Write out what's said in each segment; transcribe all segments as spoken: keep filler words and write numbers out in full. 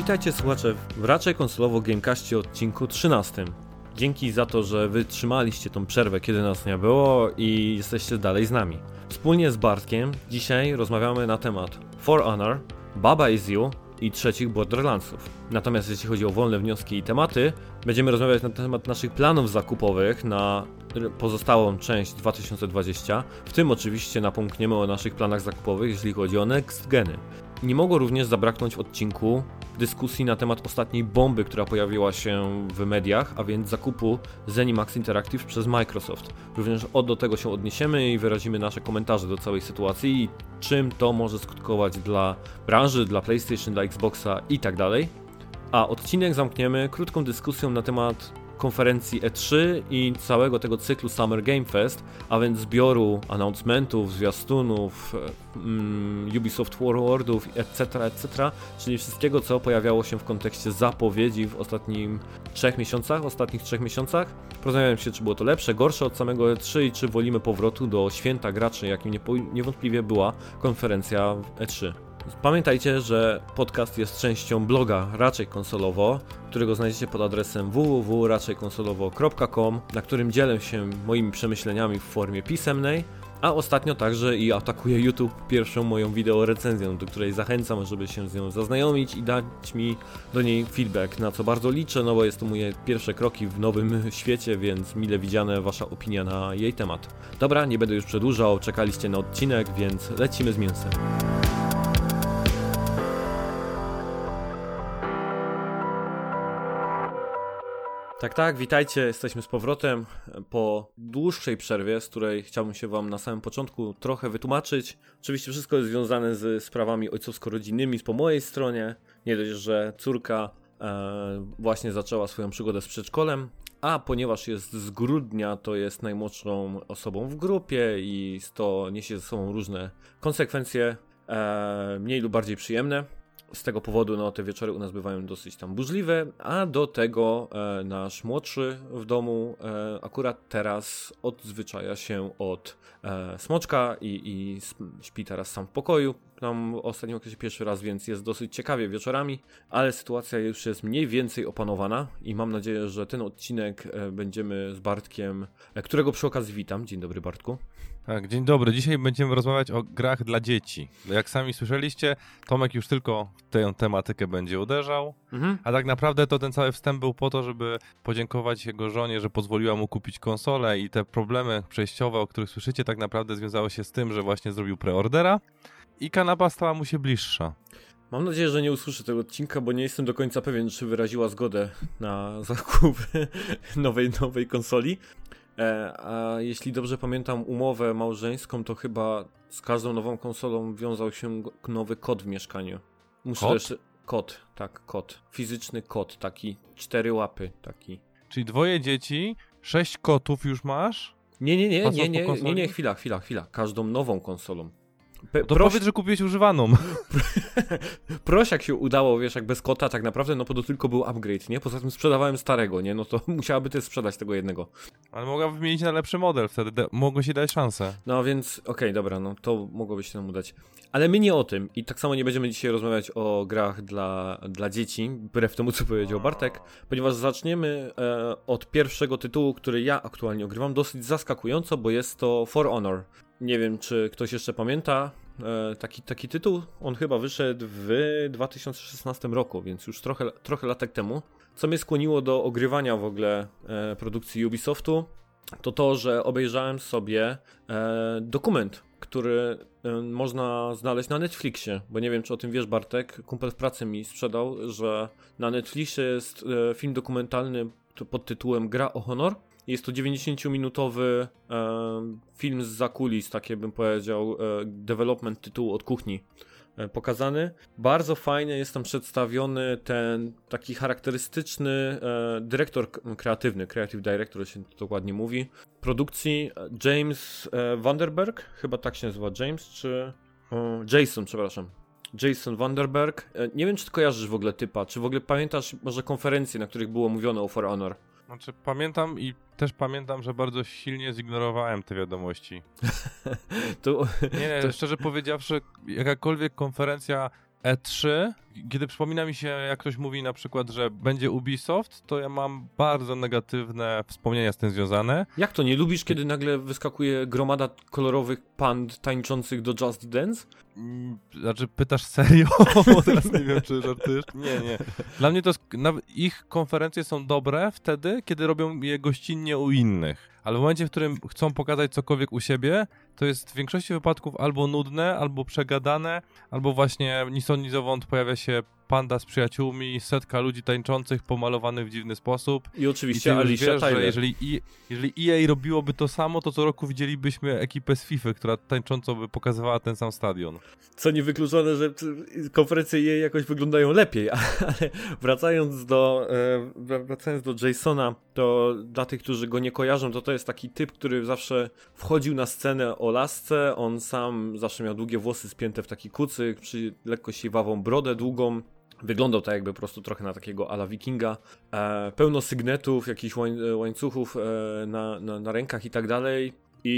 Witajcie słuchacze w raczej konsolowo Gamecastie odcinku trzynastym. Dzięki za to, że wytrzymaliście tą przerwę, kiedy nas nie było i jesteście dalej z nami. Wspólnie z Bartkiem dzisiaj rozmawiamy na temat For Honor, Baba Is You i trzecich Borderlandsów. Natomiast jeśli chodzi o wolne wnioski i tematy, będziemy rozmawiać na temat naszych planów zakupowych na pozostałą część dwa tysiące dwudziestego. W tym oczywiście napomkniemy o naszych planach zakupowych, jeśli chodzi o next geny. Nie mogło również zabraknąć w odcinku dyskusji na temat ostatniej bomby, która pojawiła się w mediach, a więc zakupu ZeniMax Interactive przez Microsoft. Również od do tego się odniesiemy i wyrazimy nasze komentarze do całej sytuacji i czym to może skutkować dla branży, dla PlayStation, dla Xboxa i tak dalej. A odcinek zamkniemy krótką dyskusją na temat konferencji E trzy i całego tego cyklu Summer Game Fest, a więc zbioru announcementów, zwiastunów, um, Ubisoft Forwardów, et cetera, et cetera, czyli wszystkiego, co pojawiało się w kontekście zapowiedzi w ostatnim trzech miesiącach, ostatnich trzech miesiącach. Porozmawiałem się, czy było to lepsze, gorsze od samego E trzy i czy wolimy powrotu do święta graczy, jakim niewątpliwie była konferencja E trzy. Pamiętajcie, że podcast jest częścią bloga Raczej Konsolowo, którego znajdziecie pod adresem w w w kropka raczej konsolowo kropka com, na którym dzielę się moimi przemyśleniami w formie pisemnej, a ostatnio także i atakuję YouTube pierwszą moją wideo recenzją, do której zachęcam, żeby się z nią zaznajomić i dać mi do niej feedback, na co bardzo liczę, no bo jest to moje pierwsze kroki w nowym świecie, więc mile widziane wasza opinia na jej temat. Dobra, nie będę już przedłużał, czekaliście na odcinek, więc lecimy z mięsem. Tak, tak, witajcie, jesteśmy z powrotem po dłuższej przerwie, z której chciałbym się wam na samym początku trochę wytłumaczyć. Oczywiście wszystko jest związane z sprawami ojcowsko-rodzinnymi po mojej stronie. Nie dość, że córka e, właśnie zaczęła swoją przygodę z przedszkolem, a ponieważ jest z grudnia, to jest najmłodszą osobą w grupie i to niesie ze sobą różne konsekwencje, e, mniej lub bardziej przyjemne. Z tego powodu no, te wieczory u nas bywają dosyć tam burzliwe, a do tego e, nasz młodszy w domu e, akurat teraz odzwyczaja się od e, smoczka i, i śpi teraz sam w pokoju. Tam w ostatnim okresie pierwszy raz, więc jest dosyć ciekawie wieczorami, ale sytuacja już jest mniej więcej opanowana i mam nadzieję, że ten odcinek e, będziemy z Bartkiem, e, którego przy okazji witam. Dzień dobry, Bartku. Tak, dzień dobry. Dzisiaj będziemy rozmawiać o grach dla dzieci. Jak sami słyszeliście, Tomek już tylko w tę tematykę będzie uderzał, mhm. a tak naprawdę to ten cały wstęp był po to, żeby podziękować jego żonie, że pozwoliła mu kupić konsolę i te problemy przejściowe, o których słyszycie, tak naprawdę związały się z tym, że właśnie zrobił preordera i kanapa stała mu się bliższa. Mam nadzieję, że nie usłyszę tego odcinka, bo nie jestem do końca pewien, czy wyraziła zgodę na zakup nowej, nowej konsoli. E, a jeśli dobrze pamiętam umowę małżeńską, to chyba z każdą nową konsolą wiązał się nowy kod w mieszkaniu. Muszę Kot? też... Kod, tak, kod. Fizyczny kod, taki, cztery łapy, taki. Czyli dwoje dzieci, sześć kotów już masz? Nie, nie, nie, nie, nie, nie, nie, chwila, chwila, chwila. Każdą nową konsolą. Pe- to proś... powiedz, że kupiłeś używaną. Proś, jak się udało, wiesz, jak bez kota tak naprawdę, no to tylko był upgrade, nie? Poza tym sprzedawałem starego, nie? No to musiałaby też sprzedać tego jednego. Ale mogłaby wymienić na lepszy model, wtedy da- mogło się dać szansę. No więc, okej, okay, dobra, no to mogłoby się nam udać. Ale my nie o tym i tak samo nie będziemy dzisiaj rozmawiać o grach dla, dla dzieci, wbrew temu, co powiedział Bartek, ponieważ zaczniemy e, od pierwszego tytułu, który ja aktualnie ogrywam, dosyć zaskakująco, bo jest to For Honor. Nie wiem, czy ktoś jeszcze pamięta e, taki, taki tytuł. On chyba wyszedł w dwa tysiące szesnastym roku, więc już trochę, trochę latek temu. Co mnie skłoniło do ogrywania w ogóle e, produkcji Ubisoftu, to to, że obejrzałem sobie e, dokument, który e, można znaleźć na Netflixie, bo nie wiem, czy o tym wiesz, Bartek, kumpel w pracy mi sprzedał, że na Netflixie jest e, film dokumentalny pod tytułem Gra o Honor. Jest to dziewięćdziesięciominutowy e, film z zakulis, takie bym powiedział, e, development tytułu od kuchni e, pokazany. Bardzo fajnie jest tam przedstawiony ten taki charakterystyczny e, dyrektor kreatywny, creative director się to dokładnie mówi, produkcji James e, Vanderberg, chyba tak się nazywa, James czy... E, Jason, przepraszam. Jason Vanderberg. E, nie wiem, czy ty kojarzysz w ogóle typa, czy w ogóle pamiętasz może konferencje, na których było mówione o For Honor? Znaczy pamiętam i też pamiętam, że bardzo silnie zignorowałem te wiadomości. to, nie, nie, to... szczerze powiedziawszy, jakakolwiek konferencja E trzy, kiedy przypomina mi się, jak ktoś mówi na przykład, że będzie Ubisoft, to ja mam bardzo negatywne wspomnienia z tym związane. Jak to, nie lubisz, kiedy nagle wyskakuje gromada kolorowych pand tańczących do Just Dance? Znaczy, pytasz serio? Teraz nie wiem, czy żartujesz. Nie, nie. Dla mnie to jest, ich konferencje są dobre wtedy, kiedy robią je gościnnie u innych. Ale w momencie, w którym chcą pokazać cokolwiek u siebie, to jest w większości wypadków albo nudne, albo przegadane, albo właśnie ni stąd ni zowąd pojawia się panda z przyjaciółmi, setka ludzi tańczących, pomalowanych w dziwny sposób. I oczywiście Alicia Tyler. Że jeżeli, I, jeżeli E A robiłoby to samo, to co roku widzielibyśmy ekipę z FIFA, która tańcząco by pokazywała ten sam stadion. Co niewykluczone, że konferencje E A jakoś wyglądają lepiej, ale wracając do, wracając do Jasona, to dla tych, którzy go nie kojarzą, to to jest taki typ, który zawsze wchodził na scenę o lasce, on sam zawsze miał długie włosy spięte w taki kucyk, przy lekko siwawą brodę długą. Wyglądał tak jakby po prostu trochę na takiego ala wikinga. E, pełno sygnetów, jakichś łań, łańcuchów e, na, na, na rękach i tak dalej.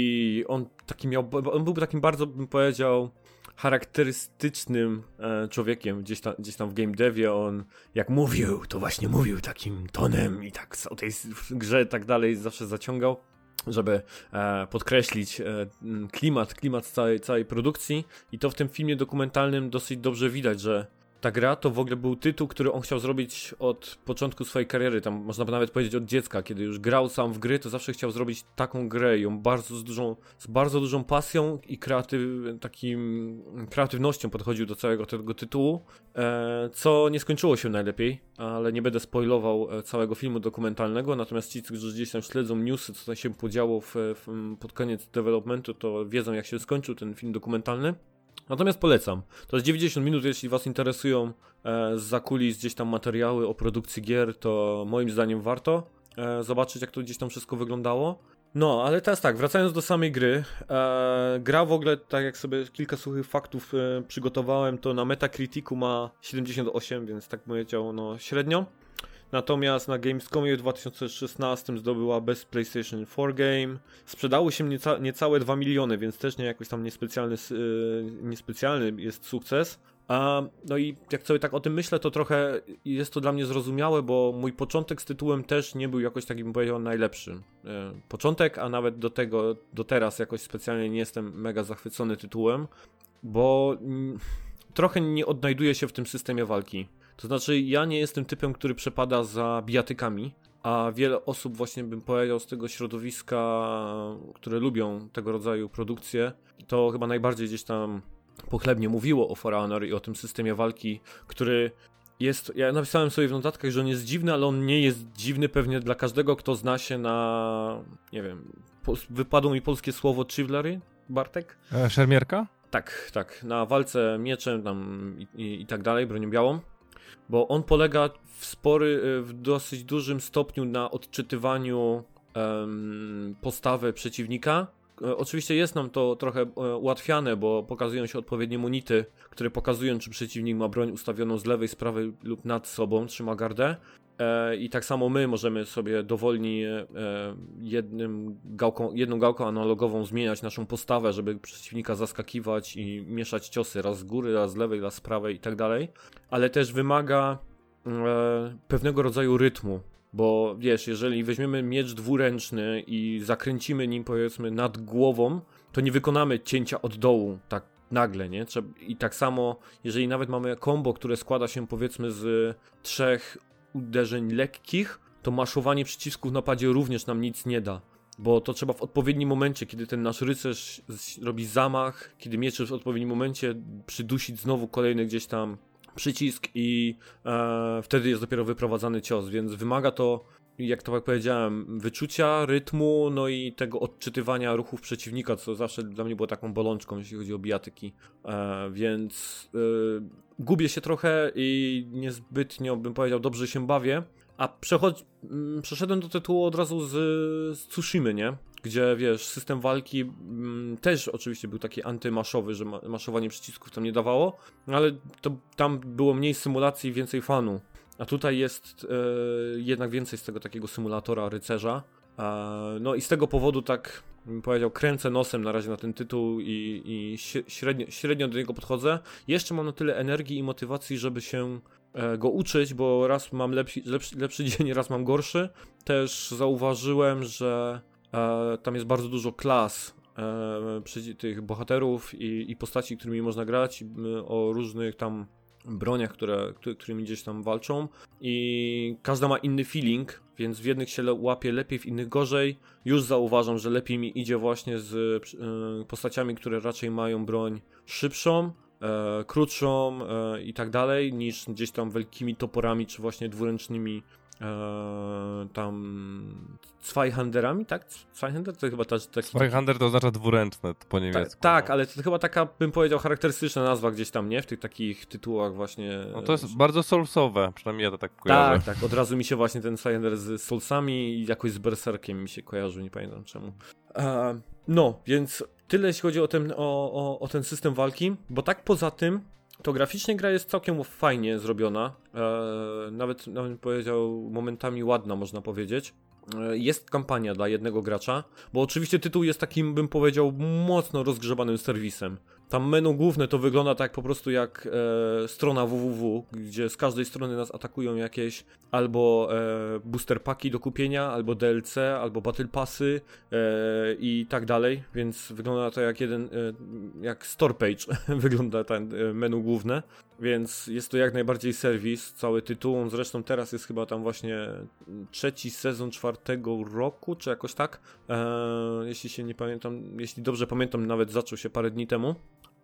I on taki miał, on był takim bardzo, bym powiedział, charakterystycznym e, człowiekiem gdzieś tam, gdzieś tam w game devie. On jak mówił, to właśnie mówił takim tonem i tak o tej grze i tak dalej zawsze zaciągał, żeby e, podkreślić e, klimat, klimat całej, całej produkcji. I to w tym filmie dokumentalnym dosyć dobrze widać, że ta gra to w ogóle był tytuł, który on chciał zrobić od początku swojej kariery, tam można by nawet powiedzieć od dziecka, kiedy już grał sam w gry, to zawsze chciał zrobić taką grę, ją bardzo z dużą, z bardzo dużą pasją i kreatyw, takim kreatywnością podchodził do całego tego tytułu, e, co nie skończyło się najlepiej, ale nie będę spoilował całego filmu dokumentalnego, natomiast ci, którzy gdzieś tam śledzą newsy, co tam się podziało w, w, pod koniec developmentu, to wiedzą, jak się skończył ten film dokumentalny. Natomiast polecam. To jest dziewięćdziesiąt minut, jeśli was interesują e, zza kulis gdzieś tam materiały o produkcji gier, to moim zdaniem warto e, zobaczyć, jak to gdzieś tam wszystko wyglądało. No, ale teraz tak, wracając do samej gry. E, gra w ogóle, tak jak sobie kilka suchych faktów e, przygotowałem, to na Metacriticu ma siedemdziesiąt osiem, więc tak powiedział, no średnio. Natomiast na Gamescomie w dwa tysiące szesnastym zdobyła Best PlayStation cztery Game. Sprzedało się nieca, niecałe dwa miliony, więc też nie jakoś tam niespecjalny, yy, niespecjalny jest sukces. A, no i jak sobie tak o tym myślę, to trochę jest to dla mnie zrozumiałe, bo mój początek z tytułem też nie był jakoś taki, bym powiedział, najlepszy. Yy, początek, a nawet do tego, do teraz jakoś specjalnie nie jestem mega zachwycony tytułem, bo mm, trochę nie odnajduję się w tym systemie walki. To znaczy, ja nie jestem typem, który przepada za bijatykami, a wiele osób właśnie, bym powiedział, z tego środowiska, które lubią tego rodzaju produkcje, to chyba najbardziej gdzieś tam pochlebnie mówiło o For Honor i o tym systemie walki, który jest, ja napisałem sobie w notatkach, że on jest dziwny, ale on nie jest dziwny pewnie dla każdego, kto zna się na, nie wiem, po, wypadło mi polskie słowo chivalry, Bartek? E, szermierka? Tak, tak, na walce mieczem tam i, i, i tak dalej, bronią białą. Bo on polega w spory, w dosyć dużym stopniu na odczytywaniu um, postawy przeciwnika. E, oczywiście jest nam to trochę e, ułatwiane, bo pokazują się odpowiednie monity, które pokazują, czy przeciwnik ma broń ustawioną z lewej, z prawej lub nad sobą, trzyma gardę. E, I tak samo my możemy sobie dowolnie e, jednym gałką, jedną gałką analogową zmieniać naszą postawę, żeby przeciwnika zaskakiwać i mieszać ciosy raz z góry, raz z lewej, raz z prawej i tak dalej. Ale też wymaga e, pewnego rodzaju rytmu, bo wiesz, jeżeli weźmiemy miecz dwuręczny i zakręcimy nim, powiedzmy, nad głową, to nie wykonamy cięcia od dołu tak nagle, nie? I tak samo, jeżeli nawet mamy combo, które składa się, powiedzmy, z trzech uderzeń lekkich, to maszowanie przycisków w napadzie również nam nic nie da, bo to trzeba w odpowiednim momencie, kiedy ten nasz rycerz robi zamach, kiedy miecz w odpowiednim momencie przydusić znowu kolejny gdzieś tam przycisk i e, wtedy jest dopiero wyprowadzany cios, więc wymaga to, jak to jak powiedziałem, wyczucia, rytmu, no i tego odczytywania ruchów przeciwnika, co zawsze dla mnie było taką bolączką, jeśli chodzi o bijatyki, e, więc e, gubię się trochę i niezbytnio, bym powiedział, dobrze się bawię, a przechodź, m, przeszedłem do tytułu od razu z, z Tsushimy, nie? Gdzie, wiesz, system walki m, też oczywiście był taki antymaszowy, że ma, maszowanie przycisków tam nie dawało, ale to, tam było mniej symulacji, więcej fanu. A tutaj jest e, jednak więcej z tego takiego symulatora rycerza. No i z tego powodu tak bym powiedział, kręcę nosem na razie na ten tytuł i, i średnio, średnio do niego podchodzę. Jeszcze mam na tyle energii i motywacji, żeby się go uczyć, bo raz mam lepszy, lepszy, lepszy dzień, raz mam gorszy. Też zauważyłem, że e, tam jest bardzo dużo klas e, tych bohaterów i, i postaci, którymi można grać, o różnych tam broniach, które, którymi gdzieś tam walczą i każda ma inny feeling, więc w jednych się łapie lepiej, w innych gorzej. Już zauważam, że lepiej mi idzie właśnie z y, postaciami, które raczej mają broń szybszą, e, krótszą e, i tak dalej, niż gdzieś tam wielkimi toporami, czy właśnie dwuręcznymi e, tam Zweihanderami, tak? Zweihander to chyba ta, taki... Zweihander to oznacza dwuręczne po niemiecku. Ta, tak, ale to chyba taka, bym powiedział, charakterystyczna nazwa gdzieś tam, nie? W tych takich tytułach właśnie... No to jest bardzo soulsowe, przynajmniej ja to tak kojarzę. Tak, tak, od razu mi się właśnie ten Zweihander z Soulsami i jakoś z Berserkiem mi się kojarzył, nie pamiętam czemu. E, no, więc tyle jeśli chodzi o ten, o, o, o ten system walki, bo tak poza tym to graficznie gra jest całkiem fajnie zrobiona, e, nawet, nawet bym powiedział momentami ładna, można powiedzieć. Jest kampania dla jednego gracza, bo oczywiście tytuł jest takim, bym powiedział, mocno rozgrzebanym serwisem. Tam menu główne to wygląda tak po prostu jak e, strona www, gdzie z każdej strony nas atakują jakieś albo e, booster paki do kupienia, albo D L C, albo battle passy e, i tak dalej, więc wygląda to jak jeden, e, jak store page wygląda ten e, menu główne, więc jest to jak najbardziej serwis, cały tytuł. On zresztą teraz jest chyba tam właśnie trzeci sezon czwartego roku, czy jakoś tak, e, jeśli się nie pamiętam, jeśli dobrze pamiętam, nawet zaczął się parę dni temu.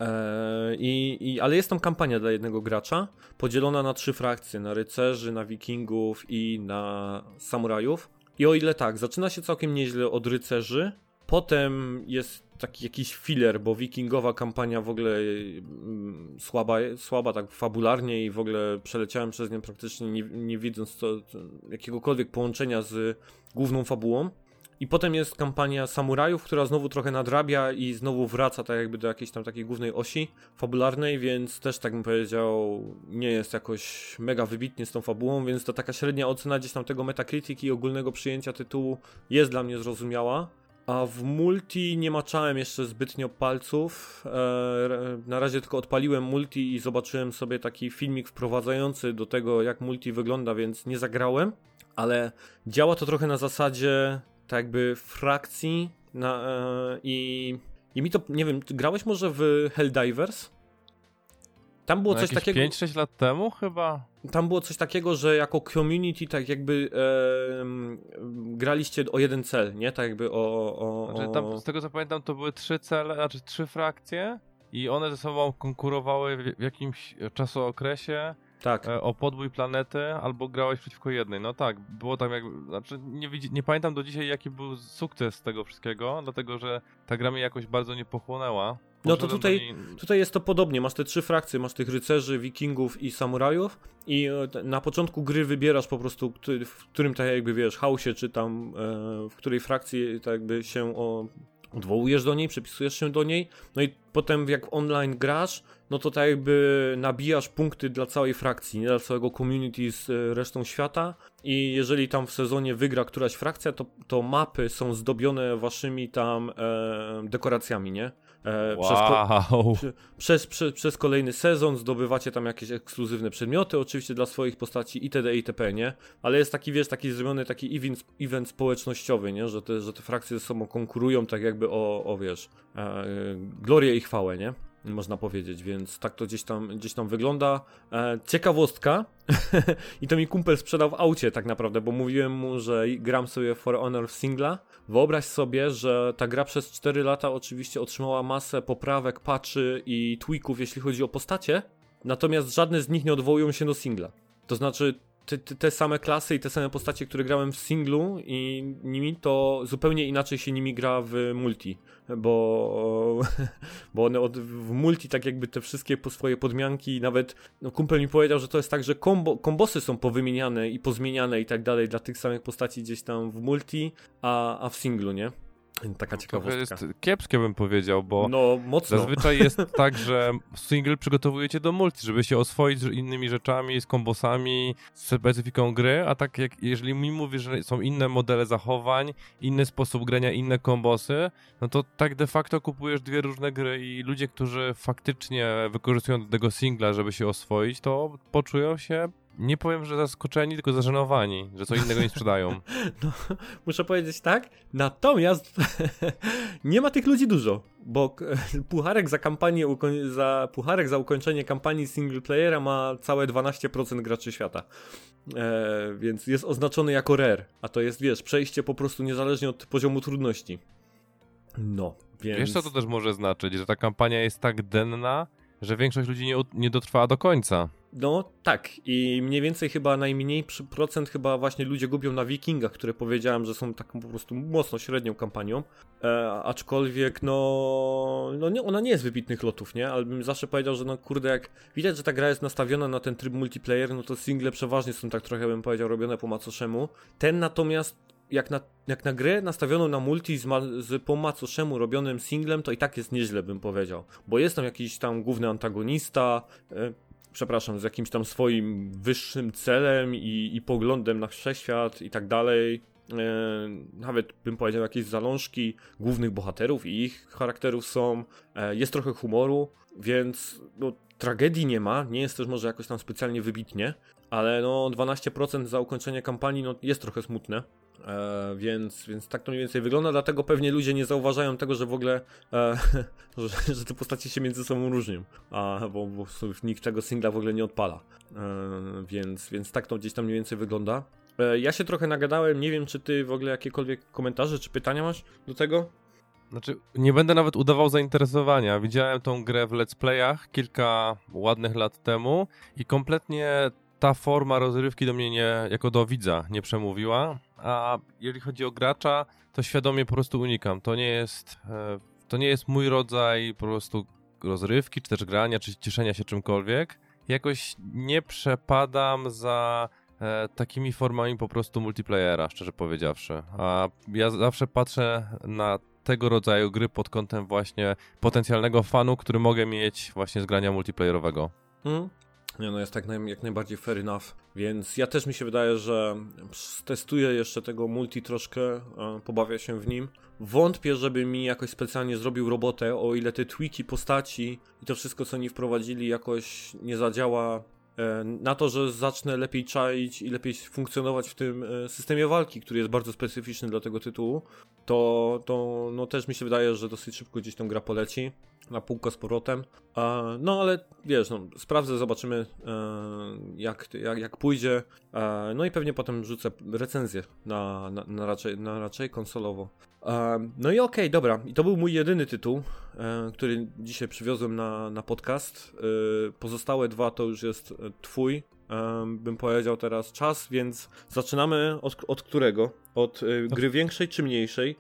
I, i, ale jest tam kampania dla jednego gracza, podzielona na trzy frakcje, na rycerzy, na wikingów i na samurajów. I o ile tak, zaczyna się całkiem nieźle od rycerzy, potem jest taki jakiś filler, bo wikingowa kampania w ogóle mm, słaba, słaba tak fabularnie i w ogóle przeleciałem przez nią praktycznie nie, nie widząc co, co, jakiegokolwiek połączenia z główną fabułą. I potem jest kampania samurajów, która znowu trochę nadrabia i znowu wraca tak jakby do jakiejś tam takiej głównej osi fabularnej, więc też tak bym powiedział, nie jest jakoś mega wybitnie z tą fabułą, więc to taka średnia ocena gdzieś tam tego Metacritic i ogólnego przyjęcia tytułu jest dla mnie zrozumiała. A w multi nie maczałem jeszcze zbytnio palców, eee, na razie tylko odpaliłem multi i zobaczyłem sobie taki filmik wprowadzający do tego, jak multi wygląda, więc nie zagrałem, ale działa to trochę na zasadzie tak jakby frakcji na, e, i, i mi to, nie wiem, grałeś może w Helldivers? Tam było no coś takiego... pięć sześć lat temu chyba? Tam było coś takiego, że jako community tak jakby e, graliście o jeden cel, nie? Tak jakby o... o, znaczy, tam, z tego co pamiętam to były trzy cele, znaczy trzy frakcje i one ze sobą konkurowały w, w jakimś czasookresie. Tak. O podbój planety, albo grałeś przeciwko jednej. No tak, było tam jak... Znaczy, nie, nie pamiętam do dzisiaj, jaki był sukces tego wszystkiego, dlatego że ta gra mnie jakoś bardzo nie pochłonęła. No to tutaj, niej... tutaj jest to podobnie. Masz te trzy frakcje, masz tych rycerzy, wikingów i samurajów i na początku gry wybierasz po prostu, w którym tak jakby, wiesz, chaosie, czy tam w której frakcji tak jakby się o... odwołujesz do niej, przepisujesz się do niej, no i potem jak online grasz, no to tak jakby nabijasz punkty dla całej frakcji, nie dla całego community z resztą świata i jeżeli tam w sezonie wygra któraś frakcja, to, to mapy są zdobione waszymi tam e, dekoracjami, nie? E, wow. przez, ko- przez, przez, przez kolejny sezon zdobywacie tam jakieś ekskluzywne przedmioty, oczywiście dla swoich postaci itd. itp., nie? Ale jest taki, wiesz, taki zrobiony taki event, event społecznościowy, nie? Że te, że te frakcje ze sobą konkurują tak jakby o, o wiesz, e, glorię i chwałę, nie? Można powiedzieć, więc tak to gdzieś tam, gdzieś tam wygląda. E, ciekawostka i to mi kumpel sprzedał w aucie tak naprawdę, bo mówiłem mu, że gram sobie For Honor w singla. Wyobraź sobie, że ta gra przez cztery lata oczywiście otrzymała masę poprawek, patchy i tweaków, jeśli chodzi o postacie, natomiast żadne z nich nie odwołują się do singla. To znaczy te, te same klasy i te same postacie, które grałem w singlu i nimi, to zupełnie inaczej się nimi gra w multi, bo, bo one od, w multi tak jakby te wszystkie po swoje podmianki, nawet no, kumpel mi powiedział, że to jest tak, że kombo, kombosy są powymieniane i pozmieniane i tak dalej dla tych samych postaci gdzieś tam w multi, a, a w singlu, nie? Taka ciekawostka. To jest kiepskie, bym powiedział, bo no, mocno. Zazwyczaj jest tak, że single przygotowujecie do multi, żeby się oswoić z innymi rzeczami, z kombosami, z specyfiką gry, a tak jak jeżeli mi mówisz, że są inne modele zachowań, inny sposób grania, inne kombosy, no to tak de facto kupujesz dwie różne gry i ludzie, którzy faktycznie wykorzystują tego singla, żeby się oswoić, to poczują się, nie powiem, że zaskoczeni, tylko zażenowani, że co innego nie sprzedają. No, muszę powiedzieć tak, natomiast nie ma tych ludzi dużo, bo pucharek za kampanię, za pucharek za ukończenie kampanii single playera ma całe dwanaście procent graczy świata, e, więc jest oznaczony jako rare, a to jest, wiesz, przejście po prostu niezależnie od poziomu trudności. No, więc... Wiesz, co to też może znaczyć, że ta kampania jest tak denna, że większość ludzi nie, nie dotrwała do końca. No tak i mniej więcej chyba najmniej procent chyba właśnie ludzie gubią na Wikingach, które powiedziałem, że są taką po prostu mocno średnią kampanią, e, aczkolwiek no, no nie, ona nie jest wybitnych lotów, nie, ale bym zawsze powiedział, że no kurde, jak widać, że ta gra jest nastawiona na ten tryb multiplayer, no to single przeważnie są tak trochę, bym powiedział, robione po macoszemu. Ten natomiast jak na, jak na grę nastawioną na multi z, ma, z po macoszemu robionym singlem, to i tak jest nieźle, bym powiedział, bo jest tam jakiś tam główny antagonista, e, przepraszam, z jakimś tam swoim wyższym celem i, i poglądem na wszechświat i tak dalej. E, nawet bym powiedział jakieś zalążki głównych bohaterów i ich charakterów są. E, jest trochę humoru, więc no, tragedii nie ma, nie jest też może jakoś tam specjalnie wybitnie, ale no dwanaście procent za ukończenie kampanii no, jest trochę smutne. E, więc, więc tak to mniej więcej wygląda, dlatego pewnie ludzie nie zauważają tego, że w ogóle e, że, że te postacie się między sobą różnią, a, bo, bo nikt tego singla w ogóle nie odpala, e, więc, więc tak to gdzieś tam mniej więcej wygląda. E, ja się trochę nagadałem, nie wiem czy ty w ogóle jakiekolwiek komentarze czy pytania masz do tego? Znaczy, nie będę nawet udawał zainteresowania. Widziałem tą grę w let's playach kilka ładnych lat temu i kompletnie ta forma rozrywki do mnie nie, jako do widza nie przemówiła, a jeżeli chodzi o gracza, to świadomie po prostu unikam. To nie jest, e, to nie jest mój rodzaj po prostu rozrywki, czy też grania, czy cieszenia się czymkolwiek. Jakoś nie przepadam za e, takimi formami po prostu multiplayera, szczerze powiedziawszy. A ja zawsze patrzę na tego rodzaju gry pod kątem właśnie potencjalnego fanu, który mogę mieć właśnie z grania multiplayerowego. Hmm. Nie, no jest tak naj, jak najbardziej fair enough, więc ja też mi się wydaje, że testuję jeszcze tego multi troszkę, e, pobawię się w nim. Wątpię, żeby mi jakoś specjalnie zrobił robotę, o ile te tweaki postaci i to wszystko, co oni wprowadzili, jakoś nie zadziała e, na to, że zacznę lepiej czaić i lepiej funkcjonować w tym e, systemie walki, który jest bardzo specyficzny dla tego tytułu, to, to no też mi się wydaje, że dosyć szybko gdzieś tą gra poleci na półkę z powrotem. E, no ale wiesz, no, sprawdzę, zobaczymy e, jak, jak, jak pójdzie. E, no i pewnie potem rzucę recenzję na, na, na, raczej, na raczej konsolowo. E, no i okej, okay, dobra. I to był mój jedyny tytuł, e, który dzisiaj przywiozłem na, na podcast. E, pozostałe dwa to już jest twój, e, bym powiedział teraz czas, więc zaczynamy od, od którego? Od e, gry większej czy mniejszej?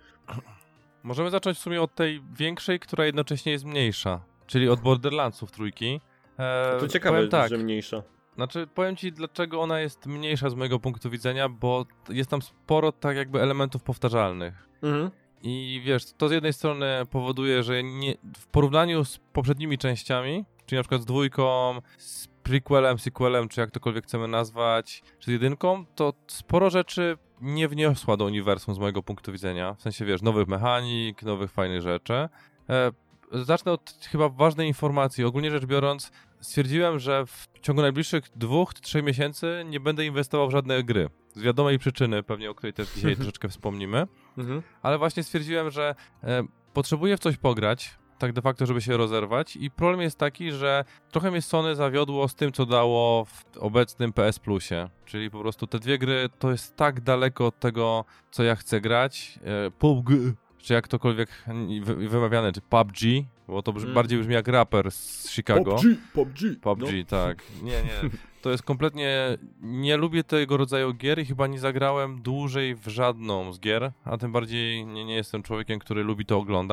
Możemy zacząć w sumie od tej większej, która jednocześnie jest mniejsza, czyli od Borderlandsów trójki. E, to ciekawe, tak, że mniejsza. Znaczy, powiem ci, dlaczego ona jest mniejsza z mojego punktu widzenia, bo jest tam sporo tak jakby elementów powtarzalnych. Mhm. I wiesz, to z jednej strony powoduje, że nie, w porównaniu z poprzednimi częściami, czyli na przykład z dwójką, z prequelem, sequelem, czy jak tokolwiek chcemy nazwać, czy z jedynką, to sporo rzeczy nie wniosła do uniwersum z mojego punktu widzenia. W sensie, wiesz, nowych mechanik, nowych fajnych rzeczy. E, zacznę od chyba ważnej informacji. Ogólnie rzecz biorąc, stwierdziłem, że w ciągu najbliższych dwóch, trzech miesięcy nie będę inwestował w żadne gry. Z wiadomej przyczyny, pewnie o której też dzisiaj troszeczkę wspomnimy. Mhm. Ale właśnie stwierdziłem, że e, potrzebuję w coś pograć, tak de facto, żeby się rozerwać i problem jest taki, że trochę mnie Sony zawiodło z tym, co dało w obecnym P S Plusie, czyli po prostu te dwie gry to jest tak daleko od tego, co ja chcę grać. E, P U B G, czy jak tokolwiek wy, wymawiane, czy P U B G, bo to brzmi, mm. bardziej brzmi jak raper z Chicago. P U B G, P U B G. P U B G, no. Tak. Nie, nie. To jest kompletnie... Nie lubię tego rodzaju gier i chyba nie zagrałem dłużej w żadną z gier, a tym bardziej nie, nie jestem człowiekiem, który lubi to oglądać.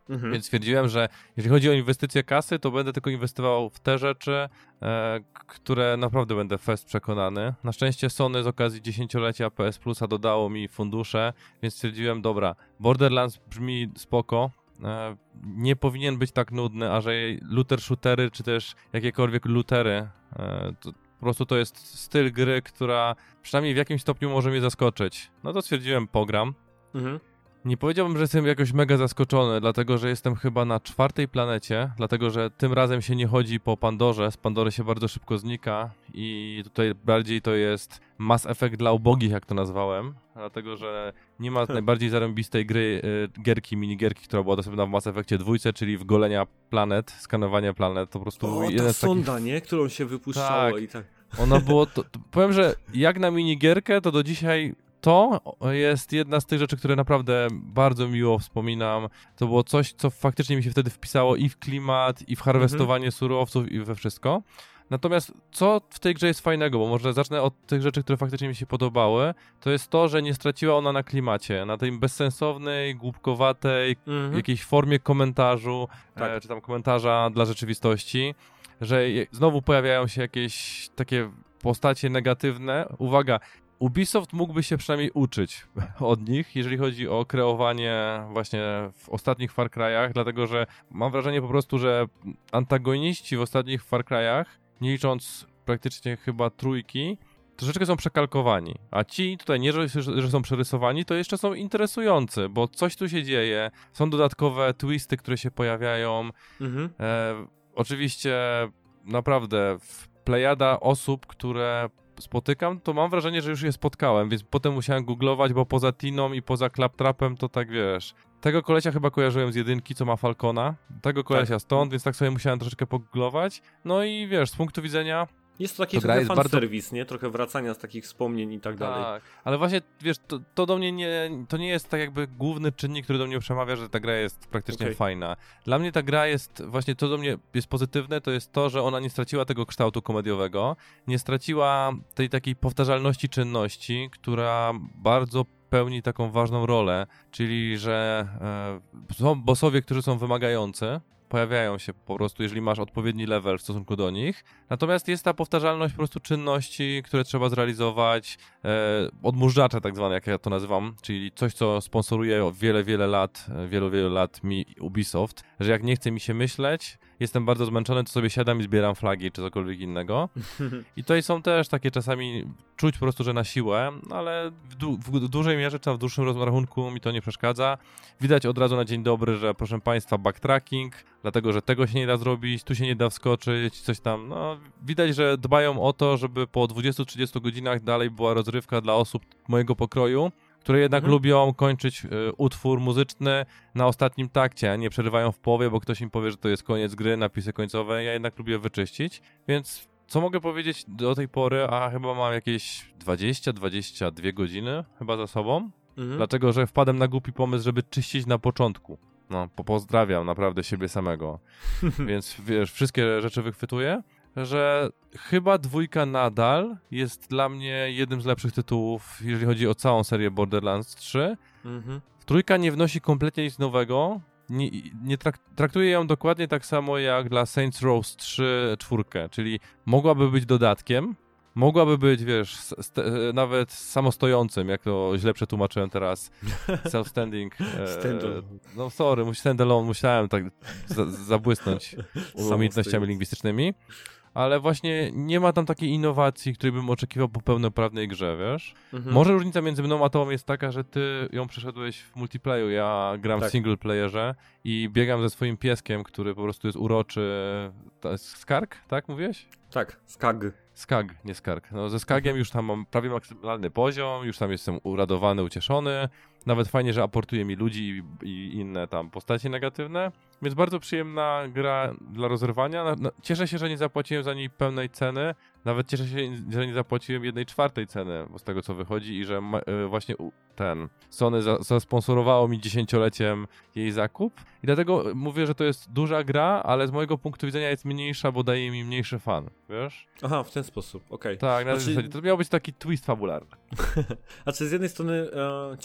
Mhm. Więc stwierdziłem, że jeżeli chodzi o inwestycje kasy, to będę tylko inwestował w te rzeczy, e, które naprawdę będę fest przekonany. Na szczęście Sony z okazji dziesięciolecia P S Plusa dodało mi fundusze, więc stwierdziłem, dobra, Borderlands brzmi spoko, e, nie powinien być tak nudny, a że looter shootery, czy też jakiekolwiek lootery, e, to po prostu to jest styl gry, która przynajmniej w jakimś stopniu może mnie zaskoczyć. No to stwierdziłem, pogram. Mhm. Nie powiedziałbym, że jestem jakoś mega zaskoczony, dlatego że jestem chyba na czwartej planecie, dlatego że tym razem się nie chodzi po Pandorze, z Pandory się bardzo szybko znika i tutaj bardziej to jest Mass Effect dla ubogich, jak to nazwałem, dlatego że nie ma najbardziej zarąbistej gry, y, gierki, minigierki, która była dostępna w Mass Effectie dwójce, czyli w golenia planet, skanowania planet, to po prostu... O, jeden ta z takich... sonda, nie? Którą się wypuszczało tak. i tak... Ona było, to, to, powiem, że jak na minigierkę, to do dzisiaj to jest jedna z tych rzeczy, które naprawdę bardzo miło wspominam. To było coś, co faktycznie mi się wtedy wpisało i w klimat, i w harwestowanie mhm. surowców, i we wszystko. Natomiast co w tej grze jest fajnego, bo może zacznę od tych rzeczy, które faktycznie mi się podobały, to jest to, że nie straciła ona na klimacie, na tej bezsensownej, głupkowatej, mhm. jakiejś formie komentarzu, tak. e, czy tam komentarza dla rzeczywistości, że je, znowu pojawiają się jakieś takie postacie negatywne. Uwaga, Ubisoft mógłby się przynajmniej uczyć od nich, jeżeli chodzi o kreowanie właśnie w ostatnich Far Cry'ach, dlatego że mam wrażenie po prostu, że antagoniści w ostatnich Far Cry'ach, nie licząc praktycznie chyba trójki, troszeczkę są przekalkowani, a ci tutaj nie, że, że są przerysowani, to jeszcze są interesujący, bo coś tu się dzieje, są dodatkowe twisty, które się pojawiają. Mhm. E, oczywiście naprawdę plejada osób, które spotykam, to mam wrażenie, że już je spotkałem, więc potem musiałem googlować, bo poza Tiną i poza Claptrapem to tak wiesz. Tego kolesia chyba kojarzyłem z jedynki, co ma Falcona, tego kolesia tak. stąd, więc tak sobie musiałem troszeczkę pogooglować. No i wiesz, z punktu widzenia... Jest to taki to trochę fanserwis, bardzo... nie? Trochę wracania z takich wspomnień i tak dalej. Tak, ale właśnie, wiesz, to, to do mnie nie, to nie jest tak jakby główny czynnik, który do mnie przemawia, że ta gra jest praktycznie okay. fajna. Dla mnie ta gra jest, właśnie to do mnie jest pozytywne, to jest to, że ona nie straciła tego kształtu komediowego, nie straciła tej takiej powtarzalności czynności, która bardzo pełni taką ważną rolę, czyli że e, są bossowie, którzy są wymagający, pojawiają się po prostu, jeżeli masz odpowiedni level w stosunku do nich. Natomiast jest ta powtarzalność po prostu czynności, które trzeba zrealizować, e, odmurzacza tak zwane, jak ja to nazywam, czyli coś, co sponsoruje wiele, wiele lat, wielu, wielu lat mi Ubisoft, że jak nie chce mi się myśleć, jestem bardzo zmęczony, to sobie siadam i zbieram flagi, czy cokolwiek innego. I tutaj są też takie czasami, czuć po prostu, że na siłę, ale w, du- w dużej mierze, czy w dłuższym rozrachunku mi to nie przeszkadza. Widać od razu na dzień dobry, że proszę Państwa, backtracking, dlatego, że tego się nie da zrobić, tu się nie da wskoczyć, coś tam, no widać, że dbają o to, żeby po dwudziestu trzydziestu godzinach dalej była rozrywka dla osób mojego pokroju, które jednak mhm. lubią kończyć y, utwór muzyczny na ostatnim takcie, a nie przerywają w połowie, bo ktoś im powie, że to jest koniec gry, napisy końcowe, ja jednak lubię wyczyścić, więc co mogę powiedzieć do tej pory, a chyba mam jakieś dwadzieścia dwadzieścia dwie godziny chyba za sobą, mhm. dlatego, że wpadłem na głupi pomysł, żeby czyścić na początku. No, po pozdrawiam naprawdę siebie samego, więc wiesz, wszystkie rzeczy wychwytuję, że chyba dwójka nadal jest dla mnie jednym z lepszych tytułów, jeżeli chodzi o całą serię Borderlands trzy. Mhm. Trójka nie wnosi kompletnie nic nowego, nie, nie trak, traktuje ją dokładnie tak samo jak dla Saints Row trzy czwórkę, czyli mogłaby być dodatkiem, mogłaby być, wiesz, st- nawet samostojącym, jak to źle przetłumaczyłem teraz, self-standing. E, no sorry, stand-alone, musiałem tak za- zabłysnąć umiejętnościami lingwistycznymi. Ale właśnie nie ma tam takiej innowacji, której bym oczekiwał po pełnoprawnej grze, wiesz? Mhm. Może różnica między mną a tobą jest taka, że ty ją przeszedłeś w multiplayu, ja gram tak. w single playerze i biegam ze swoim pieskiem, który po prostu jest uroczy. To jest Skarg, tak mówiłeś? Tak, Skag. Skag, nie Skarg. No ze Skagiem już tam mam prawie maksymalny poziom, już tam jestem uradowany, ucieszony. Nawet fajnie, że aportuje mi ludzi i, i inne tam postacie negatywne. Więc bardzo przyjemna gra dla rozerwania. No, no, cieszę się, że nie zapłaciłem za niej pełnej ceny. Nawet cieszę się, że nie zapłaciłem jednej czwartej ceny z tego, co wychodzi i że ma, y, właśnie ten Sony za, zasponsorowało mi dziesięcioleciem jej zakup. I dlatego mówię, że to jest duża gra, ale z mojego punktu widzenia jest mniejsza, bo daje mi mniejszy fan, wiesz? Aha, w ten sposób, okej. Okay. Tak, na znaczy... zasadzie. To miał być taki twist fabularny. Znaczy z jednej strony e, cieszę się,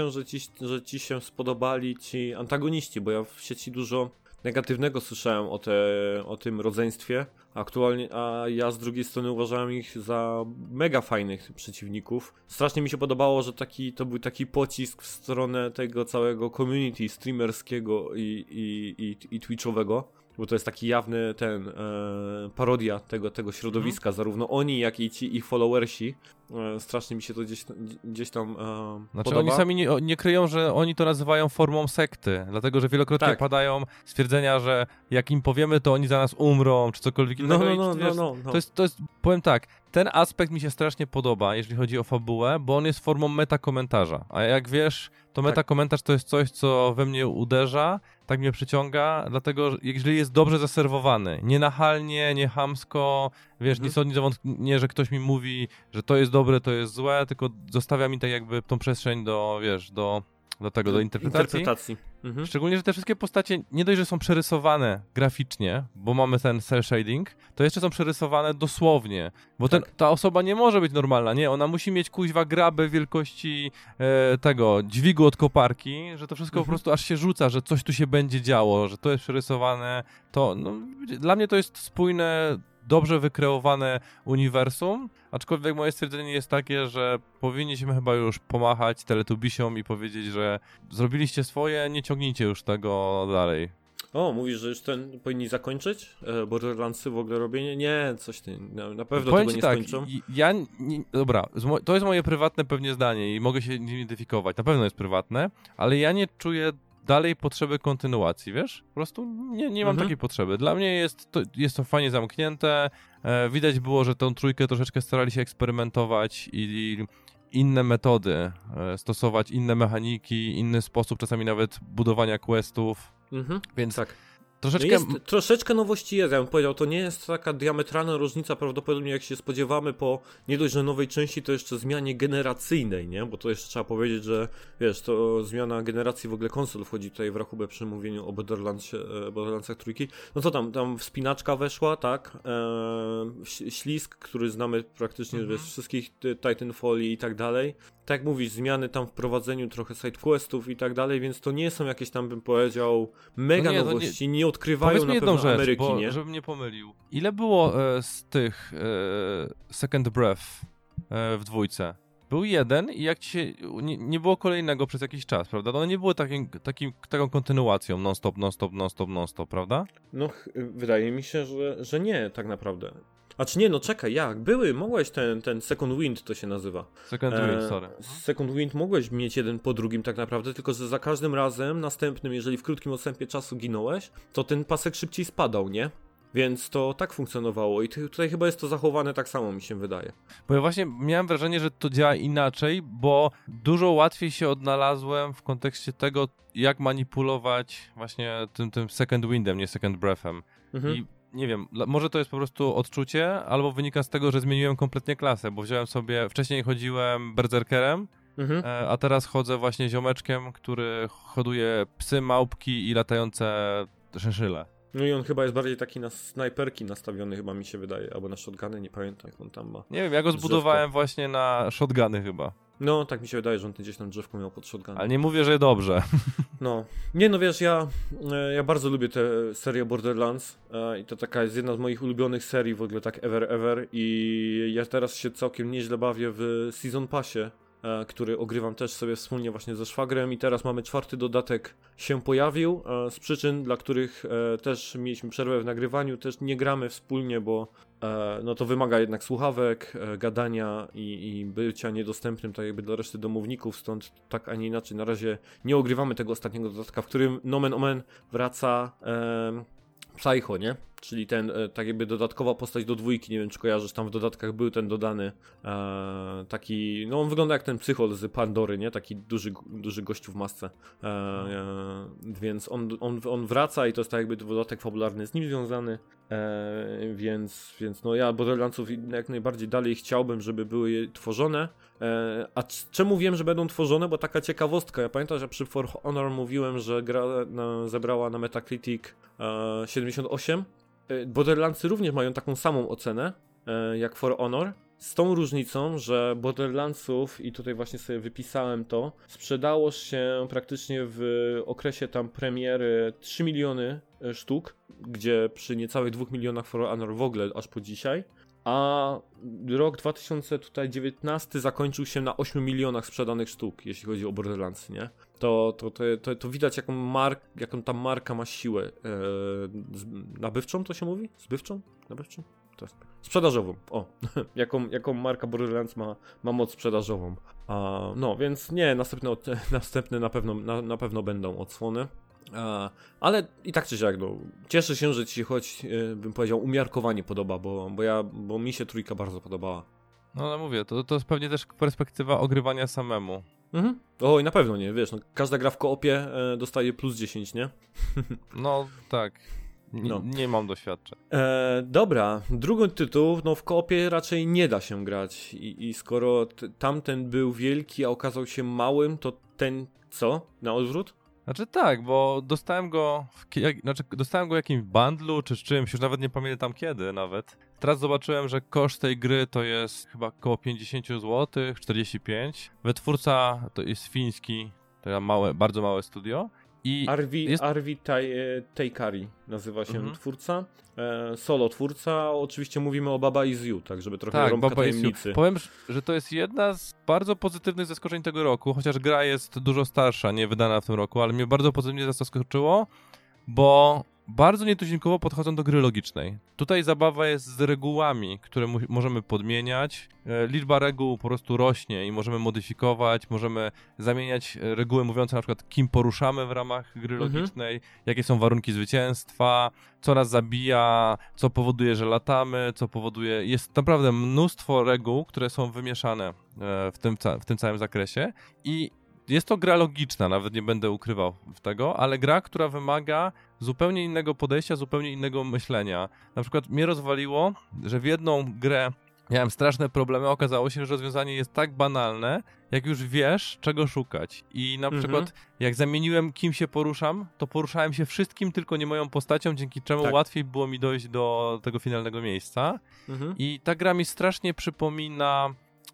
nadzieją, że ci, że ci się spodobali ci antagoniści, bo ja w sieci dużo negatywnego słyszałem o, te, o tym rodzeństwie, aktualnie, a ja z drugiej strony uważałem ich za mega fajnych przeciwników. Strasznie mi się podobało, że taki, to był taki pocisk w stronę tego całego community streamerskiego i, i, i, i twitchowego, bo to jest taki jawny ten e, parodia tego, tego środowiska, mm. zarówno oni, jak i ci ich followersi. E, strasznie mi się to gdzieś, gdzieś tam e, znaczy podoba. Oni sami nie, nie kryją, że oni to nazywają formą sekty, dlatego że wielokrotnie tak. padają stwierdzenia, że jak im powiemy, to oni za nas umrą, czy cokolwiek innego. No, no, no, I, wiesz, no, no, no. To jest, to jest, powiem tak, ten aspekt mi się strasznie podoba, jeżeli chodzi o fabułę, bo on jest formą metakomentarza, a jak wiesz, to metakomentarz to jest coś, co we mnie uderza, tak mnie przyciąga, dlatego że jeżeli jest dobrze zaserwowany, nie nachalnie, nie chamsko, wiesz, mhm. nie sądzi zawodnie, że ktoś mi mówi, że to jest dobre, to jest złe, tylko zostawia mi tak jakby tą przestrzeń do, wiesz, do, do tego, do interpretacji. interpretacji. Mhm. Szczególnie, że te wszystkie postacie nie dość, że są przerysowane graficznie, bo mamy ten cel shading, to jeszcze są przerysowane dosłownie, bo tak. ten, ta osoba nie może być normalna, nie, ona musi mieć kuźwa grabę wielkości e, tego dźwigu od koparki, że to wszystko mhm. po prostu aż się rzuca, że coś tu się będzie działo, że to jest przerysowane, to no, dla mnie to jest spójne, dobrze wykreowane uniwersum, aczkolwiek moje stwierdzenie jest takie, że powinniśmy chyba już pomachać Teletubisiom i powiedzieć, że zrobiliście swoje, nie ciągnijcie już tego dalej. O, mówisz, że już ten powinni zakończyć? Borderlandsy w ogóle robienie? Nie, coś ty, na, na pewno Powiem tego nie tak, skończą. Ja, nie, dobra, to jest moje prywatne pewnie zdanie i mogę się nie identyfikować, na pewno jest prywatne, ale ja nie czuję dalej potrzeby kontynuacji, wiesz? Po prostu nie, nie mam mhm. takiej potrzeby. Dla mnie jest to, jest to fajnie zamknięte. E, widać było, że tą trójkę troszeczkę starali się eksperymentować i, i inne metody e, stosować, inne mechaniki, inny sposób czasami nawet budowania questów. Mhm. Więc tak. troszeczkę... No jest, troszeczkę nowości jest, ja bym powiedział, to nie jest taka diametralna różnica prawdopodobnie jak się spodziewamy po nie dość, że nowej części, to jeszcze zmianie generacyjnej, nie? Bo to jeszcze trzeba powiedzieć, że wiesz, to zmiana generacji w ogóle konsol wchodzi tutaj w rachubę przy mówieniu o Borderlandsie, Borderlandsach trójki. No co tam, tam wspinaczka weszła, tak? Eee, ślizg, który znamy praktycznie mhm. wiesz, z wszystkich Titanfalli i tak dalej. Tak jak mówisz, zmiany tam w prowadzeniu trochę sidequestów i tak dalej, więc to nie są jakieś tam, bym powiedział, mega no nie, nowości, nie, nie odkrywają na pewno rzecz, Ameryki, bo, nie? żebym nie pomylił. Ile było e, z tych e, Second Breath e, w dwójce? Był jeden i jak ci się, nie, nie było kolejnego przez jakiś czas, prawda? One nie były takim, takim, taką kontynuacją non-stop, non-stop, non-stop, non-stop, prawda? No, ch- wydaje mi się, że, że nie, tak naprawdę. A czy nie, no czekaj, jak? Były, mogłeś ten, ten Second Wind to się nazywa. Second e, Wind, sorry. Second Wind mogłeś mieć jeden po drugim tak naprawdę, tylko że za każdym razem następnym, jeżeli w krótkim odstępie czasu ginąłeś, to ten pasek szybciej spadał, nie? Więc to tak funkcjonowało i tutaj chyba jest to zachowane tak samo, mi się wydaje. Bo ja właśnie miałem wrażenie, że to działa inaczej, bo dużo łatwiej się odnalazłem w kontekście tego, jak manipulować właśnie tym, tym Second Windem, nie Second Breathem. Mhm. I nie wiem, może to jest po prostu odczucie, albo wynika z tego, że zmieniłem kompletnie klasę, bo wziąłem sobie, wcześniej chodziłem berserkerem, mhm. a teraz chodzę właśnie ziomeczkiem, który hoduje psy, małpki i latające szynszyle. No i on chyba jest bardziej taki na snajperki nastawiony, chyba mi się wydaje, albo na shotguny, nie pamiętam jak on tam ma. Nie wiem, ja go zbudowałem drzewko. Właśnie na shotguny chyba. No, tak mi się wydaje, że on gdzieś tam drzewko miał pod shotgunem. Ale nie mówię, że dobrze. No, nie no wiesz, ja, ja bardzo lubię tę serię Borderlands i to taka jest jedna z moich ulubionych serii w ogóle tak ever, ever i ja teraz się całkiem nieźle bawię w Season Passie, który ogrywam też sobie wspólnie właśnie ze szwagrem i teraz mamy czwarty dodatek się pojawił, z przyczyn, dla których też mieliśmy przerwę w nagrywaniu, też nie gramy wspólnie, bo no to wymaga jednak słuchawek, gadania i, i bycia niedostępnym tak jakby dla reszty domowników, stąd tak, a nie inaczej na razie nie ogrywamy tego ostatniego dodatka, w którym nomen omen wraca e, Psycho, nie? Czyli ten, e, tak jakby dodatkowa postać do dwójki, nie wiem czy kojarzysz, tam w dodatkach był ten dodany e, taki, no on wygląda jak ten psychol z Pandory, nie? Taki duży, duży gościu w masce, e, e, więc on, on, on wraca i to jest tak jakby dodatek fabularny z nim związany, e, więc, więc no ja Borderlandsów jak najbardziej dalej chciałbym, żeby były tworzone, e, a c- czemu wiem, że będą tworzone, bo taka ciekawostka, ja pamiętam, że przy For Honor mówiłem, że gra na, zebrała na Metacritic e, siedemdziesiąt osiem. Borderlandsy również mają taką samą ocenę e, jak For Honor z tą różnicą, że Borderlandsów, i tutaj właśnie sobie wypisałem to, sprzedało się praktycznie w okresie tam premiery trzy miliony sztuk, gdzie przy niecałych dwóch milionach For Honor w ogóle aż po dzisiaj, a rok dwa tysiące dziewiętnasty zakończył się na ośmiu milionach sprzedanych sztuk, jeśli chodzi o Borderlands, nie? To, to, to, to, to widać, jaką, mark, jaką ta marka ma siłę. Eee, nabywczą to się mówi? Zbywczą? Nabywczą? To jest. Sprzedażową, o. jaką, jaką marka Borderlands ma, ma moc sprzedażową. A, no, więc nie, następne, następne na, pewno, na, na pewno będą odsłony. A, ale i tak czy siak, no, cieszę się, że ci się choć, yy, bym powiedział, umiarkowanie podoba, bo, bo, ja, bo mi się trójka bardzo podobała. No ale mówię, to, to jest pewnie też perspektywa ogrywania samemu. Mhm. Oj, na pewno nie, wiesz, no, każda gra w koopie e, dostaje plus dziesięć, nie? No tak, N- no. nie mam doświadczeń. E, dobra, drugi tytuł, no w koopie raczej nie da się grać i, i skoro t- tamten był wielki, a okazał się małym, to ten co? Na odwrót? Znaczy tak, bo dostałem go w, jak, znaczy dostałem go w jakimś bundlu czy z czymś, już nawet nie pamiętam kiedy nawet. Teraz zobaczyłem, że koszt tej gry to jest chyba około pięćdziesiąt złotych, czterdzieści pięć. Wytwórca to jest fiński, to jest małe, bardzo małe studio. I Arvi, jest... Arvi Teikari nazywa się mhm. twórca, e, solo twórca, oczywiście mówimy o Baba Is You, tak żeby trochę tak, rąbka Baba tajemnicy. Is You. Powiem, że to jest jedna z bardzo pozytywnych zaskoczeń tego roku, chociaż gra jest dużo starsza, nie wydana w tym roku, ale mnie bardzo pozytywnie zaskoczyło, bo bardzo nietuzinkowo podchodzą do gry logicznej. Tutaj zabawa jest z regułami, które mu- możemy podmieniać. E, liczba reguł po prostu rośnie i możemy modyfikować, możemy zamieniać reguły mówiące na przykład kim poruszamy w ramach gry Mhm. logicznej, jakie są warunki zwycięstwa, co nas zabija, co powoduje, że latamy, co powoduje... Jest naprawdę mnóstwo reguł, które są wymieszane e, w tym, ca- w tym całym zakresie i jest to gra logiczna, nawet nie będę ukrywał tego, ale gra, która wymaga zupełnie innego podejścia, zupełnie innego myślenia. Na przykład mnie rozwaliło, że w jedną grę miałem straszne problemy, okazało się, że rozwiązanie jest tak banalne, jak już wiesz, czego szukać. I na Mhm. przykład jak zamieniłem, kim się poruszam, to poruszałem się wszystkim, tylko nie moją postacią, dzięki czemu Tak. łatwiej było mi dojść do tego finalnego miejsca. Mhm. I ta gra mi strasznie przypomina...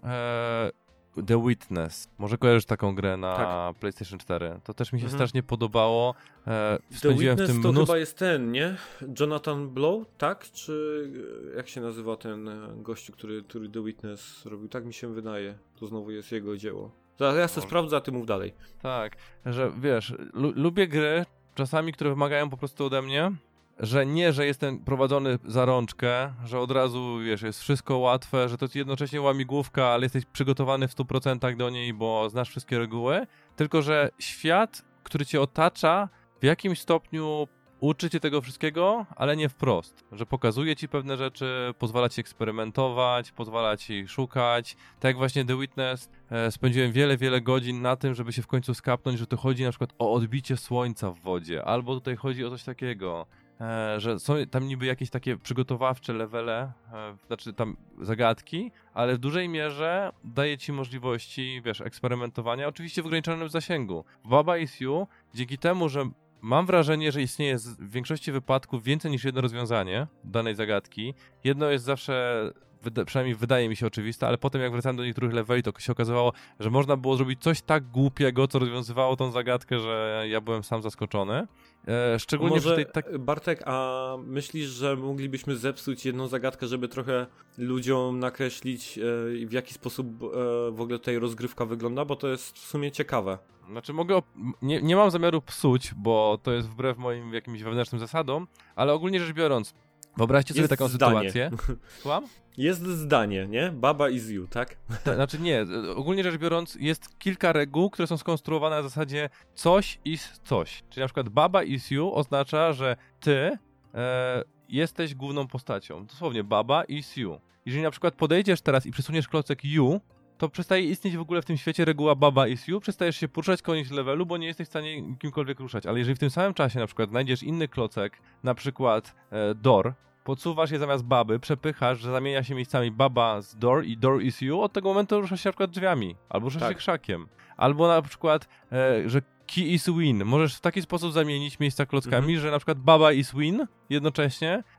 E, The Witness. Może kojarzysz taką grę na Tak. PlayStation cztery. To też mi się Mhm. strasznie podobało. E, The spędziłem Witness w tym to mnóstwo... chyba jest ten, nie? Jonathan Blow, tak? Czy jak się nazywa ten gościu, który, który The Witness robił? Tak mi się wydaje. To znowu jest jego dzieło. Zaraz ja sobie Może. sprawdzę, a ty mów dalej. Tak, że wiesz, lu- lubię gry czasami, które wymagają po prostu ode mnie, że nie, że jestem prowadzony za rączkę, że od razu, wiesz, jest wszystko łatwe, że to jest jednocześnie łamigłówka, ale jesteś przygotowany w stu procentach do niej, bo znasz wszystkie reguły, tylko że świat, który cię otacza, w jakimś stopniu uczy cię tego wszystkiego, ale nie wprost, że pokazuje ci pewne rzeczy, pozwala ci eksperymentować, pozwala ci szukać. Tak jak właśnie The Witness, e, spędziłem wiele, wiele godzin na tym, żeby się w końcu skapnąć, że tu chodzi na przykład o odbicie słońca w wodzie, albo tutaj chodzi o coś takiego, e, że są tam niby jakieś takie przygotowawcze levele, e, znaczy tam zagadki, ale w dużej mierze daje ci możliwości, wiesz, eksperymentowania, oczywiście w ograniczonym zasięgu. W Baba Is You, dzięki temu, że mam wrażenie, że istnieje w większości wypadków więcej niż jedno rozwiązanie danej zagadki. Jedno jest zawsze, wyda- przynajmniej wydaje mi się oczywiste, ale potem jak wracałem do niektórych leveli, to się okazywało, że można było zrobić coś tak głupiego, co rozwiązywało tą zagadkę, że ja byłem sam zaskoczony. E, szczególnie Może, przy tej tak... Bartek, a myślisz, że moglibyśmy zepsuć jedną zagadkę, żeby trochę ludziom nakreślić, e, w jaki sposób e, w ogóle tutaj rozgrywka wygląda, bo to jest w sumie ciekawe. Znaczy mogę, op- nie, nie mam zamiaru psuć, bo to jest wbrew moim jakimś wewnętrznym zasadom, ale ogólnie rzecz biorąc, wyobraźcie sobie Jest taką zdanie. sytuację. Słucham? Jest zdanie, nie? Baba is you, tak? Ta, znaczy nie, ogólnie rzecz biorąc jest kilka reguł, które są skonstruowane na zasadzie coś is coś. Czyli na przykład baba is you oznacza, że ty e, jesteś główną postacią. Dosłownie baba is you. Jeżeli na przykład podejdziesz teraz i przesuniesz klocek you, to przestaje istnieć w ogóle w tym świecie reguła baba is you, przestajesz się poruszać koniec levelu, bo nie jesteś w stanie kimkolwiek ruszać. Ale jeżeli w tym samym czasie na przykład znajdziesz inny klocek, na przykład e, door, podsuwasz je zamiast baby, przepychasz, że zamienia się miejscami baba z door i door is you, od tego momentu ruszasz się na przykład drzwiami, albo ruszasz Tak. się krzakiem. Albo na przykład, e, że key is win. Możesz w taki sposób zamienić miejsca klockami, Mhm. że na przykład baba is win jednocześnie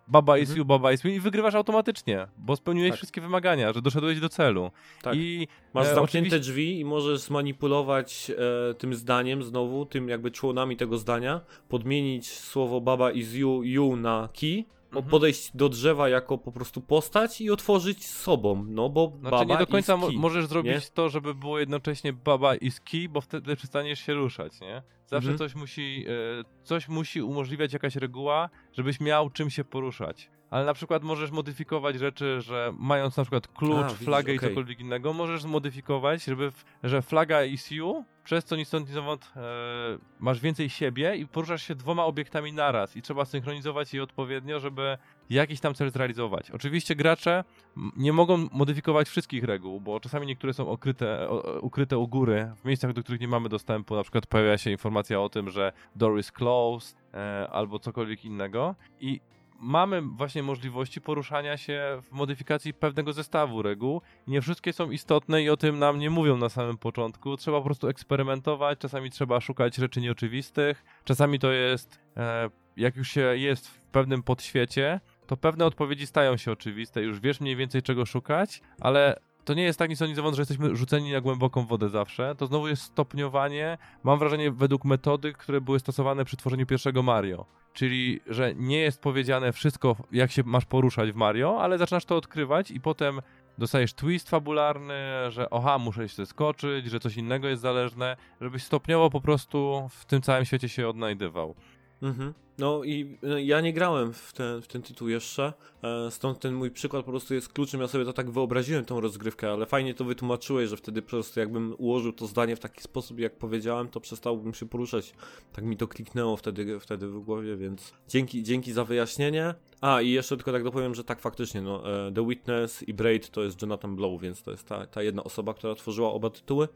baba is mhm. you, baba is me i wygrywasz automatycznie, bo spełniłeś tak. wszystkie wymagania, że doszedłeś do celu. Tak. I masz e, zamknięte oczywiście... drzwi i możesz zmanipulować e, tym zdaniem znowu, tym jakby członami tego zdania, podmienić słowo baba is you, you na key, mhm. podejść do drzewa jako po prostu postać i otworzyć z sobą, no bo znaczy, baba nie do końca is key, możesz zrobić nie? to, żeby było jednocześnie baba is key, bo wtedy przestaniesz się ruszać, nie? Zawsze mhm. coś musi, e, coś musi umożliwiać jakaś reguła, żebyś miał czym się poruszać. Ale na przykład możesz modyfikować rzeczy, że mając na przykład klucz, A, flagę widzisz, i cokolwiek okay. innego, możesz zmodyfikować, żeby, że flaga is you, przez co ni stąd ni zowąd e, masz więcej siebie i poruszasz się dwoma obiektami naraz i trzeba synchronizować je odpowiednio, żeby jakiś tam cel zrealizować. Oczywiście gracze nie mogą modyfikować wszystkich reguł, bo czasami niektóre są okryte, o, ukryte u góry, w miejscach, do których nie mamy dostępu, na przykład pojawia się informacja o tym, że door is closed e, albo cokolwiek innego i mamy właśnie możliwości poruszania się w modyfikacji pewnego zestawu reguł. Nie wszystkie są istotne i o tym nam nie mówią na samym początku. Trzeba po prostu eksperymentować, czasami trzeba szukać rzeczy nieoczywistych, czasami to jest, e, jak już się jest w pewnym podświecie, to pewne odpowiedzi stają się oczywiste, już wiesz mniej więcej czego szukać, ale to nie jest tak nic o nic, że jesteśmy rzuceni na głęboką wodę zawsze. To znowu jest stopniowanie, mam wrażenie, według metodyk, które były stosowane przy tworzeniu pierwszego Mario. Czyli, że nie jest powiedziane wszystko, jak się masz poruszać w Mario, ale zaczynasz to odkrywać i potem dostajesz twist fabularny, że oha, muszę się skoczyć, że coś innego jest zależne, żebyś stopniowo po prostu w tym całym świecie się odnajdywał. Mhm. No i ja nie grałem w ten, w ten tytuł jeszcze, e, stąd ten mój przykład po prostu jest kluczem, ja sobie to tak wyobraziłem tą rozgrywkę, ale fajnie to wytłumaczyłeś, że wtedy po prostu jakbym ułożył to zdanie w taki sposób, jak powiedziałem, to przestałbym się poruszać. Tak mi to kliknęło wtedy, wtedy w głowie, więc dzięki, dzięki za wyjaśnienie. A i jeszcze tylko tak dopowiem, że tak faktycznie, no, e, The Witness i Braid to jest Jonathan Blow, więc to jest ta, ta jedna osoba, która tworzyła oba tytuły.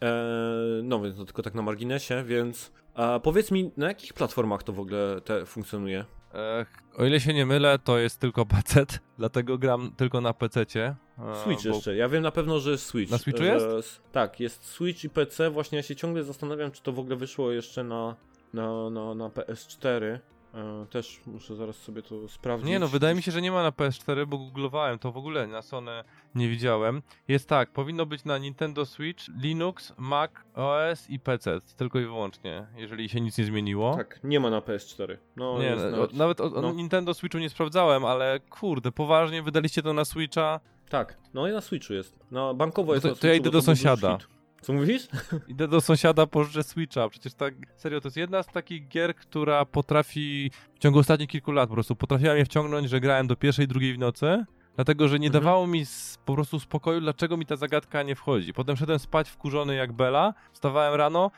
Eee, no więc to tylko tak na marginesie, więc a powiedz mi, na jakich platformach to w ogóle te funkcjonuje? Ech, o ile się nie mylę, to jest tylko P C, dlatego gram tylko na pececie. Switch bo... jeszcze, ja wiem na pewno, że jest Switch. Na Switchu jest? E, tak, jest Switch i P C, właśnie ja się ciągle zastanawiam, czy to w ogóle wyszło jeszcze na, na, na, na P S cztery. E, też muszę zaraz sobie to sprawdzić. Nie no, wydaje mi się, że nie ma na P S cztery, bo googlowałem to w ogóle, na Sony nie widziałem. Jest tak, powinno być na Nintendo Switch, Linux, Mac O S i P C, tylko i wyłącznie, jeżeli się nic nie zmieniło. Tak, nie ma na P S cztery. No, nie, nawet, o, nawet o, no. Nintendo Switchu nie sprawdzałem, ale kurde, poważnie, wydaliście to na Switcha? Tak, no i na Switchu jest. No, bankowo jest no to, na Switchu, to ja idę do sąsiada. Co mówisz? Idę do sąsiada, pożyczę Switcha. Przecież tak, serio, to jest jedna z takich gier, która potrafi w ciągu ostatnich kilku lat po prostu potrafiła mnie wciągnąć, że grałem do pierwszej, drugiej w nocy, dlatego, że nie mhm. dawało mi z, po prostu spokoju, dlaczego mi ta zagadka nie wchodzi. Potem szedłem spać wkurzony jak Bela, wstawałem rano,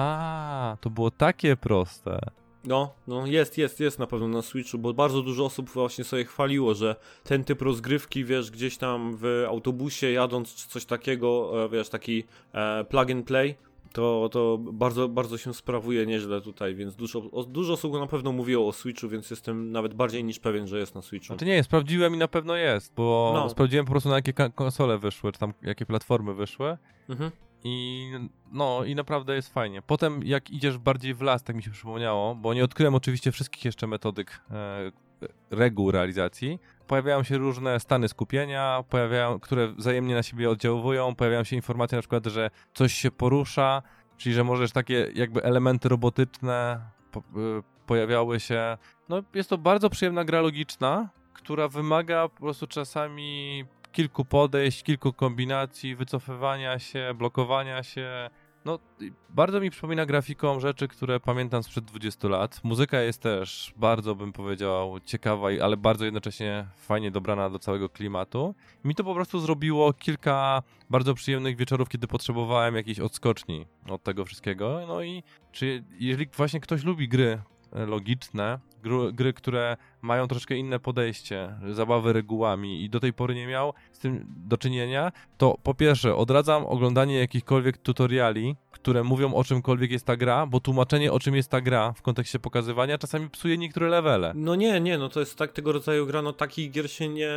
a to było takie proste. No, no jest, jest, jest na pewno na Switchu, bo bardzo dużo osób właśnie sobie chwaliło, że ten typ rozgrywki, wiesz, gdzieś tam w autobusie jadąc czy coś takiego, wiesz, taki e, plug and play, to, to bardzo, bardzo się sprawuje nieźle tutaj, więc dużo, dużo osób na pewno mówiło o Switchu, więc jestem nawet bardziej niż pewien, że jest na Switchu. A to nie jest, sprawdziłem i na pewno jest, bo no. sprawdziłem po prostu na jakie konsole wyszły, czy tam jakie platformy wyszły. Mhm. I no i naprawdę jest fajnie. Potem jak idziesz bardziej w las, tak mi się przypomniało, bo nie odkryłem oczywiście wszystkich jeszcze metodyk e, reguł realizacji. Pojawiają się różne stany skupienia, pojawiają, które wzajemnie na siebie oddziałują, pojawiają się informacje na przykład, że coś się porusza, czyli że możesz takie jakby elementy robotyczne po, y, pojawiały się. No jest to bardzo przyjemna gra logiczna, która wymaga po prostu czasami kilku podejść, kilku kombinacji, wycofywania się, blokowania się. No, bardzo mi przypomina grafiką rzeczy, które pamiętam sprzed dwudziestu lat. Muzyka jest też bardzo, bym powiedział, ciekawa, ale bardzo jednocześnie fajnie dobrana do całego klimatu. Mi to po prostu zrobiło kilka bardzo przyjemnych wieczorów, kiedy potrzebowałem jakiejś odskoczni od tego wszystkiego. No i czy jeżeli właśnie ktoś lubi gry logiczne, gry, gry, które mają troszkę inne podejście, zabawy regułami i do tej pory nie miał z tym do czynienia, to po pierwsze odradzam oglądanie jakichkolwiek tutoriali, które mówią o czymkolwiek jest ta gra, bo tłumaczenie o czym jest ta gra w kontekście pokazywania czasami psuje niektóre levele. No nie, nie, no to jest tak tego rodzaju gra, no takich gier się nie...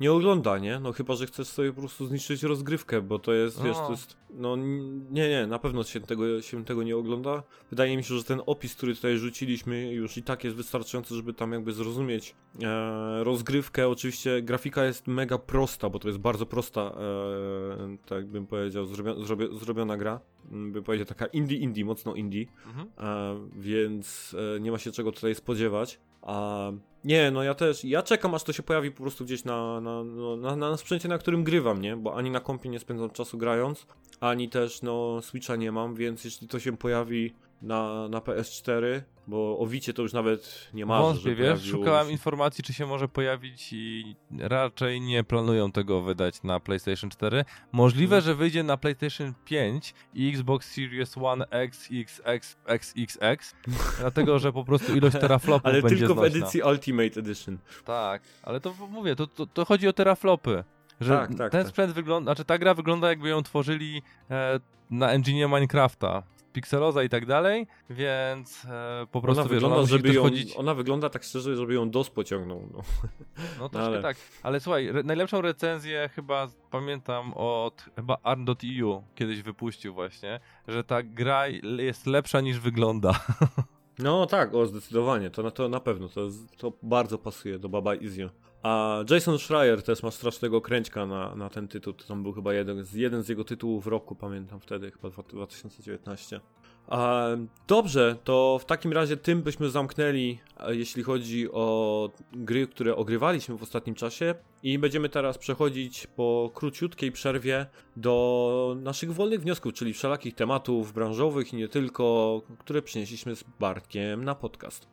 nie ogląda, nie? No chyba, że chcesz sobie po prostu zniszczyć rozgrywkę, bo to jest, no. wiesz, to jest, no nie, nie, na pewno się tego, się tego nie ogląda. Wydaje mi się, że ten opis, który tutaj rzuciliśmy, już i tak jest wystarczający, żeby tam jakby zrozumieć e, rozgrywkę. Oczywiście grafika jest mega prosta, bo to jest bardzo prosta, e, tak bym powiedział, zrobio, zrobio, zrobiona gra. Bym powiedział taka indie, indie, mocno indie, mhm. e, więc e, nie ma się czego tutaj spodziewać. A nie, no ja też, ja czekam aż to się pojawi po prostu gdzieś na, na, no, na, na sprzęcie, na którym grywam, nie? Bo ani na kompie nie spędzam czasu grając, ani też no Switcha nie mam, więc jeśli to się pojawi na, na P S cztery, bo o Vicie to już nawet nie ma. Wątpię, wiesz, szukałem się informacji, czy się może pojawić i raczej nie planują tego wydać na PlayStation cztery. Możliwe, hmm. że wyjdzie na PlayStation pięć i Xbox Series One X, X, X, X, X, X, dlatego, że po prostu ilość teraflopów ale będzie tylko znośna. w edycji Ultimate Edition. Tak, ale to mówię, to, to, to chodzi o teraflopy. Że tak, tak, ten tak. sprzęt wygląda, znaczy ta gra wygląda jakby ją tworzyli e, na engine'ie Minecrafta, Pixeloza i tak dalej, więc e, po prostu ona wiesz, wygląda, ona musi żeby ją, chodzić... ona wygląda tak szczerze, żeby ją dos pociągnął. No, no troszkę ale... tak, ale słuchaj, re, najlepszą recenzję chyba pamiętam od chyba Arn kropka e u kiedyś wypuścił właśnie, że ta gra jest lepsza niż wygląda. No tak, o zdecydowanie, to na, to na pewno, to, to bardzo pasuje do Baba Izio. A Jason Schreier też ma strasznego kręćka na, na ten tytuł, to tam był chyba jeden z, jeden z jego tytułów roku, pamiętam wtedy, chyba dwa tysiące dziewiętnaście. A, dobrze, to w takim razie tym byśmy zamknęli, jeśli chodzi o gry, które ogrywaliśmy w ostatnim czasie i będziemy teraz przechodzić po króciutkiej przerwie do naszych wolnych wniosków, czyli wszelakich tematów branżowych i nie tylko, które przynieśliśmy z Bartkiem na podcast.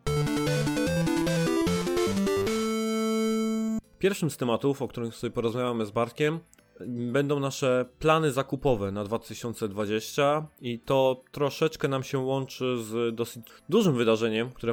Pierwszym z tematów, o których sobie porozmawiamy z Bartkiem, będą nasze plany zakupowe na dwa tysiące dwudziesty i to troszeczkę nam się łączy z dosyć dużym wydarzeniem, które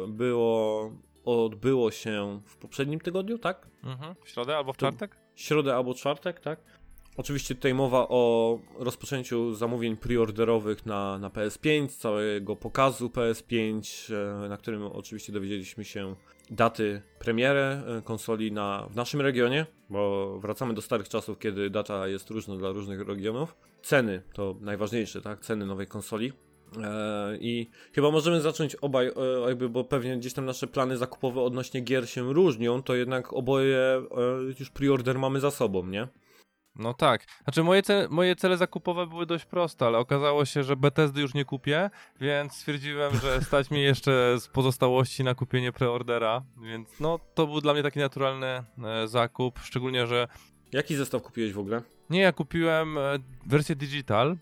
było, odbyło się w poprzednim tygodniu, tak? Mhm. W środę albo w czwartek? W środę albo czwartek, tak? Oczywiście tutaj mowa o rozpoczęciu zamówień preorderowych na, na P S pięć, całego pokazu P S pięć, na którym oczywiście dowiedzieliśmy się daty premiery konsoli na, w naszym regionie, bo wracamy do starych czasów, kiedy data jest różna dla różnych regionów. Ceny to najważniejsze, tak? Ceny nowej konsoli. Eee, I chyba możemy zacząć obaj, e, jakby, bo pewnie gdzieś tam nasze plany zakupowe odnośnie gier się różnią, to jednak oboje e, już preorder mamy za sobą, nie? No tak, znaczy moje, ce- moje cele zakupowe były dość proste, ale okazało się, że Bethesdy już nie kupię, więc stwierdziłem, że stać mi jeszcze z pozostałości na kupienie preordera, więc no to był dla mnie taki naturalny e, zakup, szczególnie, że... Jaki zestaw kupiłeś w ogóle? Nie, ja kupiłem e, wersję digital.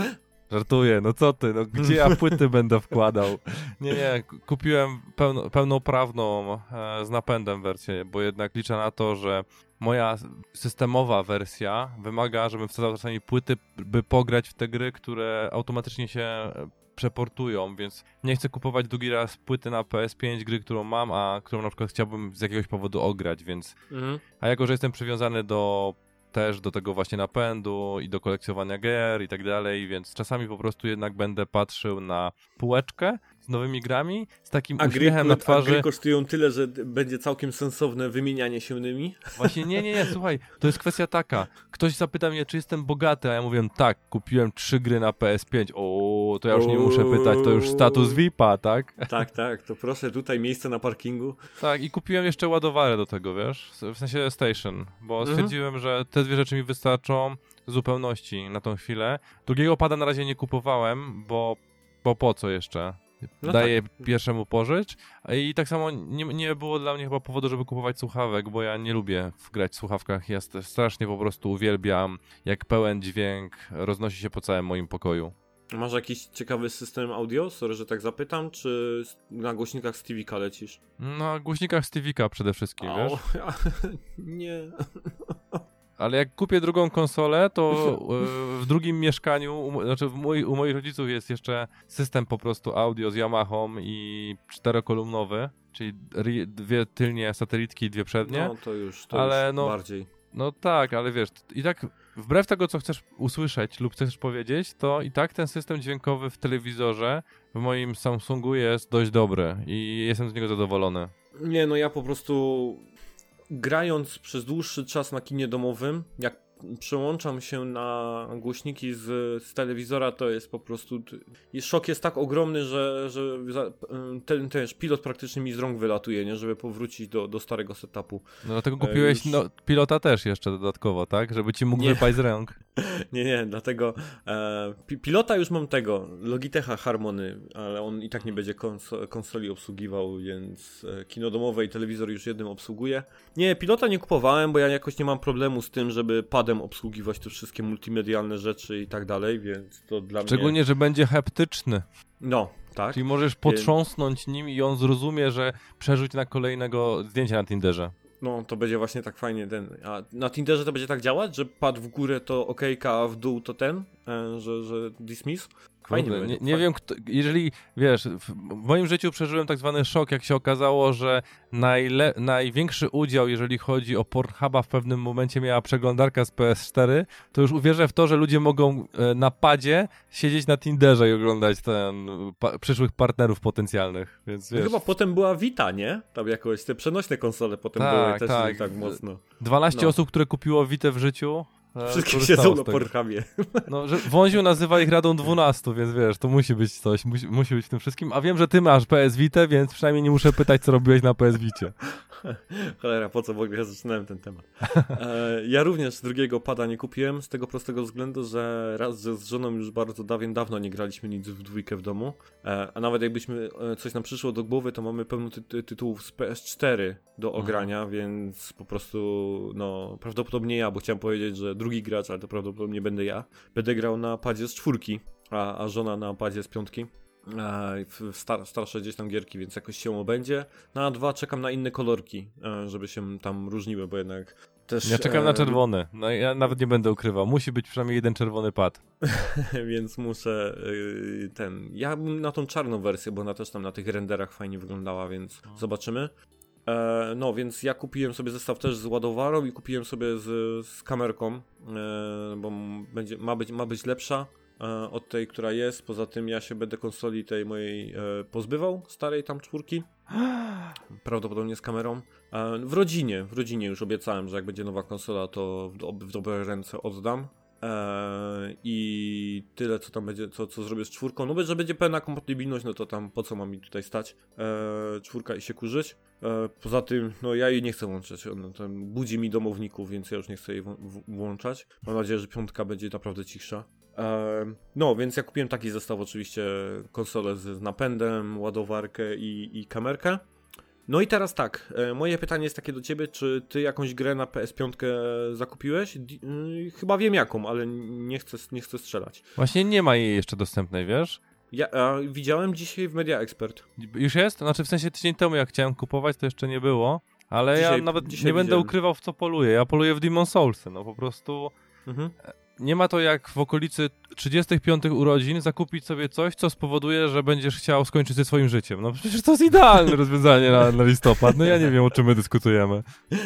Żartuję, no co ty, no gdzie ja płyty będę wkładał? Nie, nie, kupiłem pełno, pełnoprawną e, z napędem wersję, bo jednak liczę na to, że moja systemowa wersja wymaga, żebym wsadzał czasami płyty, by pograć w te gry, które automatycznie się przeportują, więc nie chcę kupować drugi raz płyty na P S pięć, gry, którą mam, a którą na przykład chciałbym z jakiegoś powodu ograć, więc... Mhm. A jako, że jestem przywiązany do... też do tego właśnie napędu i do kolekcjonowania gier i tak dalej, więc czasami po prostu jednak będę patrzył na półeczkę z nowymi grami, z takim a uśmiechem gry, na twarzy. A gry kosztują tyle, że będzie całkiem sensowne wymienianie się nimi? Właśnie nie, nie, nie, słuchaj, to jest kwestia taka. Ktoś zapyta mnie, czy jestem bogaty, a ja mówię, tak, kupiłem trzy gry na P S pięć. O, to ja już nie muszę pytać, to już status V I P-a, tak? Tak, tak, to proszę, tutaj miejsce na parkingu. Tak, i kupiłem jeszcze ładowarę do tego, wiesz, w sensie station, bo mhm. stwierdziłem, że te dwie rzeczy mi wystarczą w zupełności na tą chwilę. Drugiego pada na razie nie kupowałem, bo, bo po co jeszcze? No daję tak. Pierwszemu pożycz i tak samo nie, nie było dla mnie chyba powodu, żeby kupować słuchawek, bo ja nie lubię grać w słuchawkach, ja strasznie po prostu uwielbiam, jak pełen dźwięk roznosi się po całym moim pokoju. Masz jakiś ciekawy system audio? Sorry, że tak zapytam, czy na głośnikach Stevie'ka lecisz? Na głośnikach Stevie'ka przede wszystkim, o, wiesz? Ja, nie... Ale jak kupię drugą konsolę, to w drugim mieszkaniu, znaczy w mój, u moich rodziców jest jeszcze system po prostu audio z Yamahą i czterokolumnowy, czyli dwie tylnie satelitki i dwie przednie. No to już, to ale już no, bardziej. No tak, ale wiesz, i tak wbrew tego, co chcesz usłyszeć lub chcesz powiedzieć, to i tak ten system dźwiękowy w telewizorze w moim Samsungu jest dość dobry i jestem z niego zadowolony. Nie, no ja po prostu... grając przez dłuższy czas na kinie domowym, jak przełączam się na głośniki z, z telewizora, to jest po prostu... Jest, szok jest tak ogromny, że, że ten też pilot praktycznie mi z rąk wylatuje, nie? Żeby powrócić do, do starego setupu. No dlatego kupiłeś e, już... no, pilota też jeszcze dodatkowo, tak? Żeby ci mógł nie. wypaść z rąk. Nie, nie, dlatego e, pi- pilota już mam tego, Logitecha Harmony, ale on i tak nie będzie kons- konsoli obsługiwał, więc e, kino domowe i telewizor już jednym obsługuje. Nie, pilota nie kupowałem, bo ja jakoś nie mam problemu z tym, żeby padem obsługiwać te wszystkie multimedialne rzeczy i tak dalej, więc to dla mnie... Szczególnie, że będzie haptyczny. No, tak. Czyli możesz potrząsnąć nim i on zrozumie, że przerzuć na kolejnego zdjęcia na Tinderze. No, to będzie właśnie tak fajnie ten... A na Tinderze to będzie tak działać, że pad w górę to okejka, a w dół to ten? E, że, że dismiss? Fajnie Kurde, będzie. Nie, nie wiem, kto, jeżeli, wiesz, w moim życiu przeżyłem tak zwany szok, jak się okazało, że najle, największy udział, jeżeli chodzi o Pornhuba, w pewnym momencie miała przeglądarka z P S cztery, to już uwierzę w to, że ludzie mogą na padzie siedzieć na Tinderze i oglądać ten, pa, przyszłych partnerów potencjalnych, więc wiesz. Chyba potem była Vita, nie? Tam jakoś te przenośne konsole potem tak, były też tak, tak mocno. dwanaście no. osób, które kupiło Vitę w życiu. Wszystkie siedzą na Pornhubie. No, że Wąziu nazywa ich radą dwunastu, więc wiesz, to musi być coś, musi, musi być w tym wszystkim. A wiem, że ty masz P S Vitę, więc przynajmniej nie muszę pytać, co robiłeś na P S Vicie. Cholera, po co w ogóle zaczynałem ten temat. E, ja również drugiego pada nie kupiłem, z tego prostego względu, że raz, że z żoną już bardzo dawien, dawno nie graliśmy nic w dwójkę w domu, e, a nawet jakbyśmy coś nam przyszło do głowy, to mamy pełno ty- ty- tytułów z P S cztery do ogrania, mhm. więc po prostu, no, prawdopodobnie ja, bo chciałem powiedzieć, że drugi gracz, ale to prawdopodobnie będę ja, będę grał na padzie z czwórki, a, a żona na padzie z piątki. W star- starsze gdzieś tam gierki, więc jakoś się obędzie. No a dwa czekam na inne kolorki, żeby się tam różniły, bo jednak też... Ja czekam e... na czerwony, no ja nawet nie będę ukrywał, musi być przynajmniej jeden czerwony pad. Więc muszę yy, ten... Ja bym na tą czarną wersję, bo ona też tam na tych renderach fajnie wyglądała, więc no. zobaczymy. E, no, więc ja kupiłem sobie zestaw też z ładowarą i kupiłem sobie z, z kamerką, e, bo będzie, ma, być, ma być lepsza od tej, która jest. Poza tym ja się będę konsoli tej mojej e, pozbywał, starej tam czwórki. Prawdopodobnie z kamerą. E, w rodzinie, w rodzinie już obiecałem, że jak będzie nowa konsola, to w, w dobre ręce oddam. E, I tyle, co tam będzie, co, co zrobię z czwórką. No, że będzie pełna kompatybilność, no to tam po co mam mi tutaj stać? E, czwórka i się kurzyć. E, poza tym, no ja jej nie chcę łączyć. On tam budzi mi domowników, więc ja już nie chcę jej w, w, włączać. Mam nadzieję, że piątka będzie naprawdę cichsza. No, więc ja kupiłem taki zestaw, oczywiście konsolę z napędem, ładowarkę i, i kamerkę. No i teraz tak, moje pytanie jest takie do ciebie, czy ty jakąś grę na P S pięć zakupiłeś? Chyba wiem jaką, ale nie chcę, nie chcę strzelać. Właśnie nie ma jej jeszcze dostępnej, wiesz? Ja a, widziałem dzisiaj w Media Expert. Już jest? Znaczy w sensie tydzień temu jak chciałem kupować, to jeszcze nie było, ale dzisiaj, ja nawet nie widziałem. Będę ukrywał, w co poluję. Ja poluję w Demon's Soulsy, no po prostu... Mhm. Nie ma to jak w okolicy trzydziestych piątych urodzin zakupić sobie coś, co spowoduje, że będziesz chciał skończyć ze swoim życiem. No przecież to jest idealne rozwiązanie na, na listopad. No ja nie wiem, o czym my dyskutujemy.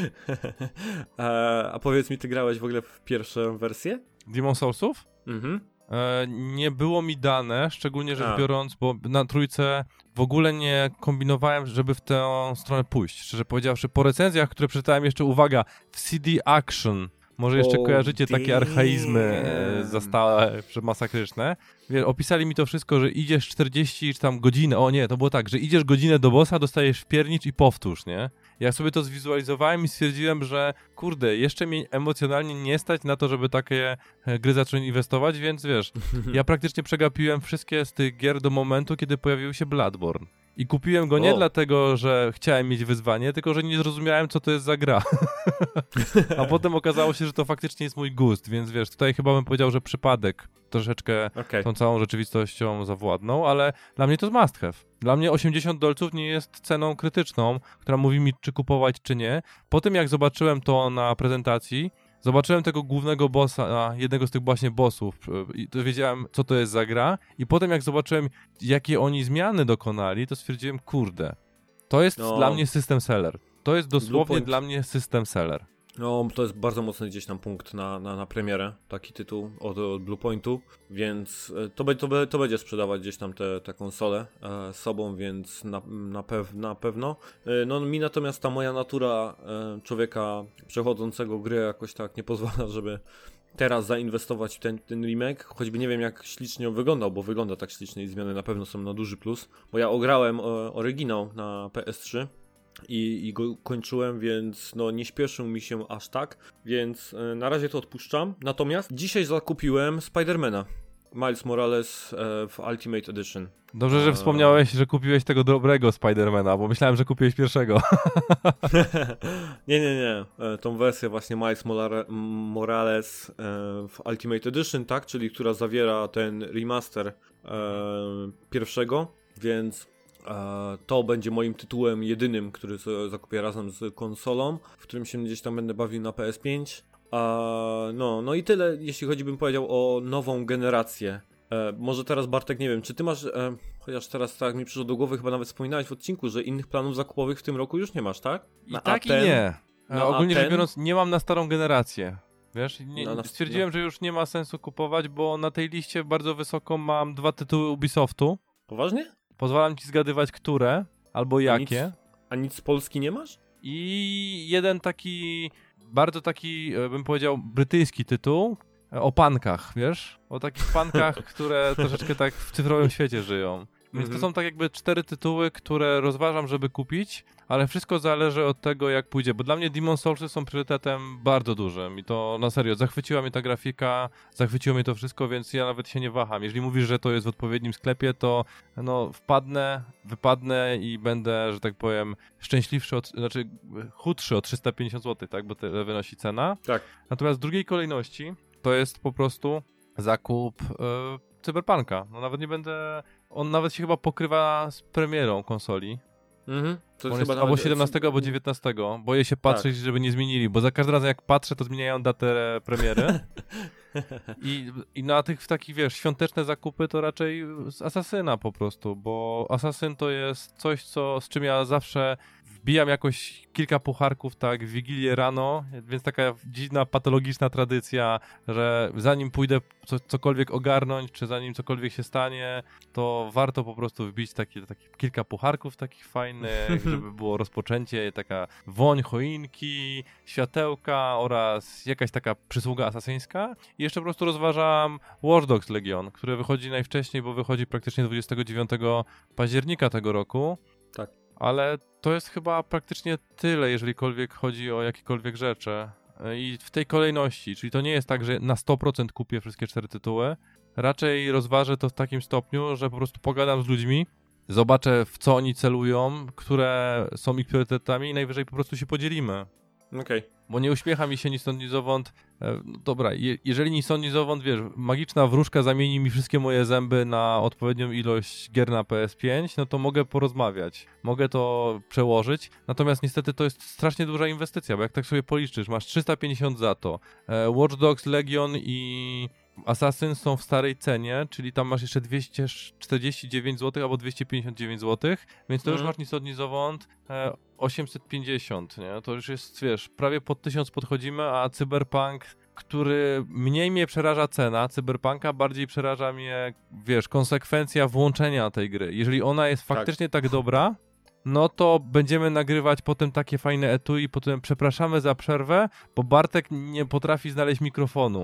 a, a powiedz mi, ty grałeś w ogóle w pierwszą wersję? Demon's Soulsów? Mhm. E, nie było mi dane, szczególnie rzecz a. biorąc, bo na trójce w ogóle nie kombinowałem, żeby w tę stronę pójść. Szczerze powiedziawszy, po recenzjach, które przeczytałem jeszcze, uwaga, w C D Action... Może jeszcze oh, kojarzycie damn. takie archaizmy e, zastałe, masakryczne. Wie, opisali mi to wszystko, że idziesz czterdzieści czy tam godzinę, o nie, to było tak, że idziesz godzinę do bossa, dostajesz wpiernicz i powtórz, nie? Ja sobie to zwizualizowałem i stwierdziłem, że kurde, jeszcze mnie emocjonalnie nie stać na to, żeby takie gry zacząć inwestować, więc wiesz, ja praktycznie przegapiłem wszystkie z tych gier do momentu, kiedy pojawił się Bloodborne. I kupiłem go nie o. dlatego, że chciałem mieć wyzwanie, tylko że nie zrozumiałem, co to jest za gra. A potem okazało się, że to faktycznie jest mój gust, więc wiesz, tutaj chyba bym powiedział, że przypadek troszeczkę okay. tą całą rzeczywistością zawładnął, ale dla mnie to jest must have. Dla mnie osiemdziesiąt dolców nie jest ceną krytyczną, która mówi mi, czy kupować, czy nie. Po tym, jak zobaczyłem to na prezentacji, zobaczyłem tego głównego bossa, jednego z tych właśnie bossów i to wiedziałem, co to jest za gra i potem jak zobaczyłem, jakie oni zmiany dokonali, to stwierdziłem, kurde, to jest no. dla mnie system seller. To jest dosłownie dla mnie system seller. No, to jest bardzo mocny gdzieś tam punkt na, na, na premierę, taki tytuł od, od Bluepointu, więc to, be, to, be, to będzie sprzedawać gdzieś tam te, te konsole e, sobą, więc na, na, pew, na pewno. E, no mi natomiast ta moja natura e, człowieka przechodzącego gry jakoś tak nie pozwala, żeby teraz zainwestować w ten, ten remake, choćby nie wiem jak ślicznie on wyglądał, bo wygląda tak ślicznie i zmiany na pewno są na duży plus, bo ja ograłem e, oryginał na P S trzy i, i go kończyłem, więc no nie śpieszył mi się aż tak, więc e, na razie to odpuszczam. Natomiast dzisiaj zakupiłem Spidermana, Miles Morales e, w Ultimate Edition. Dobrze, że wspomniałeś, że kupiłeś tego dobrego Spidermana, bo myślałem, że kupiłeś pierwszego. nie, nie, nie. E, tą wersję właśnie Miles Morales e, w Ultimate Edition, tak, czyli która zawiera ten remaster e, pierwszego, więc to będzie moim tytułem jedynym, który zakupię razem z konsolą, w którym się gdzieś tam będę bawił na P S pięć. No, no i tyle, jeśli chodzi bym powiedział o nową generację. Może teraz Bartek, nie wiem, czy ty masz, chociaż teraz tak mi przyszło do głowy, chyba nawet wspominałeś w odcinku, że innych planów zakupowych w tym roku już nie masz, tak? I na tak ten, i nie. No, ogólnie rzecz biorąc, nie mam na starą generację. Wiesz, nie, no, stwierdziłem, no. że już nie ma sensu kupować, bo na tej liście bardzo wysoko mam dwa tytuły Ubisoftu. Poważnie? Pozwalam ci zgadywać, które, albo jakie. A nic, a nic z Polski nie masz? I jeden taki, bardzo taki, bym powiedział, brytyjski tytuł o pankach, wiesz? O takich pankach, które troszeczkę tak w cyfrowym świecie żyją. Więc to są tak jakby cztery tytuły, które rozważam, żeby kupić, ale wszystko zależy od tego, jak pójdzie, bo dla mnie Demon's Soulsy są priorytetem bardzo dużym i to na serio, zachwyciła mnie ta grafika, zachwyciło mnie to wszystko, więc ja nawet się nie waham. Jeżeli mówisz, że to jest w odpowiednim sklepie, to no wpadnę, wypadnę i będę, że tak powiem, szczęśliwszy, od, znaczy chudszy o trzysta pięćdziesiąt złotych, tak, bo tyle wynosi cena. Tak. Natomiast w drugiej kolejności to jest po prostu zakup yy, Cyberpunka. No nawet nie będę... On nawet się chyba pokrywa z premierą konsoli. Mhm. To jest, jest chyba albo siedemnastego, albo dziewiętnastego. Boję się patrzeć, tak. żeby nie zmienili, bo za każdym razem jak patrzę, to zmieniają datę premiery. I, I na tych takich, wiesz, świąteczne zakupy to raczej z Asasyna po prostu, bo Asasyn to jest coś, co, z czym ja zawsze wbijam jakoś kilka pucharków tak w Wigilię rano, więc taka dziwna, patologiczna tradycja, że zanim pójdę co, cokolwiek ogarnąć, czy zanim cokolwiek się stanie, to warto po prostu wbić takie, takie kilka pucharków takich fajnych, żeby było rozpoczęcie, taka woń choinki, światełka oraz jakaś taka przysługa asasyńska. I jeszcze po prostu rozważam Watch Dogs Legion, które wychodzi najwcześniej, bo wychodzi praktycznie dwudziestego dziewiątego października tego roku. Tak. Ale to jest chyba praktycznie tyle, jeżelikolwiek chodzi o jakiekolwiek rzeczy. I w tej kolejności, czyli to nie jest tak, że na sto procent kupię wszystkie cztery tytuły. Raczej rozważę to w takim stopniu, że po prostu pogadam z ludźmi, zobaczę w co oni celują, które są ich priorytetami i najwyżej po prostu się podzielimy. Okej. Okay. Bo nie uśmiecha mi się ni stąd, ni zowąd. E, no dobra, je, jeżeli ni stąd, ni zowąd, wiesz, magiczna wróżka zamieni mi wszystkie moje zęby na odpowiednią ilość gier na P S pięć, no to mogę porozmawiać. Mogę to przełożyć. Natomiast niestety to jest strasznie duża inwestycja, bo jak tak sobie policzysz, masz trzysta pięćdziesiąt za to. E, Watch Dogs Legion i Assassin są w starej cenie, czyli tam masz jeszcze dwieście czterdzieści dziewięć złotych albo dwieście pięćdziesiąt dziewięć złotych, więc to mm. już masz ni stąd, ni zowąd e, osiemset pięćdziesiąt, nie? To już jest, wiesz, prawie pod tysiąc podchodzimy, a Cyberpunk, który mniej mnie przeraża cena Cyberpunka, bardziej przeraża mnie, wiesz, konsekwencja włączenia tej gry. Jeżeli ona jest faktycznie tak, tak dobra, no to będziemy nagrywać potem takie fajne etui, potem przepraszamy za przerwę, bo Bartek nie potrafi znaleźć mikrofonu.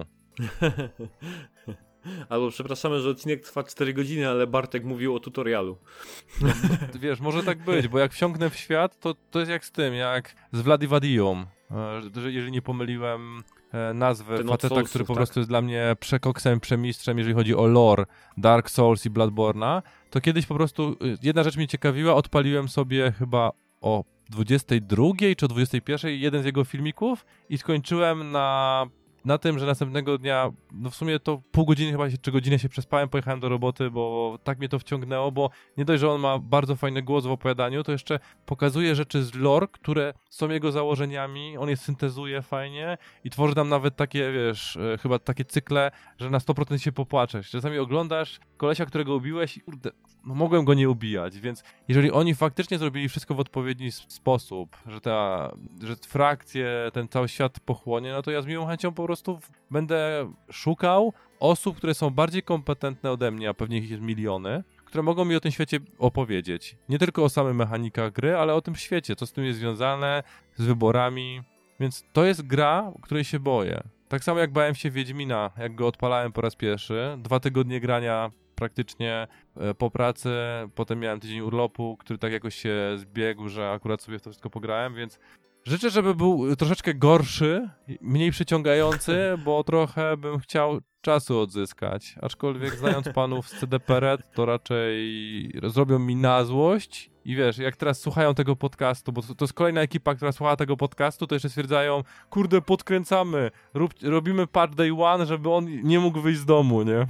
Albo przepraszamy, że odcinek trwa cztery godziny, ale Bartek mówił o tutorialu. No, wiesz, może tak być, bo jak wsiąknę w świat, to, to jest jak z tym, jak z Vladivadią. Jeżeli nie pomyliłem nazwę Ten faceta, Soulsów, który po tak? prostu jest dla mnie przekoksem, przemistrzem, jeżeli chodzi o lore Dark Souls i Bloodborne'a, to kiedyś po prostu jedna rzecz mnie ciekawiła, odpaliłem sobie chyba o dwudziestej drugiej czy o dwudziestej pierwszej jeden z jego filmików i skończyłem na... na tym, że następnego dnia, no w sumie to pół godziny chyba, czy godzinę się przespałem, pojechałem do roboty, bo tak mnie to wciągnęło, bo nie dość, że on ma bardzo fajny głos w opowiadaniu, to jeszcze pokazuje rzeczy z lore, które są jego założeniami, on je syntezuje fajnie i tworzy tam nawet takie, wiesz, chyba takie cykle, że na sto procent się popłaczesz. Czasami oglądasz kolesia, którego ubiłeś i kurde, mogłem go nie ubijać, więc jeżeli oni faktycznie zrobili wszystko w odpowiedni sposób, że ta, że frakcje, ten cały świat pochłonie, no to ja z miłą chęcią po prostu będę szukał osób, które są bardziej kompetentne ode mnie, a pewnie ich jest miliony, które mogą mi o tym świecie opowiedzieć. Nie tylko o samych mechanikach gry, ale o tym świecie, co z tym jest związane, z wyborami. Więc to jest gra, której się boję. Tak samo jak bałem się Wiedźmina, jak go odpalałem po raz pierwszy. Dwa tygodnie grania praktycznie po pracy, potem miałem tydzień urlopu, który tak jakoś się zbiegł, że akurat sobie w to wszystko pograłem, więc życzę, żeby był troszeczkę gorszy, mniej przyciągający, bo trochę bym chciał czasu odzyskać. Aczkolwiek znając panów z C D P R E D, to raczej zrobią mi na złość. I wiesz, jak teraz słuchają tego podcastu, bo to, to jest kolejna ekipa, która słucha tego podcastu, to jeszcze stwierdzają, kurde, podkręcamy, rób, robimy patch day one, żeby on nie mógł wyjść z domu, nie?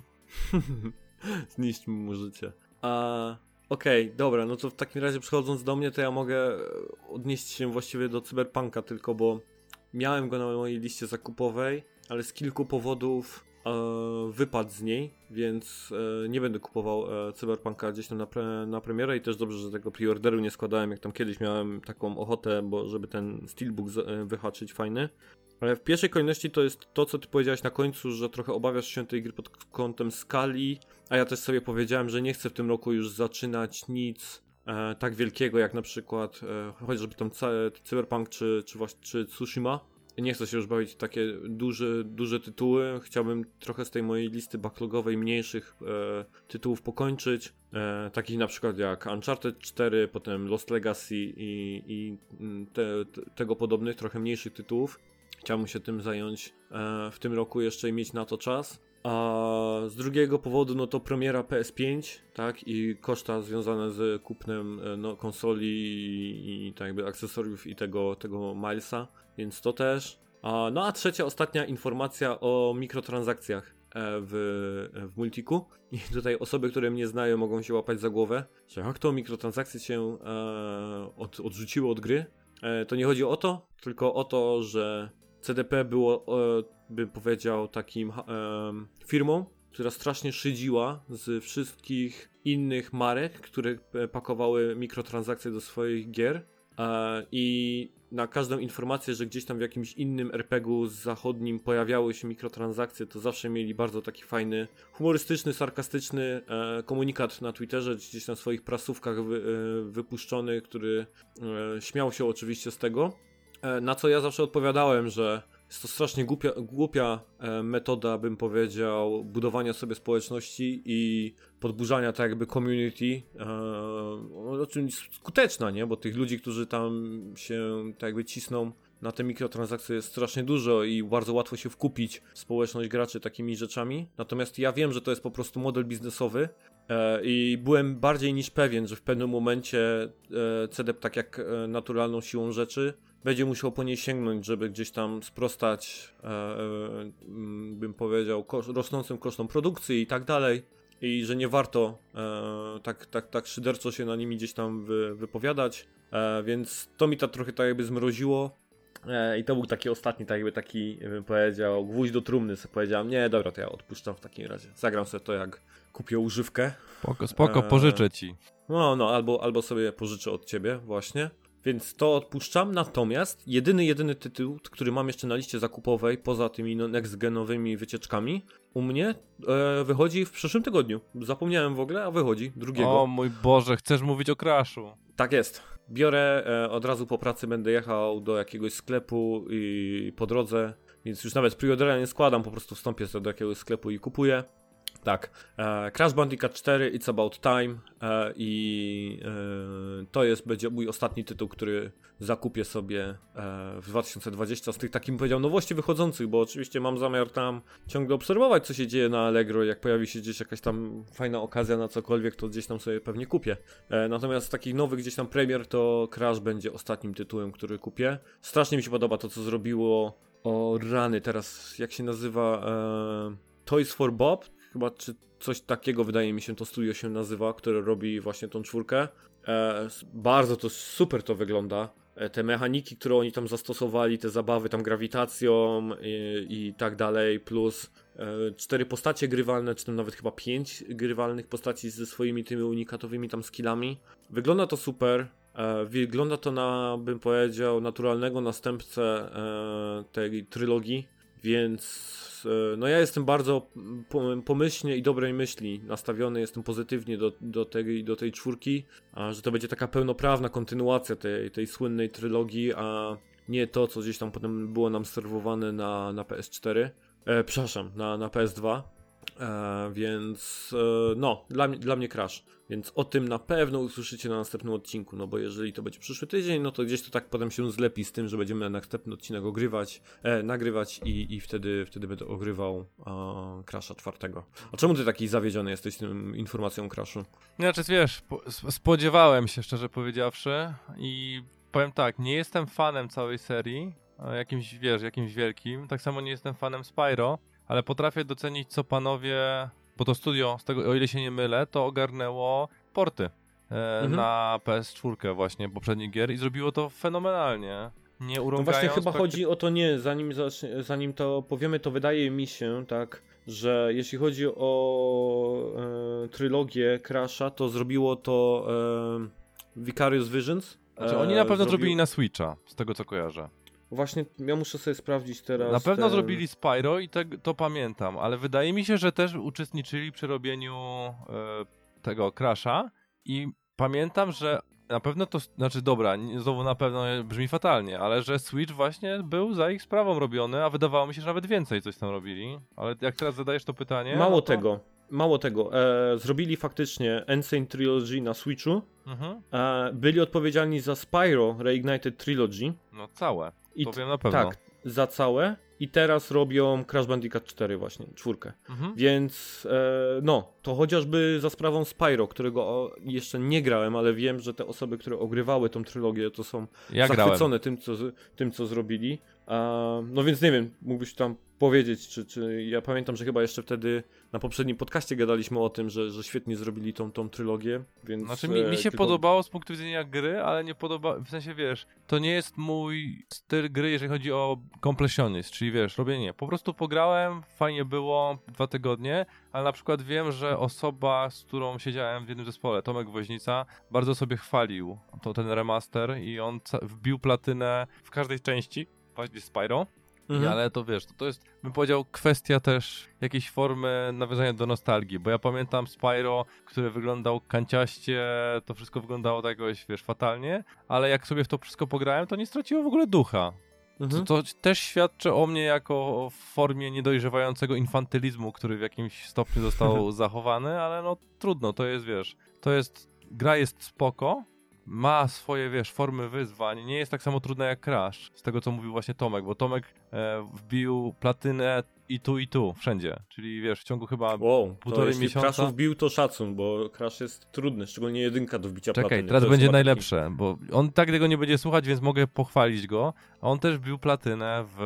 Zniszczmy mu życie. A... Okej, okay, dobra, no to w takim razie przechodząc do mnie, to ja mogę odnieść się właściwie do Cyberpunka tylko, bo miałem go na mojej liście zakupowej, ale z kilku powodów e, wypadł z niej, więc e, nie będę kupował e, Cyberpunka gdzieś tam na, pre, na premierę i też dobrze, że tego preorderu nie składałem, jak tam kiedyś miałem taką ochotę, bo żeby ten steelbook z, e, wyhaczyć fajny. Ale w pierwszej kolejności to jest to, co ty powiedziałeś na końcu, że trochę obawiasz się tej gry pod kątem skali, a ja też sobie powiedziałem, że nie chcę w tym roku już zaczynać nic e, tak wielkiego, jak na przykład e, chociażby tam Cyberpunk czy, czy, właśnie, czy Tsushima. Nie chcę się już bawić w takie duże, duże tytuły. Chciałbym trochę z tej mojej listy backlogowej mniejszych e, tytułów pokończyć. E, takich na przykład jak Uncharted cztery, potem Lost Legacy i, i te, te, tego podobnych, trochę mniejszych tytułów. Chciałbym się tym zająć e, w tym roku jeszcze i mieć na to czas. A z drugiego powodu, no to premiera P S pięć, tak, i koszta związane z kupnem e, no, konsoli i, i tak jakby akcesoriów i tego, tego Milesa, więc to też. A, no a trzecia, ostatnia informacja o mikrotransakcjach e, w, w Multiku. I tutaj osoby, które mnie znają, mogą się łapać za głowę, że jak to mikrotransakcje się e, od, odrzuciły od gry. E, to nie chodzi o to, tylko o to, że C D P było, e, bym powiedział, takim e, firmą, która strasznie szydziła z wszystkich innych marek, które pakowały mikrotransakcje do swoich gier e, i na każdą informację, że gdzieś tam w jakimś innym er pe gie u zachodnim pojawiały się mikrotransakcje, to zawsze mieli bardzo taki fajny, humorystyczny, sarkastyczny e, komunikat na Twitterze, gdzieś na swoich prasówkach wy, e, wypuszczony, który e, śmiał się oczywiście z tego. Na co ja zawsze odpowiadałem, że jest to strasznie głupia, głupia metoda, bym powiedział, budowania sobie społeczności i podburzania tak jakby community, e, skuteczna, nie? Bo tych ludzi, którzy tam się tak jakby cisną na te mikrotransakcje jest strasznie dużo i bardzo łatwo się wkupić w społeczność graczy takimi rzeczami. Natomiast ja wiem, że to jest po prostu model biznesowy e, i byłem bardziej niż pewien, że w pewnym momencie e, C D P, tak jak e, naturalną siłą rzeczy, będzie musiał po niej sięgnąć, żeby gdzieś tam sprostać, e, e, bym powiedział, kosz, rosnącym kosztom produkcji i tak dalej. I że nie warto e, tak, tak, tak szyderczo się na nimi gdzieś tam wy, wypowiadać. E, więc to mi to trochę tak jakby zmroziło. E, I to był taki ostatni, tak jakby taki, bym powiedział, gwóźdź do trumny. Sobie powiedziałem, nie, dobra, to ja odpuszczam w takim razie. Zagram sobie to, jak kupię używkę. Spoko, spoko, pożyczę ci. No, no, albo, albo sobie pożyczę od ciebie właśnie. Więc to odpuszczam, natomiast jedyny, jedyny tytuł, który mam jeszcze na liście zakupowej, poza tymi next-genowymi wycieczkami, u mnie e, wychodzi w przyszłym tygodniu. Zapomniałem w ogóle, a wychodzi drugiego. O mój Boże, chcesz mówić o Crashu? Tak jest. Biorę, e, od razu po pracy będę jechał do jakiegoś sklepu i po drodze, więc już nawet preordera nie składam, po prostu wstąpię sobie do jakiegoś sklepu i kupuję. Tak, e, Crash Bandicoot cztery, It's About Time e, i e, to jest, będzie mój ostatni tytuł, który zakupię sobie e, w dwa tysiące dwudziestym z tych, takim powiedział, nowości wychodzących, bo oczywiście mam zamiar tam ciągle obserwować, co się dzieje na Allegro, jak pojawi się gdzieś jakaś tam fajna okazja na cokolwiek, to gdzieś tam sobie pewnie kupię. E, natomiast z takich nowych gdzieś tam premier to Crash będzie ostatnim tytułem, który kupię. Strasznie mi się podoba to, co zrobiło, o rany, teraz jak się nazywa, e, Toys for Bob? Chyba, czy coś takiego, wydaje mi się, to studio się nazywa, które robi właśnie tą czwórkę. E, bardzo to super to wygląda. te mechaniki, które oni tam zastosowali, te zabawy tam grawitacją i, i tak dalej, plus e, cztery postacie grywalne, czy tam nawet chyba pięć grywalnych postaci ze swoimi tymi unikatowymi tam skillami. Wygląda to super, e, wygląda to na, bym powiedział, naturalnego następcę e, tej trylogii, więc no ja jestem bardzo pomyślnie i dobrej myśli nastawiony, jestem pozytywnie do, do, tej, do tej czwórki, a że to będzie taka pełnoprawna kontynuacja tej, tej słynnej trylogii, a nie to, co gdzieś tam potem było nam serwowane na, na P S cztery, e, przepraszam, na, na P S dwa, e, więc e, no, dla, dla mnie Crash. Więc o tym na pewno usłyszycie na następnym odcinku, no bo jeżeli to będzie przyszły tydzień, no to gdzieś to tak potem się zlepi z tym, że będziemy na następny odcinek ogrywać, e, nagrywać i, i wtedy, wtedy będę ogrywał e, Crasha czwartego. A czemu ty taki zawiedziony jesteś tym informacją o Crashu? Znaczy, wiesz, po, spodziewałem się, szczerze powiedziawszy, i powiem tak, nie jestem fanem całej serii, jakimś, wiesz, jakimś wielkim, tak samo nie jestem fanem Spyro, ale potrafię docenić, co panowie... Bo to studio, z tego, o ile się nie mylę, to ogarnęło porty e, mhm. na P S cztery właśnie poprzednich gier i zrobiło to fenomenalnie. Nie urągając... No właśnie chyba prakty... chodzi o to nie, zanim, zanim to powiemy, to wydaje mi się tak, że jeśli chodzi o e, trylogię Crasha, to zrobiło to e, Vicarious Visions. Znaczy, oni na pewno zrobił... zrobili na Switcha, z tego co kojarzę. Właśnie ja muszę sobie sprawdzić teraz. Na pewno ten... zrobili Spyro i te, to pamiętam, ale wydaje mi się, że też uczestniczyli przy robieniu e, tego Crasha i pamiętam, że na pewno to, znaczy dobra, znowu na pewno brzmi fatalnie, ale że Switch właśnie był za ich sprawą robiony, a wydawało mi się, że nawet więcej coś tam robili, ale jak teraz zadajesz to pytanie... Mało no to... tego. Mało tego, e, zrobili faktycznie Insane Trilogy na Switchu, mhm. e, byli odpowiedzialni za Spyro Reignited Trilogy. No całe, I to wiem na pewno. Tak, za całe i teraz robią Crash Bandicoot cztery właśnie, czwórkę. Mhm. Więc e, no, to chociażby za sprawą Spyro, którego o, jeszcze nie grałem, ale wiem, że te osoby, które ogrywały tą trylogię, to są ja zachwycone tym co, tym, co zrobili. E, no więc nie wiem, mógłbyś tam powiedzieć, czy, czy ja pamiętam, że chyba jeszcze wtedy na poprzednim podcaście gadaliśmy o tym, że, że świetnie zrobili tą, tą trylogię, więc... Znaczy mi, mi się tylko... podobało z punktu widzenia gry, ale nie podoba, w sensie wiesz, to nie jest mój styl gry, jeżeli chodzi o completionizm, czyli wiesz, robienie. Po prostu pograłem, fajnie było, dwa tygodnie, ale na przykład wiem, że osoba, z którą siedziałem w jednym zespole, Tomek Woźnica, bardzo sobie chwalił to, ten remaster i on wbił platynę w każdej części, właśnie Spyro. Mhm. Ale to wiesz, to, to jest, bym powiedział, kwestia też jakiejś formy nawiązania do nostalgii, bo ja pamiętam Spyro, który wyglądał kanciaście, to wszystko wyglądało tak jakoś, wiesz, fatalnie, ale jak sobie w to wszystko pograłem, to nie straciło w ogóle ducha. Mhm. To, to też świadczy o mnie jako o formie niedojrzewającego infantylizmu, który w jakimś stopniu został zachowany, ale no trudno, to jest, wiesz, to jest, gra jest spoko, ma swoje, wiesz, formy wyzwań, nie jest tak samo trudna jak Crash, z tego co mówił właśnie Tomek, bo Tomek e, wbił platynę i tu, i tu, wszędzie, czyli wiesz, w ciągu chyba wow, półtorej to miesiąca... Crashu wbił, to szacun, bo Crash jest trudny, szczególnie jedynka do wbicia Czekaj, platyny. Czekaj, teraz będzie najlepsze, taki... bo on tak tego nie będzie słuchać, więc mogę pochwalić go, a on też wbił platynę w,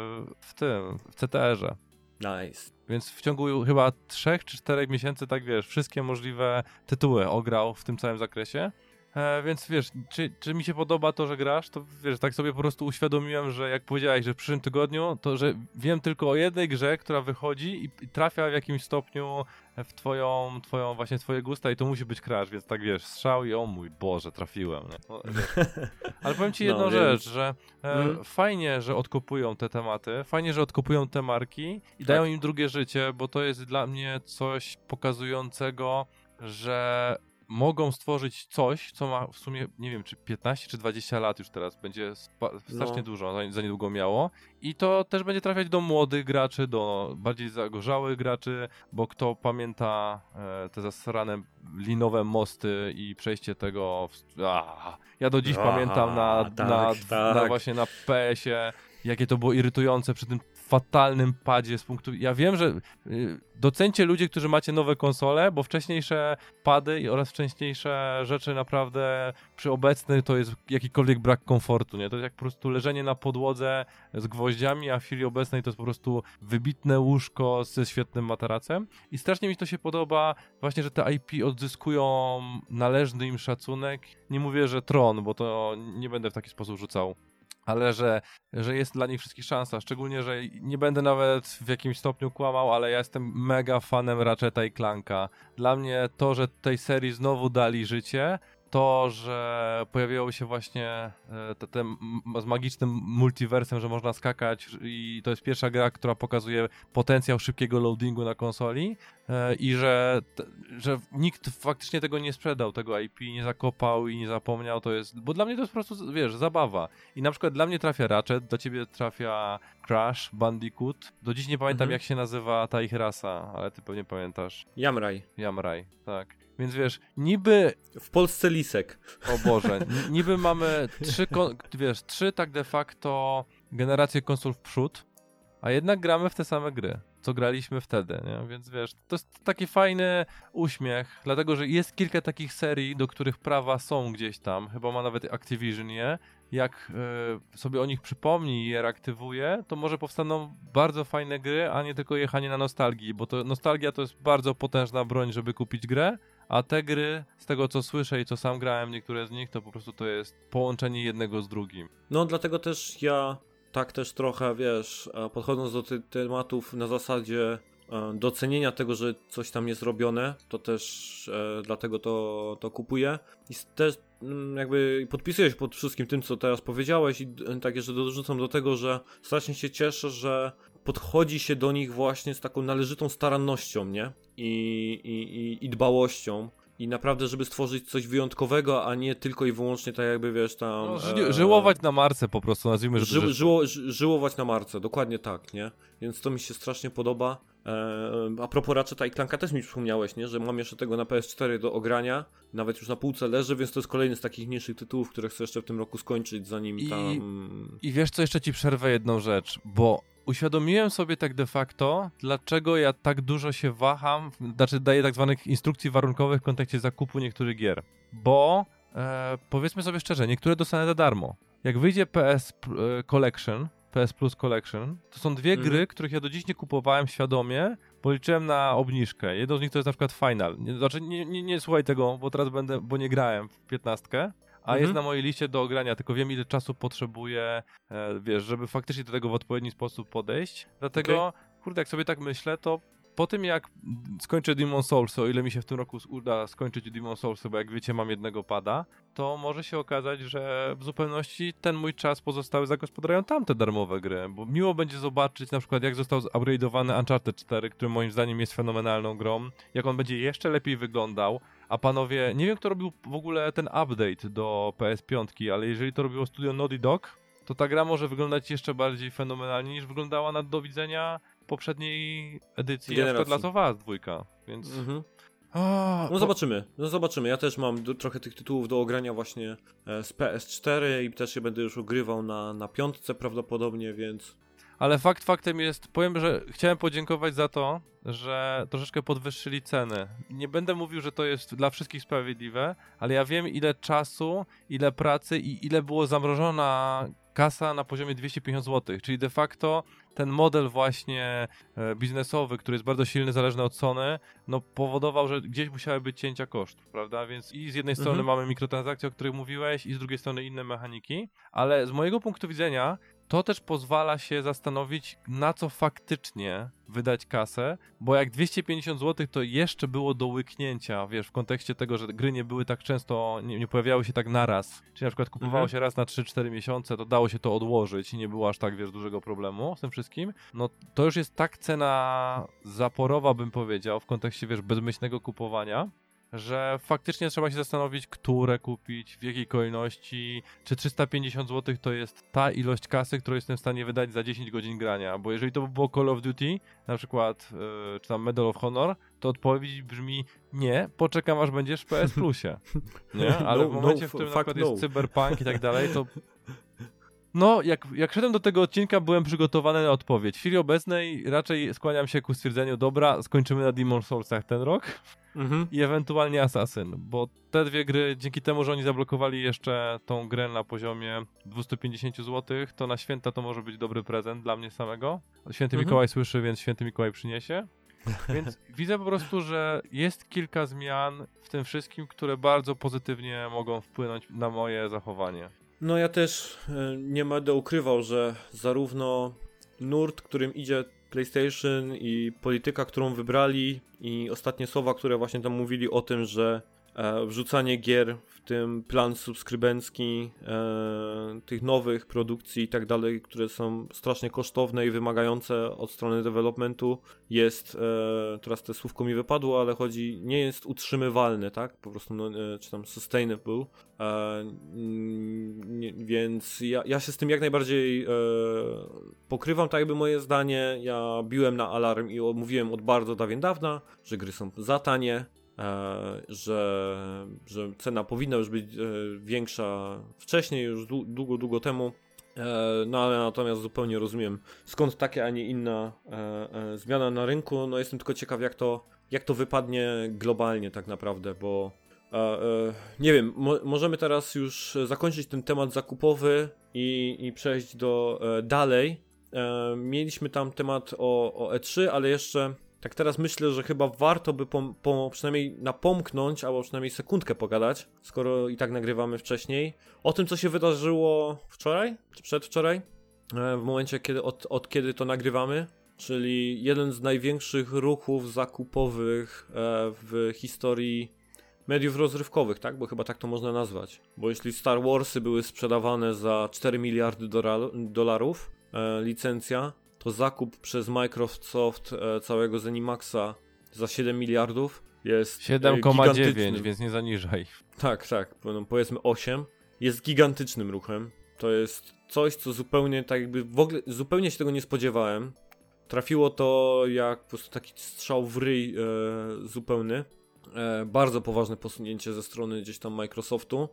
w tym, w C T R-ze. Nice. Więc w ciągu chyba trzech czy czterech miesięcy, tak wiesz, wszystkie możliwe tytuły ograł w tym całym zakresie. E, więc wiesz, czy, czy mi się podoba to, że grasz, to wiesz, tak sobie po prostu uświadomiłem, że jak powiedziałeś, że w przyszłym tygodniu, to że wiem tylko o jednej grze, która wychodzi i, i trafia w jakimś stopniu w twoją, twoją właśnie twoje gusta i to musi być Crash, więc tak wiesz, strzał i o mój Boże, trafiłem. Nie? No, ale powiem ci jedną no, rzecz, więc... że e, mm. fajnie, że odkopują te tematy, fajnie, że odkopują te marki i tak. dają im drugie życie, bo to jest dla mnie coś pokazującego, że mogą stworzyć coś, co ma w sumie, nie wiem, czy piętnaście czy dwadzieścia lat już teraz, będzie spa- strasznie no. dużo za, za niedługo miało i to też będzie trafiać do młodych graczy, do bardziej zagorzałych graczy, bo kto pamięta e, te zasrane linowe mosty i przejście tego, w... A, ja do dziś Aha, pamiętam na, tak, na, tak. na właśnie na P S ie, jakie to było irytujące przy tym fatalnym padzie z punktu... Ja wiem, że yy, docencie ludzie, którzy macie nowe konsole, bo wcześniejsze pady oraz wcześniejsze rzeczy naprawdę przy obecnej to jest jakikolwiek brak komfortu, nie? To jest jak po prostu leżenie na podłodze z gwoździami, a w chwili obecnej to jest po prostu wybitne łóżko ze świetnym materacem i strasznie mi to się podoba właśnie, że te I P odzyskują należny im szacunek. Nie mówię, że Tron, bo to nie będę w taki sposób rzucał, ale że, że jest dla nich wszystkich szansa, szczególnie, że nie będę nawet w jakimś stopniu kłamał, ale ja jestem mega fanem Ratcheta i Clanka. Dla mnie to, że tej serii znowu dali życie, to, że pojawiło się właśnie te, te z magicznym multiversem, że można skakać i to jest pierwsza gra, która pokazuje potencjał szybkiego loadingu na konsoli i że, że nikt faktycznie tego nie sprzedał, tego I P, nie zakopał i nie zapomniał, to jest, bo dla mnie to jest po prostu, wiesz, zabawa. I na przykład dla mnie trafia Ratchet, dla ciebie trafia Crash Bandicoot. Do dziś nie pamiętam, mhm. jak się nazywa ta ich rasa, ale ty pewnie pamiętasz. Jamraj. Jamraj, tak. Więc wiesz, niby... W Polsce Lisek. O Boże, niby mamy trzy, wiesz, trzy tak de facto generacje konsol w przód, a jednak gramy w te same gry, co graliśmy wtedy, nie? Więc wiesz, to jest taki fajny uśmiech, dlatego, że jest kilka takich serii, do których prawa są gdzieś tam, chyba ma nawet Activision je, jak y, sobie o nich przypomni i je reaktywuje, to może powstaną bardzo fajne gry, a nie tylko jechanie na nostalgii, bo to nostalgia to jest bardzo potężna broń, żeby kupić grę, a te gry, z tego co słyszę i co sam grałem, niektóre z nich, to po prostu to jest połączenie jednego z drugim. No dlatego też ja tak też trochę, wiesz, podchodząc do tych tematów na zasadzie docenienia tego, że coś tam jest robione, to też e, dlatego to, to kupuję i też jakby podpisuję się pod wszystkim tym, co teraz powiedziałeś i tak jeszcze dorzucam do tego, że strasznie się cieszę, że podchodzi się do nich właśnie z taką należytą starannością, nie? I, i, i dbałością. I naprawdę, żeby stworzyć coś wyjątkowego, a nie tylko i wyłącznie tak jakby, wiesz, tam... No, ży- e, żyłować na marce po prostu, nazwijmy, że... Ży- żyło, ży- żyłować na marce, dokładnie tak, nie? Więc to mi się strasznie podoba. E, a propos Ratcheta i Clanka też mi przypomniałeś, nie? Że mam jeszcze tego na P S cztery do ogrania, nawet już na półce leży, więc to jest kolejny z takich mniejszych tytułów, które chcę jeszcze w tym roku skończyć, zanim I, tam... I wiesz co, jeszcze ci przerwę jedną rzecz, bo uświadomiłem sobie tak de facto, dlaczego ja tak dużo się waham, znaczy daję tak zwanych instrukcji warunkowych w kontekście zakupu niektórych gier. Bo e, powiedzmy sobie szczerze, niektóre dostanę za darmo. Jak wyjdzie P S Collection, P S Plus Collection, to są dwie mm. gry, których ja do dziś nie kupowałem świadomie, bo liczyłem na obniżkę. Jedną z nich to jest na przykład Final. Nie, znaczy nie, nie, nie słuchaj tego, bo teraz będę, bo nie grałem w piętnastkę. A mhm. jest na mojej liście do ogrania, tylko wiem, ile czasu potrzebuję, e, wiesz, żeby faktycznie do tego w odpowiedni sposób podejść. Dlatego, okay. kurde, jak sobie tak myślę, to po tym jak skończę Demon's Souls, o ile mi się w tym roku uda skończyć Demon's Souls, bo jak wiecie mam jednego pada, to może się okazać, że w zupełności ten mój czas pozostały zagospodarują tamte darmowe gry, bo miło będzie zobaczyć na przykład jak został upgrade'owany Uncharted cztery, który moim zdaniem jest fenomenalną grą, jak on będzie jeszcze lepiej wyglądał, a panowie, nie wiem kto robił w ogóle ten update do P S pięć, ale jeżeli to robiło studio Naughty Dog, to ta gra może wyglądać jeszcze bardziej fenomenalnie niż wyglądała na do widzenia poprzedniej edycji, Generacji. na przykład Last of Us dwójka, więc... Mhm. A, no zobaczymy, no zobaczymy. Ja też mam do, trochę tych tytułów do ogrania właśnie e, z P S cztery i też się będę już ogrywał na, na piątce prawdopodobnie, więc... Ale fakt faktem jest, powiem, że chciałem podziękować za to, że troszeczkę podwyższyli ceny. Nie będę mówił, że to jest dla wszystkich sprawiedliwe, ale ja wiem ile czasu, ile pracy i ile było zamrożona kasa na poziomie dwieście pięćdziesiąt złotych, czyli de facto ten model właśnie e, biznesowy, który jest bardzo silny, zależny od Sony, no powodował, że gdzieś musiały być cięcia kosztów, prawda? Więc i z jednej strony mhm. mamy mikrotransakcje, o których mówiłeś, i z drugiej strony inne mechaniki, ale z mojego punktu widzenia to też pozwala się zastanowić, na co faktycznie wydać kasę, bo jak dwieście pięćdziesiąt złotych to jeszcze było do łyknięcia, wiesz, w kontekście tego, że gry nie były tak często, nie, nie pojawiały się tak naraz, czyli na przykład kupowało mhm. się raz na trzy cztery miesiące, to dało się to odłożyć i nie było aż tak, wiesz, dużego problemu z tym wszystkim, no to już jest tak cena zaporowa, bym powiedział, w kontekście, wiesz, bezmyślnego kupowania, że faktycznie trzeba się zastanowić, które kupić, w jakiej kolejności, czy trzysta pięćdziesiąt złotych to jest ta ilość kasy, którą jestem w stanie wydać za dziesięć godzin grania, bo jeżeli to by było Call of Duty, na przykład, yy, czy tam Medal of Honor, to odpowiedź brzmi nie, poczekam aż będziesz w P S Plusie, nie? Ale no, w momencie, no, w którym na przykład no. jest Cyberpunk i tak dalej, to No, jak, jak szedłem do tego odcinka, byłem przygotowany na odpowiedź. W chwili obecnej raczej skłaniam się ku stwierdzeniu, dobra, skończymy na Demon's Soulsach ten rok mhm. i ewentualnie Assassin, bo te dwie gry, dzięki temu, że oni zablokowali jeszcze tą grę na poziomie dwieście pięćdziesiąt złotych, to na święta to może być dobry prezent dla mnie samego. Święty mhm. Mikołaj słyszy, więc Święty Mikołaj przyniesie. Więc widzę po prostu, że jest kilka zmian w tym wszystkim, które bardzo pozytywnie mogą wpłynąć na moje zachowanie. No ja też nie będę ukrywał, że zarówno nurt, którym idzie PlayStation i polityka, którą wybrali i ostatnie słowa, które właśnie tam mówili o tym, że e, wrzucanie gier, w tym plan subskrybencki e, tych nowych produkcji i tak dalej, które są strasznie kosztowne i wymagające od strony developmentu jest, e, teraz te słówko mi wypadło, ale chodzi, nie jest utrzymywalne, tak? Po prostu, no, e, czy tam sustainable. E, nie, więc ja, ja się z tym jak najbardziej e, pokrywam, tak jakby moje zdanie. Ja biłem na alarm i mówiłem od bardzo dawien dawna, że gry są za tanie, e, że, że cena powinna już być e, większa wcześniej, już długo, długo temu. E, no ale natomiast zupełnie rozumiem, skąd takie, a nie inna e, e, zmiana na rynku. No jestem tylko ciekaw, jak to, jak to wypadnie globalnie tak naprawdę, bo E, e, nie wiem, mo- możemy teraz już zakończyć ten temat zakupowy i, i przejść do e, dalej. E, mieliśmy tam temat o, o E trzy, ale jeszcze tak teraz myślę, że chyba warto by pom- pom- przynajmniej napomknąć, albo przynajmniej sekundkę pogadać, skoro i tak nagrywamy wcześniej, o tym, co się wydarzyło wczoraj, czy przedwczoraj, e, w momencie, kiedy od, od kiedy to nagrywamy. Czyli jeden z największych ruchów zakupowych e, w historii mediów rozrywkowych, tak? Bo chyba tak to można nazwać. Bo jeśli Star Warsy były sprzedawane za cztery miliardy dolarów, e, licencja, to zakup przez Microsoft e, całego Zenimaxa za siedem miliardów jest siedem przecinek dziewięć, więc nie zaniżaj. Tak, tak, no, powiedzmy osiem. Jest gigantycznym ruchem. To jest coś, co zupełnie tak jakby w ogóle zupełnie się tego nie spodziewałem. Trafiło to jak po prostu taki strzał w ryj e, zupełny. E, bardzo poważne posunięcie ze strony gdzieś tam Microsoftu,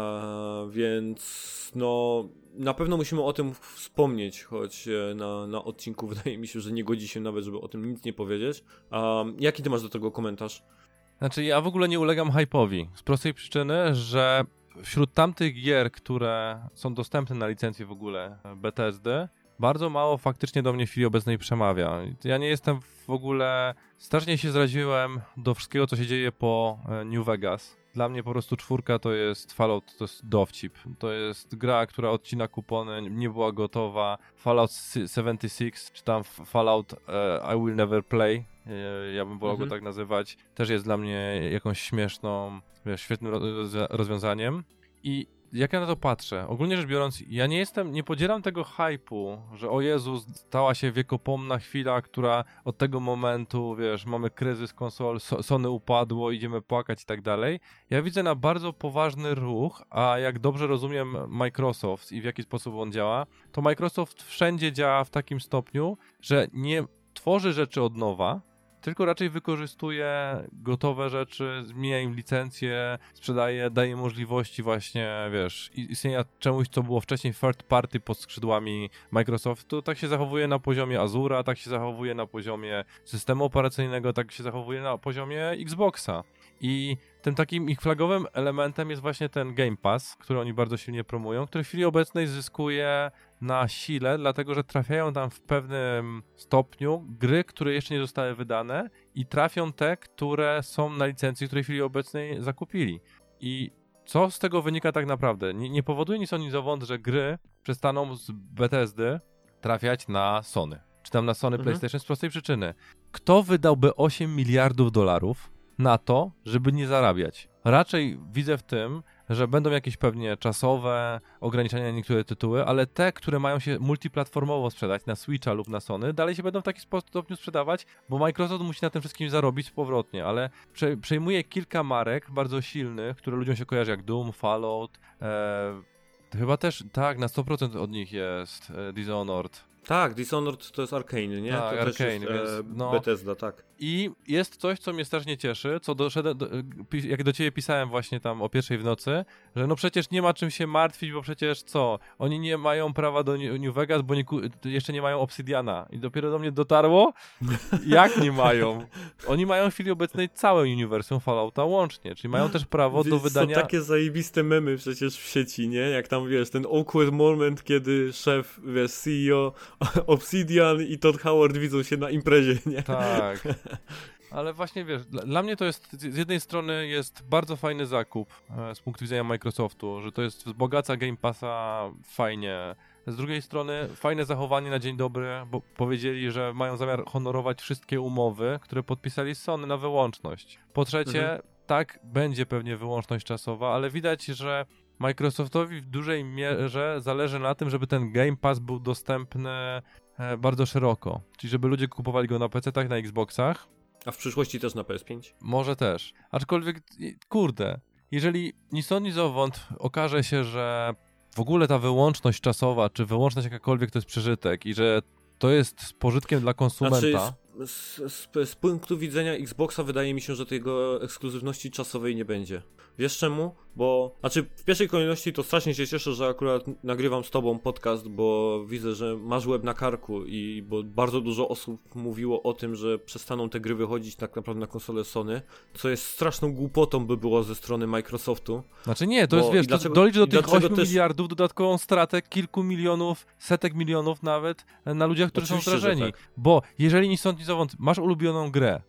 e, więc no na pewno musimy o tym wspomnieć, choć e, na, na odcinku wydaje mi się, że nie godzi się nawet, żeby o tym nic nie powiedzieć. E, jaki ty masz do tego komentarz? Znaczy ja w ogóle nie ulegam hype'owi, z prostej przyczyny, że wśród tamtych gier, które są dostępne na licencji w ogóle Bethesdy, bardzo mało faktycznie do mnie w chwili obecnej przemawia. Ja nie jestem w ogóle... Strasznie się zraziłem do wszystkiego, co się dzieje po New Vegas. Dla mnie po prostu czwórka to jest Fallout, to jest dowcip. To jest gra, która odcina kupony, nie była gotowa. Fallout siedemdziesiąt sześć, czy tam Fallout uh, I Will Never Play, ja bym wolał mhm. go tak nazywać, też jest dla mnie jakąś śmieszną, wiesz, świetnym rozwiązaniem. I jak ja na to patrzę, ogólnie rzecz biorąc, ja nie jestem, nie podzielam tego hype'u, że o Jezu, stała się wiekopomna chwila, która od tego momentu, wiesz, mamy kryzys konsol, Sony upadło, idziemy płakać i tak dalej. Ja widzę na bardzo poważny ruch, a jak dobrze rozumiem Microsoft i w jaki sposób on działa, to Microsoft wszędzie działa w takim stopniu, że nie tworzy rzeczy od nowa, tylko raczej wykorzystuje gotowe rzeczy, zmienia im licencje, sprzedaje, daje możliwości właśnie, wiesz, istnienia czemuś, co było wcześniej third party pod skrzydłami Microsoftu. Tak się zachowuje na poziomie Azura, tak się zachowuje na poziomie systemu operacyjnego, tak się zachowuje na poziomie Xboxa. I tym takim ich flagowym elementem jest właśnie ten Game Pass, który oni bardzo silnie promują, który w chwili obecnej zyskuje na sile, dlatego że trafiają tam w pewnym stopniu gry, które jeszcze nie zostały wydane i trafią te, które są na licencji, które w chwili obecnej zakupili. I co z tego wynika tak naprawdę? Nie, nie powoduje nic oni zawąd, że gry przestaną z Bethesdy trafiać na Sony. Czy tam na Sony mhm. PlayStation z prostej przyczyny. Kto wydałby osiem miliardów dolarów na to, żeby nie zarabiać? Raczej widzę w tym, że będą jakieś pewnie czasowe ograniczenia na niektóre tytuły, ale te, które mają się multiplatformowo sprzedać na Switcha lub na Sony, dalej się będą w taki stopniu sprzedawać, bo Microsoft musi na tym wszystkim zarobić powrotnie, ale prze, przejmuje kilka marek bardzo silnych, które ludziom się kojarzy jak Doom, Fallout, e, chyba też, tak, na sto procent od nich jest e, Dishonored Tak, Dishonored to jest Arcane, nie? Tak, to Arcane, też jest, więc e, no. Bethesda, tak. I jest coś, co mnie strasznie cieszy, co doszedłem, do, jak do ciebie pisałem właśnie tam o pierwszej w nocy, że no przecież nie ma czym się martwić, bo przecież co? Oni nie mają prawa do New Vegas, bo nie, jeszcze nie mają Obsidiana. I dopiero do mnie dotarło, jak nie mają? Oni mają w chwili obecnej całe uniwersum Fallouta łącznie, czyli mają też prawo do wydania... Są takie zajebiste memy przecież w sieci, nie? Jak tam, wiesz, ten awkward moment, kiedy szef, wiesz, C E O Obsidian i Todd Howard widzą się na imprezie, nie? Tak. Ale właśnie wiesz, dla, dla mnie to jest, z jednej strony jest bardzo fajny zakup e, z punktu widzenia Microsoftu, że to jest wzbogaca Game Passa fajnie. Z drugiej strony fajne zachowanie na dzień dobry, bo powiedzieli, że mają zamiar honorować wszystkie umowy, które podpisali z Sony na wyłączność. Po trzecie, mhm. tak, będzie pewnie wyłączność czasowa, ale widać, że Microsoftowi w dużej mierze zależy na tym, żeby ten Game Pass był dostępny e, bardzo szeroko. Czyli żeby ludzie kupowali go na pecetach, na Xboxach. A w przyszłości też na P S pięć? Może też. Aczkolwiek, kurde, jeżeli ni stąd, ni zowąd okaże się, że w ogóle ta wyłączność czasowa, czy wyłączność jakakolwiek to jest przeżytek i że to jest z pożytkiem dla konsumenta... Znaczy, z, z, z punktu widzenia Xboxa wydaje mi się, że tej jego ekskluzywności czasowej nie będzie. Wiesz czemu? Bo, znaczy w pierwszej kolejności to strasznie się cieszę, że akurat nagrywam z tobą podcast, bo widzę, że masz łeb na karku i bo bardzo dużo osób mówiło o tym, że przestaną te gry wychodzić tak naprawdę na konsolę Sony, co jest straszną głupotą by było ze strony Microsoftu. Znaczy nie, to bo, jest, wiesz, dlaczego, dolicz do tych ośmiu też... miliardów dodatkową stratę kilku milionów, setek milionów nawet na ludziach, którzy Oczywiście, są wrażeni. Tak. Bo jeżeli ni stąd, ni zowąd masz ulubioną grę,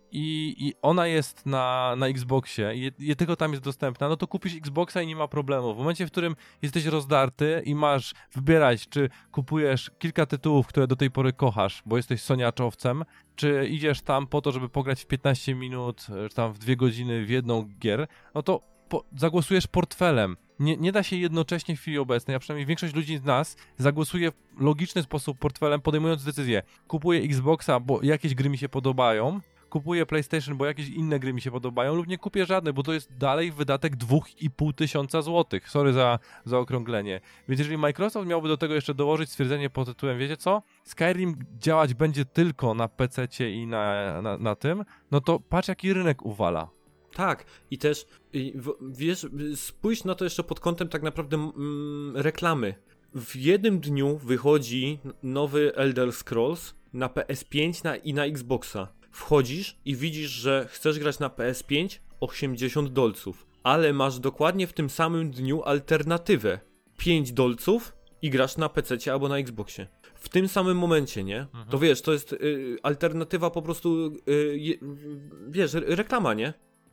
I, i ona jest na, na Xboxie i, i tylko tam jest dostępna, no to kupisz Xboxa i nie ma problemu. W momencie, w którym jesteś rozdarty i masz wybierać, czy kupujesz kilka tytułów, które do tej pory kochasz, bo jesteś soniaczowcem, czy idziesz tam po to, żeby pograć w piętnaście minut, czy tam w dwie godziny w jedną gier, no to po, zagłosujesz portfelem. Nie, nie da się jednocześnie w chwili obecnej, a przynajmniej większość ludzi z nas zagłosuje w logiczny sposób portfelem, podejmując decyzję. Kupuję Xboxa, bo jakieś gry mi się podobają, kupuję PlayStation, bo jakieś inne gry mi się podobają, lub nie kupię żadne, bo to jest dalej wydatek dwa i pół tysiąca złotych. Sorry za, za okrąglenie. Więc jeżeli Microsoft miałby do tego jeszcze dołożyć stwierdzenie pod tytułem, wiecie co? Skyrim działać będzie tylko na pececie i na, na, na tym, no to patrz jaki rynek uwala. Tak, i też, wiesz, spójrz na to jeszcze pod kątem tak naprawdę mm, reklamy. W jednym dniu wychodzi nowy Elder Scrolls na P S pięć na, i na Xboxa. Wchodzisz i widzisz, że chcesz grać na P S pięć osiemdziesiąt dolców, ale masz dokładnie w tym samym dniu alternatywę pięć dolców i grasz na pececie albo na Xboxie. W tym samym momencie, nie? Mhm. To wiesz, to jest y, alternatywa po prostu, y, y, wiesz, reklama, nie?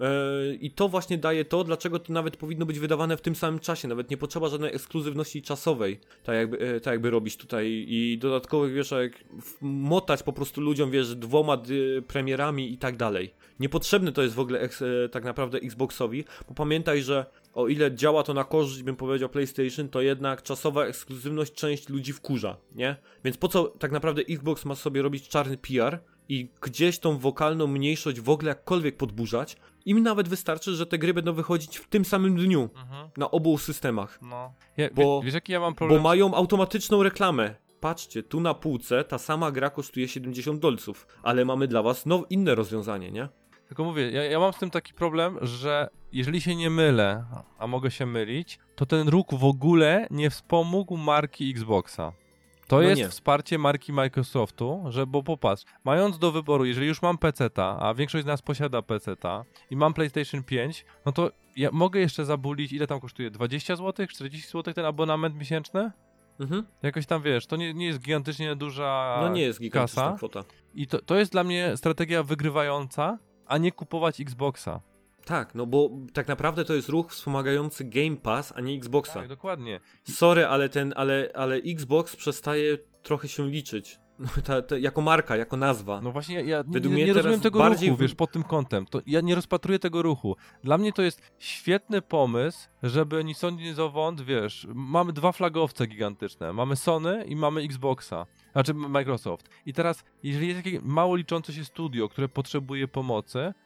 I to właśnie daje to, dlaczego to nawet powinno być wydawane w tym samym czasie, nawet nie potrzeba żadnej ekskluzywności czasowej, tak jakby, tak jakby robić tutaj i dodatkowych, wiesz, jak motać po prostu ludziom, wiesz, dwoma dy, premierami i tak dalej. Niepotrzebne to jest w ogóle eks, tak naprawdę Xboxowi, bo pamiętaj, że o ile działa to na korzyść, bym powiedział, PlayStation, to jednak czasowa ekskluzywność część ludzi wkurza, nie? Więc po co tak naprawdę Xbox ma sobie robić czarny P R i gdzieś tą wokalną mniejszość w ogóle jakkolwiek podburzać? Im nawet wystarczy, że te gry będą wychodzić w tym samym dniu mhm. na obu systemach. No. Ja, bo, wiesz, jaki ja mam problem? Bo mają automatyczną reklamę. Patrzcie, tu na półce ta sama gra kosztuje siedemdziesiąt dolców, ale mamy dla was now inne rozwiązanie, nie? Tylko mówię, ja, ja mam z tym taki problem, że jeżeli się nie mylę, a mogę się mylić, to ten ruch w ogóle nie wspomógł marki Xboxa. To no jest nie. wsparcie marki Microsoftu, że bo popatrz, mając do wyboru, jeżeli już mam peceta, a większość z nas posiada peceta i mam PlayStation pięć, no to ja mogę jeszcze zabulić, ile tam kosztuje? dwadzieścia złotych, czterdzieści złotych ten abonament miesięczny? Mhm. Jakoś tam, wiesz, to nie, nie jest gigantycznie duża No nie jest gigantyczna kasa. kwota. I to, to jest dla mnie strategia wygrywająca, a nie kupować Xboxa. Tak, no bo tak naprawdę to jest ruch wspomagający Game Pass, a nie Xboxa. Tak, dokładnie. Sorry, ale ten, ale, ale Xbox przestaje trochę się liczyć. Ta, ta, jako marka, jako nazwa. No właśnie, ja, ja nie, nie rozumiem tego bardziej... ruchu, wiesz, pod tym kątem. To ja nie rozpatruję tego ruchu. Dla mnie to jest świetny pomysł, żeby ni stąd, ni zowąd, wiesz, mamy dwa flagowce gigantyczne. Mamy Sony i mamy Xboxa. Znaczy Microsoft. I teraz, jeżeli jest jakieś mało liczące się studio, które potrzebuje pomocy,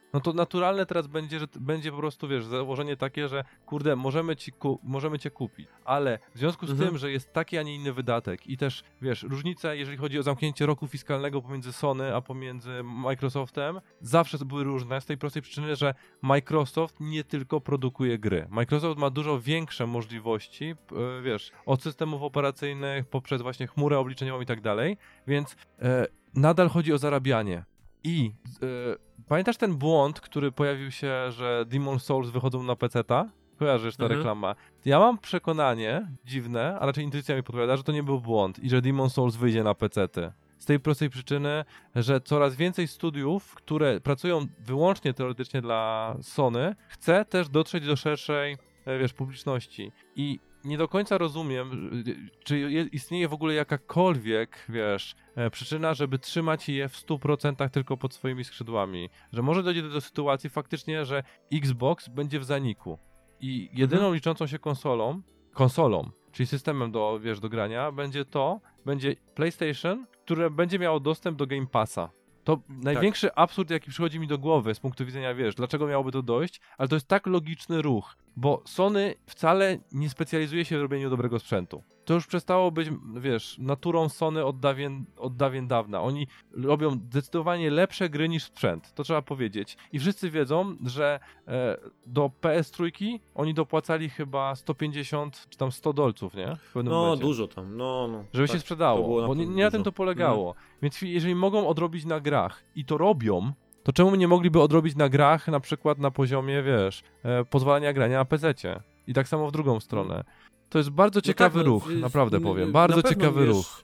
no to naturalne teraz będzie, że będzie po prostu, wiesz, założenie takie, że kurde, możemy, ci ku- możemy cię kupić, ale w związku z mhm. tym, że jest taki, a nie inny wydatek i też, wiesz, różnica, jeżeli chodzi o zamknięcie roku fiskalnego pomiędzy Sony, a pomiędzy Microsoftem, zawsze były różne z tej prostej przyczyny, że Microsoft nie tylko produkuje gry. Microsoft ma dużo większe możliwości, wiesz, od systemów operacyjnych poprzez właśnie chmurę obliczeniową i tak dalej, więc e, nadal chodzi o zarabianie. I e, pamiętasz ten błąd, który pojawił się, że Demon's Souls wychodzą na peceta? Kojarzysz ta mhm. reklama? Ja mam przekonanie dziwne, a raczej intuicja mi podpowiada, że to nie był błąd i że Demon's Souls wyjdzie na pecety. Z tej prostej przyczyny, że coraz więcej studiów, które pracują wyłącznie teoretycznie dla Sony, chce też dotrzeć do szerszej, wiesz, publiczności. I nie do końca rozumiem, czy istnieje w ogóle jakakolwiek, wiesz, przyczyna, żeby trzymać je w stu procentach tylko pod swoimi skrzydłami. Że może dojdzie do sytuacji faktycznie, że Xbox będzie w zaniku. I jedyną mhm. liczącą się konsolą, konsolą, czyli systemem do, wiesz, do grania, będzie to, będzie PlayStation, które będzie miało dostęp do Game Passa. To największy tak. absurd, jaki przychodzi mi do głowy z punktu widzenia, wiesz, dlaczego miałoby to dojść, ale to jest tak logiczny ruch, bo Sony wcale nie specjalizuje się w robieniu dobrego sprzętu. To już przestało być, wiesz, naturą Sony od dawien, od dawien dawna. Oni robią zdecydowanie lepsze gry niż sprzęt, to trzeba powiedzieć. I wszyscy wiedzą, że e, do P S trzy oni dopłacali chyba sto pięćdziesiąt czy tam sto dolców, nie? W pewnym no, momencie. Dużo tam, no, no. Żeby tak, się sprzedało, bo nie, nie na tym to polegało. Mm. Więc jeżeli mogą odrobić na grach i to robią, to czemu nie mogliby odrobić na grach na przykład na poziomie, wiesz, e, pozwalania grania na pececie? I tak samo w drugą stronę. To jest bardzo ciekawy no tak, ruch, no, naprawdę n- powiem. Bardzo na ciekawy wiesz, ruch.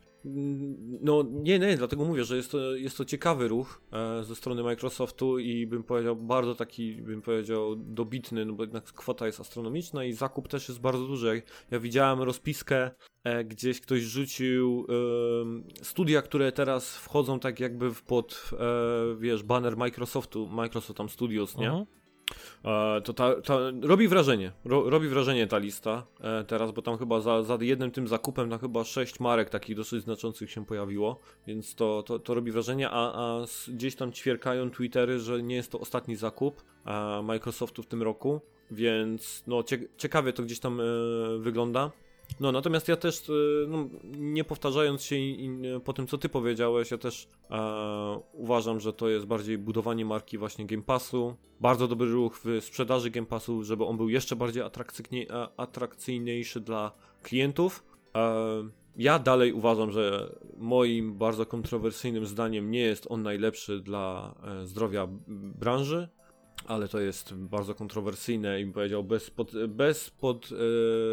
No nie, nie, dlatego mówię, że jest to, jest to ciekawy ruch e, ze strony Microsoftu i bym powiedział bardzo taki, bym powiedział dobitny, no bo jednak kwota jest astronomiczna i zakup też jest bardzo duży. Ja widziałem rozpiskę, e, gdzieś ktoś rzucił e, studia, które teraz wchodzą tak jakby w pod, e, wiesz, banner Microsoftu, Microsoft tam Studios, nie? Uh-huh. E, to ta, ta, robi wrażenie, ro, robi wrażenie ta lista e, teraz, bo tam chyba za, za jednym tym zakupem na chyba sześć marek takich dosyć znaczących się pojawiło, więc to, to, to robi wrażenie, a, a gdzieś tam ćwierkają Twittery, że nie jest to ostatni zakup e, Microsoftu w tym roku, więc no cie, ciekawie to gdzieś tam e, wygląda. No, natomiast ja też, no, nie powtarzając się i, i, po tym, co ty powiedziałeś, ja też e, uważam, że to jest bardziej budowanie marki właśnie Game Passu. Bardzo dobry ruch w sprzedaży Game Passu, żeby on był jeszcze bardziej atrakcyjnie, atrakcyjniejszy dla klientów. E, ja dalej uważam, że moim bardzo kontrowersyjnym zdaniem nie jest on najlepszy dla e, zdrowia branży. Ale to jest bardzo kontrowersyjne i bym powiedział bez pod, bez pod e,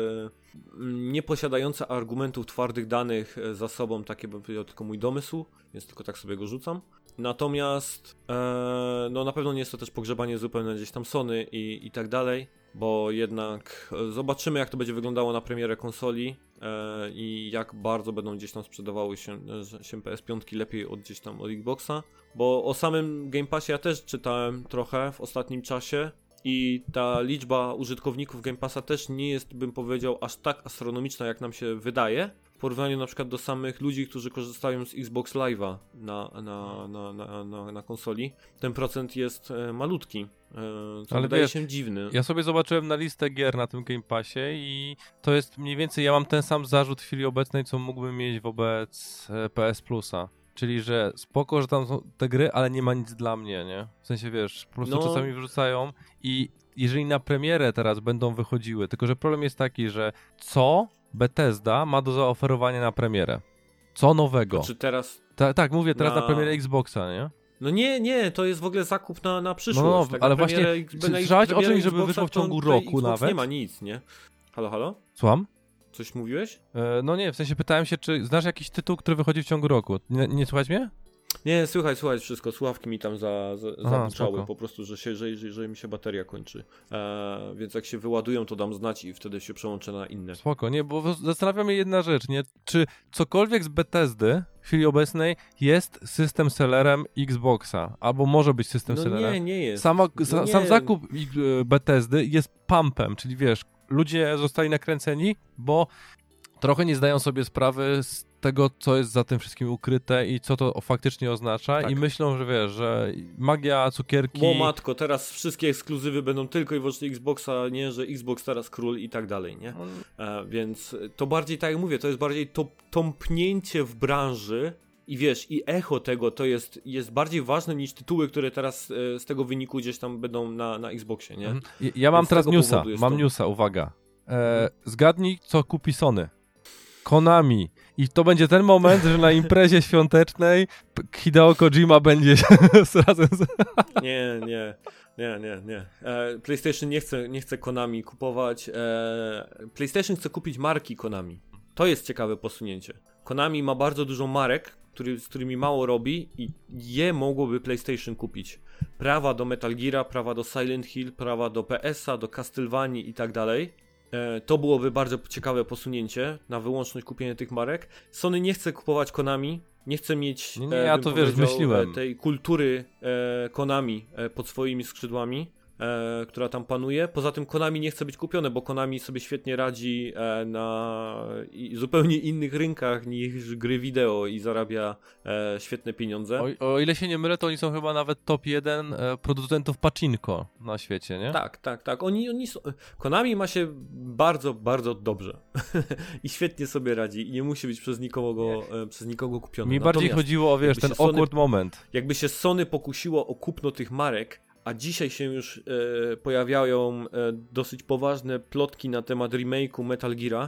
nie posiadające argumentów twardych danych za sobą, takie bym powiedział tylko mój domysł, więc tylko tak sobie go rzucam. Natomiast e, no na pewno nie jest to też pogrzebanie zupełnie gdzieś tam Sony i, i tak dalej, bo jednak zobaczymy, jak to będzie wyglądało na premierę konsoli e, i jak bardzo będą gdzieś tam sprzedawały się, się P S pięć lepiej od gdzieś tam od Xboxa, bo o samym Game Passie ja też czytałem trochę w ostatnim czasie i ta liczba użytkowników Game Passa też nie jest, bym powiedział, aż tak astronomiczna, jak nam się wydaje, w porównaniu na przykład do samych ludzi, którzy korzystają z Xbox Live'a na, na, na, na, na, na konsoli. Ten procent jest e, malutki, e, co Ale wydaje wiesz, się dziwny. Ja sobie zobaczyłem na listę gier na tym Game Passie i to jest mniej więcej, ja mam ten sam zarzut w chwili obecnej, co mógłbym mieć wobec P S Plusa. Czyli, że spoko, że tam są te gry, ale nie ma nic dla mnie, nie? W sensie, wiesz, po prostu no. czasami wyrzucają i jeżeli na premierę teraz będą wychodziły, tylko że problem jest taki, że co Bethesda ma do zaoferowania na premierę? Co nowego? Znaczy teraz... Ta, tak, mówię teraz na, na premierę Xboxa, nie? No nie, nie, to jest w ogóle zakup na, na przyszłość. No, tak ale właśnie, słyszałeś o czymś, żeby wyszło w ciągu roku Xbox nawet? Nie ma nic, nie? Halo, halo? Słucham? Coś mówiłeś? E, no nie, w sensie pytałem się, czy znasz jakiś tytuł, który wychodzi w ciągu roku? Nie, nie słuchać mnie? Nie, słychać, słychać wszystko. Słuchawki mi tam za, za, zabiczały po prostu, że, się, że, że, że mi się bateria kończy. E, więc jak się wyładują, to dam znać i wtedy się przełączę na inne. Spoko, nie, bo zastanawia mnie jedna rzecz, nie? Czy cokolwiek z Bethesdy w chwili obecnej jest system sellerem Xboxa, albo może być system no sellerem? Nie, nie jest. Sama, no sa, nie. Sam zakup Bethesdy jest pumpem, czyli wiesz, ludzie zostali nakręceni, bo trochę nie zdają sobie sprawy z tego, co jest za tym wszystkim ukryte i co to faktycznie oznacza, tak. I myślą, że wiesz, że magia, cukierki... O matko, teraz wszystkie ekskluzywy będą tylko i wyłącznie Xboxa, nie, że Xbox teraz król i tak dalej, nie? E, więc to bardziej, tak jak mówię, to jest bardziej to, tąpnięcie w branży i wiesz, i echo tego to jest, jest bardziej ważne niż tytuły, które teraz e, z tego wyniku gdzieś tam będą na, na Xboxie, nie? Ja, ja mam teraz newsa, mam to... newsa, uwaga. E, zgadnij, co kupi Sony. Konami. I to będzie ten moment, że na imprezie świątecznej Hideo Kojima będzie razem z... Nie, nie, nie, nie, nie. E, PlayStation nie chce, nie chce Konami kupować. E, PlayStation chce kupić marki Konami. To jest ciekawe posunięcie. Konami ma bardzo dużo marek, który, z którymi mało robi i je mogłoby PlayStation kupić. Prawa do Metal Geara, prawa do Silent Hill, prawa do P S a, do Castlevanii i tak dalej. To byłoby bardzo ciekawe posunięcie na wyłączność kupienia tych marek. Sony nie chce kupować Konami, nie chce mieć nie, nie, ja to wiesz, myśliłem. tej kultury e, Konami e, pod swoimi skrzydłami, e, która tam panuje. Poza tym Konami nie chce być kupione, bo Konami sobie świetnie radzi e, na i zupełnie innych rynkach niż gry wideo i zarabia e, świetne pieniądze. O, o ile się nie mylę, to oni są chyba nawet top jeden e, producentów pachinko na świecie, nie? Tak, tak, tak. Oni, oni są... Konami ma się bardzo, bardzo dobrze i świetnie sobie radzi i nie musi być przez nikogo, e, przez nikogo kupiony. Mi Natomiast bardziej chodziło o, wiesz, ten Sony, awkward moment. Jakby się Sony pokusiło o kupno tych marek, a dzisiaj się już e, pojawiają e, dosyć poważne plotki na temat remake'u Metal Geara.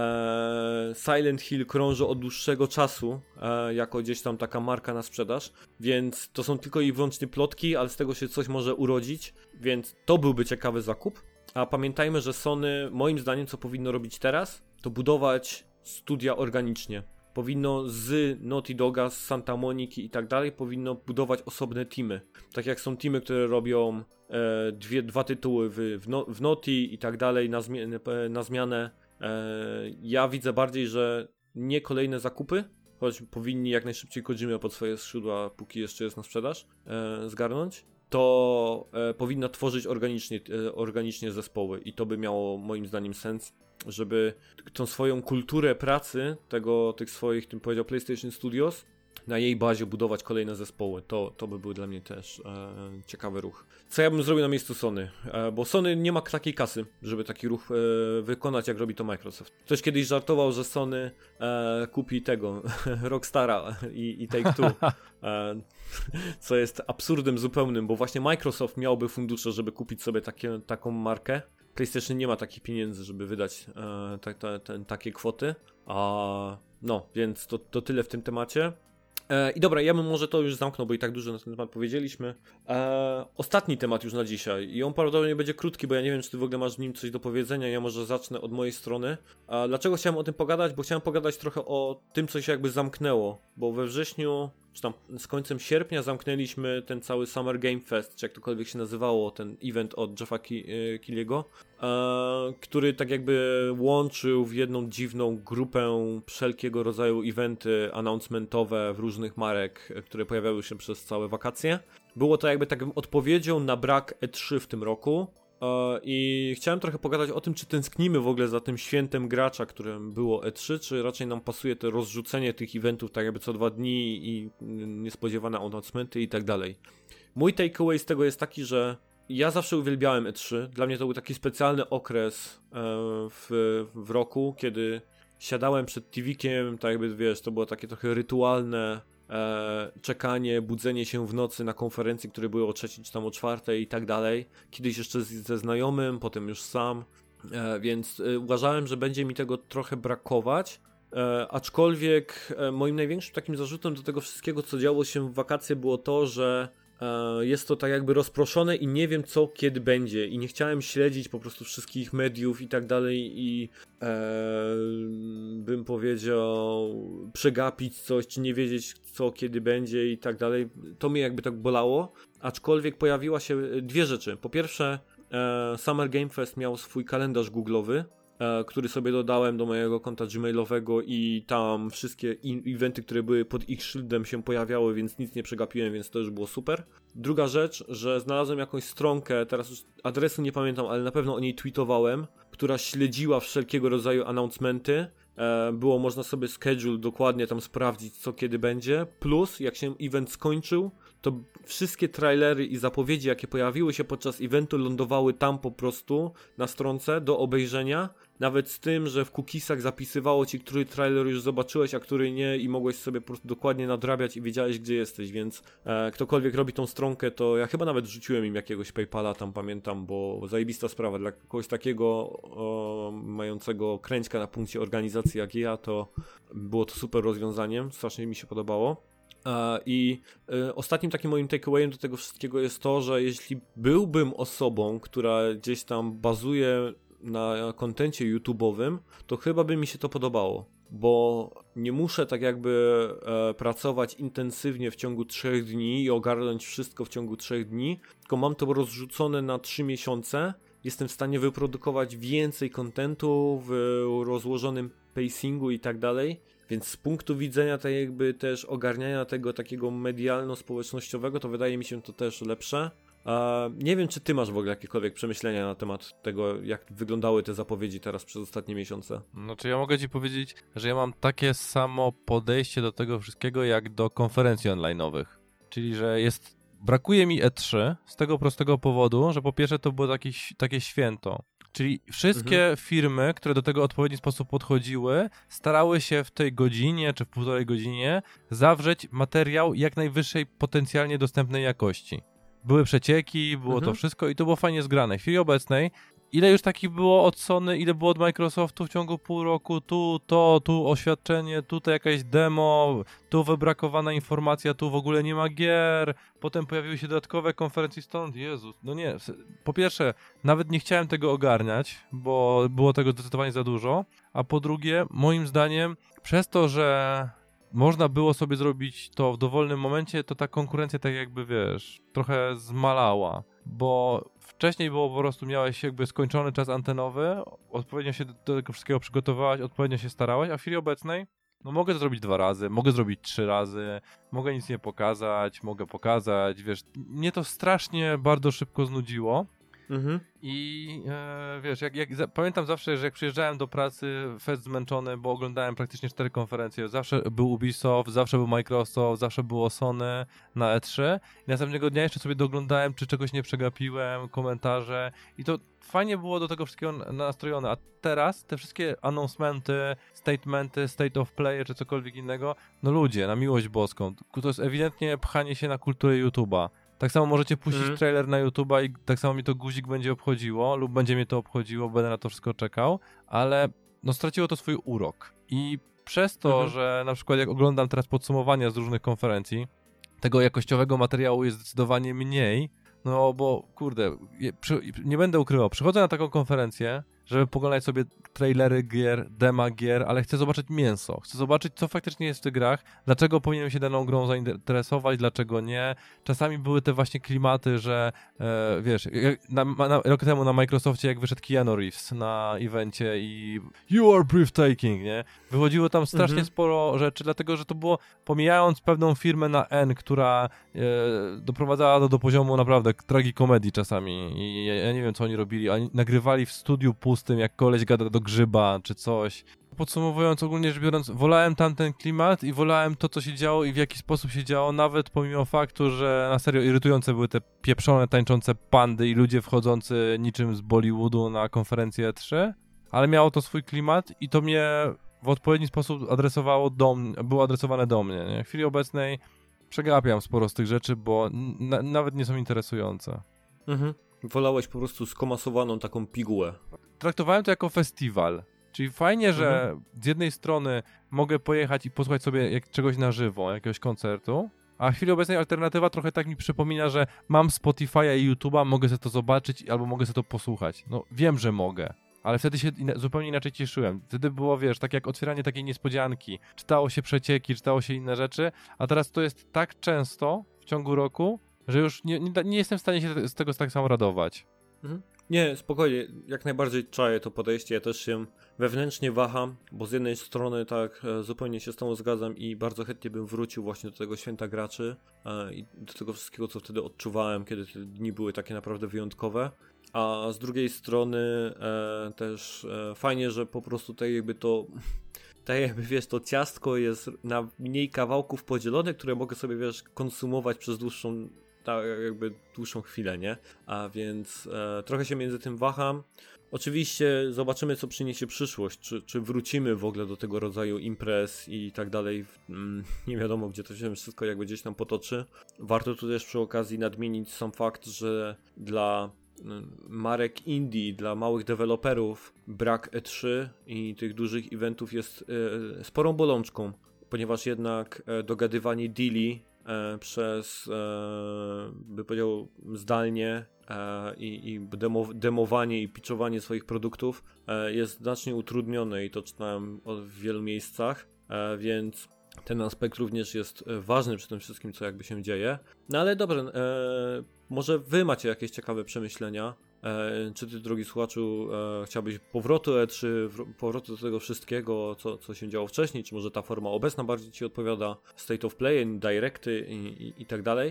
E, Silent Hill krąży od dłuższego czasu e, jako gdzieś tam taka marka na sprzedaż, więc to są tylko i wyłącznie plotki, ale z tego się coś może urodzić, więc to byłby ciekawy zakup. A pamiętajmy, że Sony, moim zdaniem, co powinno robić teraz, to budować studia organicznie. Powinno z Naughty Doga, z Santa Moniki i tak dalej, powinno budować osobne teamy. Tak jak są teamy, które robią e, dwie, dwa tytuły w, w, no, w Naughty i tak dalej na, zmianę, na zmianę. E, ja widzę bardziej, że nie kolejne zakupy, choć powinni jak najszybciej Kojimę pod swoje skrzydła, póki jeszcze jest na sprzedaż, e, zgarnąć. To e, powinna tworzyć organicznie, e, organicznie zespoły i to by miało moim zdaniem sens, żeby tą swoją kulturę pracy tego, tych swoich, tym powiedział PlayStation Studios, na jej bazie budować kolejne zespoły. To, to by był dla mnie też e, ciekawy ruch. Co ja bym zrobił na miejscu Sony? E, bo Sony nie ma takiej kasy, żeby taki ruch e, wykonać, jak robi to Microsoft. Ktoś kiedyś żartował, że Sony e, kupi tego Rockstara i, i Take-Two. E, co jest absurdem zupełnym, bo właśnie Microsoft miałby fundusze, żeby kupić sobie takie, taką markę. PlayStation nie ma takich pieniędzy, żeby wydać e, ta, ta, ta, takie kwoty. A, no, więc to, to tyle w tym temacie. E, I dobra, ja bym może to już zamknął, bo i tak dużo na ten temat powiedzieliśmy. E, ostatni temat już na dzisiaj i on prawdopodobnie będzie krótki, bo ja nie wiem, czy ty w ogóle masz w nim coś do powiedzenia. Ja może zacznę od mojej strony. A dlaczego chciałem o tym pogadać? Bo chciałem pogadać trochę o tym, co się jakby zamknęło, bo we wrześniu, czy tam z końcem sierpnia zamknęliśmy ten cały Summer Game Fest, czy jak tokolwiek się nazywało, ten event od Jeffa Keighley'ego, e, który tak jakby łączył w jedną dziwną grupę wszelkiego rodzaju eventy announcementowe w różnych marek, które pojawiały się przez całe wakacje. Było to jakby taką odpowiedzią na brak E trzy w tym roku. I chciałem trochę pogadać o tym, czy tęsknimy w ogóle za tym świętem gracza, którym było E trzy, czy raczej nam pasuje to rozrzucenie tych eventów tak jakby co dwa dni i niespodziewane announcementy i tak dalej. Mój takeaway z tego jest taki, że ja zawsze uwielbiałem E trzy. Dla mnie to był taki specjalny okres w, w roku, kiedy siadałem przed T V-kiem, tak jakby wiesz, to było takie trochę rytualne E, czekanie, budzenie się w nocy na konferencji, które były o trzeciej czy tam o czwartej i tak dalej. Kiedyś jeszcze z, ze znajomym, potem już sam, e, więc e, uważałem, że będzie mi tego trochę brakować. E, aczkolwiek e, moim największym takim zarzutem do tego wszystkiego, co działo się w wakacje, było to, że e, jest to tak jakby rozproszone i nie wiem co kiedy będzie i nie chciałem śledzić po prostu wszystkich mediów i tak dalej i e, bym powiedział przegapić coś, czy nie wiedzieć co kiedy będzie i tak dalej. To mnie jakby tak bolało, aczkolwiek pojawiła się dwie rzeczy. Po pierwsze e, Summer Game Fest miał swój kalendarz googlowy, e, który sobie dodałem do mojego konta gmailowego i tam wszystkie in- eventy, które były pod ich szyldem się pojawiały, więc nic nie przegapiłem, więc to już było super. Druga rzecz, że znalazłem jakąś stronkę, teraz już adresu nie pamiętam, ale na pewno o niej tweetowałem, która śledziła wszelkiego rodzaju announcementy e, było można sobie schedule dokładnie tam sprawdzić, co kiedy będzie, plus jak się event skończył, to wszystkie trailery i zapowiedzi, jakie pojawiły się podczas eventu, lądowały tam po prostu na stronce do obejrzenia, nawet z tym, że w cookiesach zapisywało ci, który trailer już zobaczyłeś, a który nie i mogłeś sobie po prostu dokładnie nadrabiać i wiedziałeś, gdzie jesteś, więc e, ktokolwiek robi tą stronkę, to ja chyba nawet rzuciłem im jakiegoś PayPala, tam pamiętam, bo zajebista sprawa, dla kogoś takiego o, mającego kręćka na punkcie organizacji jak ja, to było to super rozwiązaniem, strasznie mi się podobało. I y, ostatnim takim moim takeawayem do tego wszystkiego jest to, że jeśli byłbym osobą, która gdzieś tam bazuje na kontencie YouTube'owym, to chyba by mi się to podobało, bo nie muszę tak jakby e, pracować intensywnie w ciągu trzech dni i ogarnąć wszystko w ciągu trzech dni, tylko mam to rozrzucone na trzy miesiące, jestem w stanie wyprodukować więcej kontentu w rozłożonym pacingu i tak dalej. Więc z punktu widzenia tak jakby też ogarniania tego takiego medialno-społecznościowego, to wydaje mi się to też lepsze. A nie wiem, czy ty masz w ogóle jakiekolwiek przemyślenia na temat tego, jak wyglądały te zapowiedzi teraz przez ostatnie miesiące. No czy ja mogę ci powiedzieć, że ja mam takie samo podejście do tego wszystkiego, jak do konferencji online'owych. Czyli, że jest, brakuje mi E trzy z tego prostego powodu, że po pierwsze to było taki, takie święto. Czyli wszystkie mhm. firmy, które do tego w odpowiedni sposób podchodziły, starały się w tej godzinie czy w półtorej godzinie zawrzeć materiał jak najwyższej potencjalnie dostępnej jakości. Były przecieki, było mhm. to wszystko i to było fajnie zgrane. W chwili obecnej, ile już takich było od Sony, ile było od Microsoftu w ciągu pół roku, tu to, tu oświadczenie, tutaj jakaś demo, tu wybrakowana informacja, tu w ogóle nie ma gier, potem pojawiły się dodatkowe konferencje stąd, Jezus, no nie, po pierwsze, nawet nie chciałem tego ogarniać, bo było tego zdecydowanie za dużo, a po drugie, moim zdaniem, przez to, że można było sobie zrobić to w dowolnym momencie, to ta konkurencja tak jakby, wiesz, trochę zmalała, bo wcześniej było po prostu, miałeś jakby skończony czas antenowy, odpowiednio się do tego wszystkiego przygotowałeś, odpowiednio się starałeś, a w chwili obecnej, no mogę to zrobić dwa razy, mogę zrobić trzy razy, mogę nic nie pokazać, mogę pokazać, wiesz, mnie to strasznie bardzo szybko znudziło. Mhm. I e, wiesz, jak, jak za, pamiętam zawsze, że jak przyjeżdżałem do pracy fest zmęczony, bo oglądałem praktycznie cztery konferencje, zawsze był Ubisoft, zawsze był Microsoft, zawsze było Sony na E trzy i następnego dnia jeszcze sobie doglądałem, czy czegoś nie przegapiłem, komentarze i to fajnie było do tego wszystkiego nastrojone, a teraz te wszystkie announcementy, statementy, state of play czy cokolwiek innego, no ludzie, na miłość boską, to jest ewidentnie pchanie się na kulturę YouTube'a. Tak samo możecie puścić mm. trailer na YouTube'a i tak samo mi to guzik będzie obchodziło lub będzie mnie to obchodziło, będę na to wszystko czekał, ale no straciło to swój urok. I przez to, mm-hmm. że na przykład jak oglądam teraz podsumowania z różnych konferencji, tego jakościowego materiału jest zdecydowanie mniej, no bo kurde, przy, nie będę ukrywał, przychodzę na taką konferencję, żeby poglądać sobie trailery gier, dema gier, ale chcę zobaczyć mięso. Chcę zobaczyć, co faktycznie jest w tych grach, dlaczego powinienem się daną grą zainteresować, dlaczego nie. Czasami były te właśnie klimaty, że e, wiesz, na, na, rok temu na Microsoftie, jak wyszedł Keanu Reeves na evencie i you are breathtaking, nie? Wychodziło tam strasznie mhm. sporo rzeczy, dlatego, że to było, pomijając pewną firmę na N, która e, doprowadzała do, do poziomu naprawdę tragikomedii czasami i ja, ja nie wiem, co oni robili, oni nagrywali w studiu pustym, jak koleś gada do grzyba, czy coś. Podsumowując, ogólnie rzecz biorąc, wolałem tamten klimat i wolałem to, co się działo i w jaki sposób się działo, nawet pomimo faktu, że na serio irytujące były te pieprzone, tańczące pandy i ludzie wchodzący niczym z Bollywoodu na konferencję E trzy, ale miało to swój klimat i to mnie w odpowiedni sposób adresowało do mnie, było adresowane do mnie. Nie? W chwili obecnej przegapiam sporo z tych rzeczy, bo na, nawet nie są interesujące. Mhm. Wolałeś po prostu skomasowaną taką pigułę. Traktowałem to jako festiwal. Czyli fajnie, że mhm. z jednej strony mogę pojechać i posłuchać sobie jak, czegoś na żywo, jakiegoś koncertu, a w chwili obecnej alternatywa trochę tak mi przypomina, że mam Spotify'a i YouTube'a, mogę sobie to zobaczyć albo mogę sobie to posłuchać. No wiem, że mogę, ale wtedy się in- zupełnie inaczej cieszyłem. Wtedy było, wiesz, tak jak otwieranie takiej niespodzianki. Czytało się przecieki, czytało się inne rzeczy, a teraz to jest tak często w ciągu roku, że już nie, nie, nie jestem w stanie się z tego tak samo radować. Mhm. Nie, spokojnie, jak najbardziej czaję to podejście, ja też się wewnętrznie waham, bo z jednej strony tak zupełnie się z tą zgadzam i bardzo chętnie bym wrócił właśnie do tego święta graczy e, i do tego wszystkiego, co wtedy odczuwałem, kiedy te dni były takie naprawdę wyjątkowe, a z drugiej strony e, też e, fajnie, że po prostu tutaj jakby to tak jakby, wiesz, to ciastko jest na mniej kawałków podzielone, które mogę sobie, wiesz, konsumować przez dłuższą, tak jakby dłuższą chwilę, nie? A więc e, trochę się między tym waham. Oczywiście zobaczymy, co przyniesie przyszłość, czy, czy wrócimy w ogóle do tego rodzaju imprez i tak dalej. Mm, nie wiadomo, gdzie to się wszystko jakby gdzieś tam potoczy. Warto tu też przy okazji nadmienić sam fakt, że dla marek indie, dla małych deweloperów brak E trzy i tych dużych eventów jest e, sporą bolączką, ponieważ jednak e, dogadywanie deali e, przez, e, by powiedział, zdalnie e, i, i demo, demowanie i pitchowanie swoich produktów e, jest znacznie utrudnione i to czytałem w wielu miejscach, e, więc ten aspekt również jest ważny przy tym wszystkim, co jakby się dzieje. No ale dobra, e, może wy macie jakieś ciekawe przemyślenia. E, czy ty, drogi słuchaczu, e, chciałbyś powrotu E trzy, powrotu do tego wszystkiego, co, co się działo wcześniej, czy może ta forma obecna bardziej ci odpowiada, State of Play, Directy i, i, i tak dalej.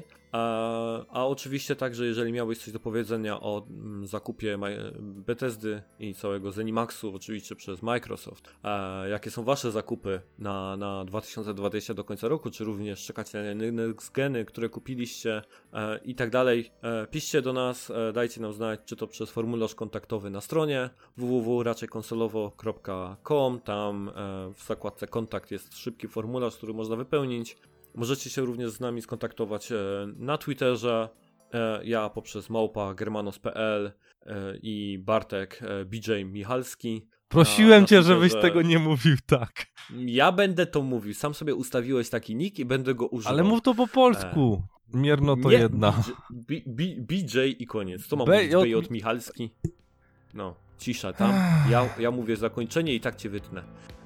A, a oczywiście także, jeżeli miałbyś coś do powiedzenia o m, zakupie Bethesdy i całego Zenimaxu, oczywiście przez Microsoft, e, jakie są wasze zakupy na, na dwa tysiące dwudziesty do końca roku, czy również czekacie na next geny, które kupiliście e, i tak dalej, e, piszcie do nas, e, dajcie nam znać, czy to przez formularz kontaktowy na stronie w w w kropka raczej konsolowo kropka com, tam e, w zakładce kontakt jest szybki formularz, który można wypełnić. Możecie się również z nami skontaktować e, na Twitterze, e, ja poprzez małpa germanos kropka p l e, i Bartek e, B J Michalski. Prosiłem na, na cię, żebyś tego nie mówił tak. Ja będę to mówił, sam sobie ustawiłeś taki nick i będę go używał. Ale mów to po polsku. E, Mierno to nie, jedna. B, B, B J i koniec. Co mam mówić? B J Michalski? No, cisza tam. Ja, ja mówię zakończenie i tak cię wytnę.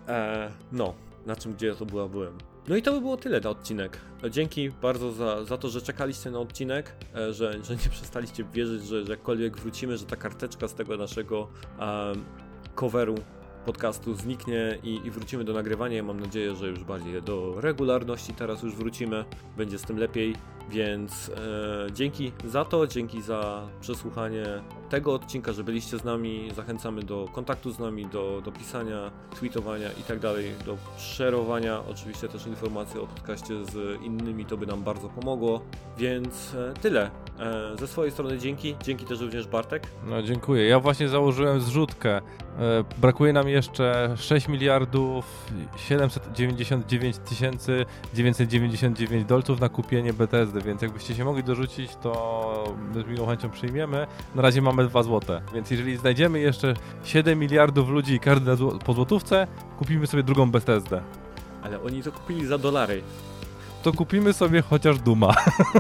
E, no, na czym gdzie to była, byłem. No i to by było tyle na odcinek. Dzięki bardzo za, za to, że czekaliście na odcinek, że, że nie przestaliście wierzyć, że, że jakkolwiek wrócimy, że ta karteczka z tego naszego um, coveru podcastu zniknie i, i wrócimy do nagrywania. Mam nadzieję, że już bardziej do regularności teraz już wrócimy. Będzie z tym lepiej, więc e, dzięki za to, dzięki za przesłuchanie tego odcinka, że byliście z nami. Zachęcamy do kontaktu z nami, do, do pisania, tweetowania i tak dalej, do szerowania oczywiście też informacji o podcaście z innymi, to by nam bardzo pomogło, więc e, tyle. E, ze swojej strony dzięki, dzięki też również Bartek. No dziękuję, ja właśnie założyłem zrzutkę, e, brakuje nam jeszcze sześć miliardów siedemset dziewięćdziesiąt dziewięć tysięcy dziewięćset dziewięćdziesiąt dziewięć dolców na kupienie Bethesdy, więc jakbyście się mogli dorzucić, to z miłą chęcią przyjmiemy. Na razie mamy dwa złote, więc jeżeli znajdziemy jeszcze siedem miliardów ludzi i każdy zł- po złotówce, kupimy sobie drugą Bethesdę. Ale oni to kupili za dolary. To kupimy sobie chociaż Duma.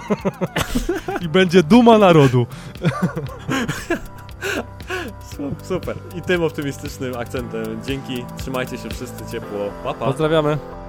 I będzie duma narodu. Super. I tym optymistycznym akcentem dzięki. Trzymajcie się wszyscy ciepło. Pa, pa. Pozdrawiamy.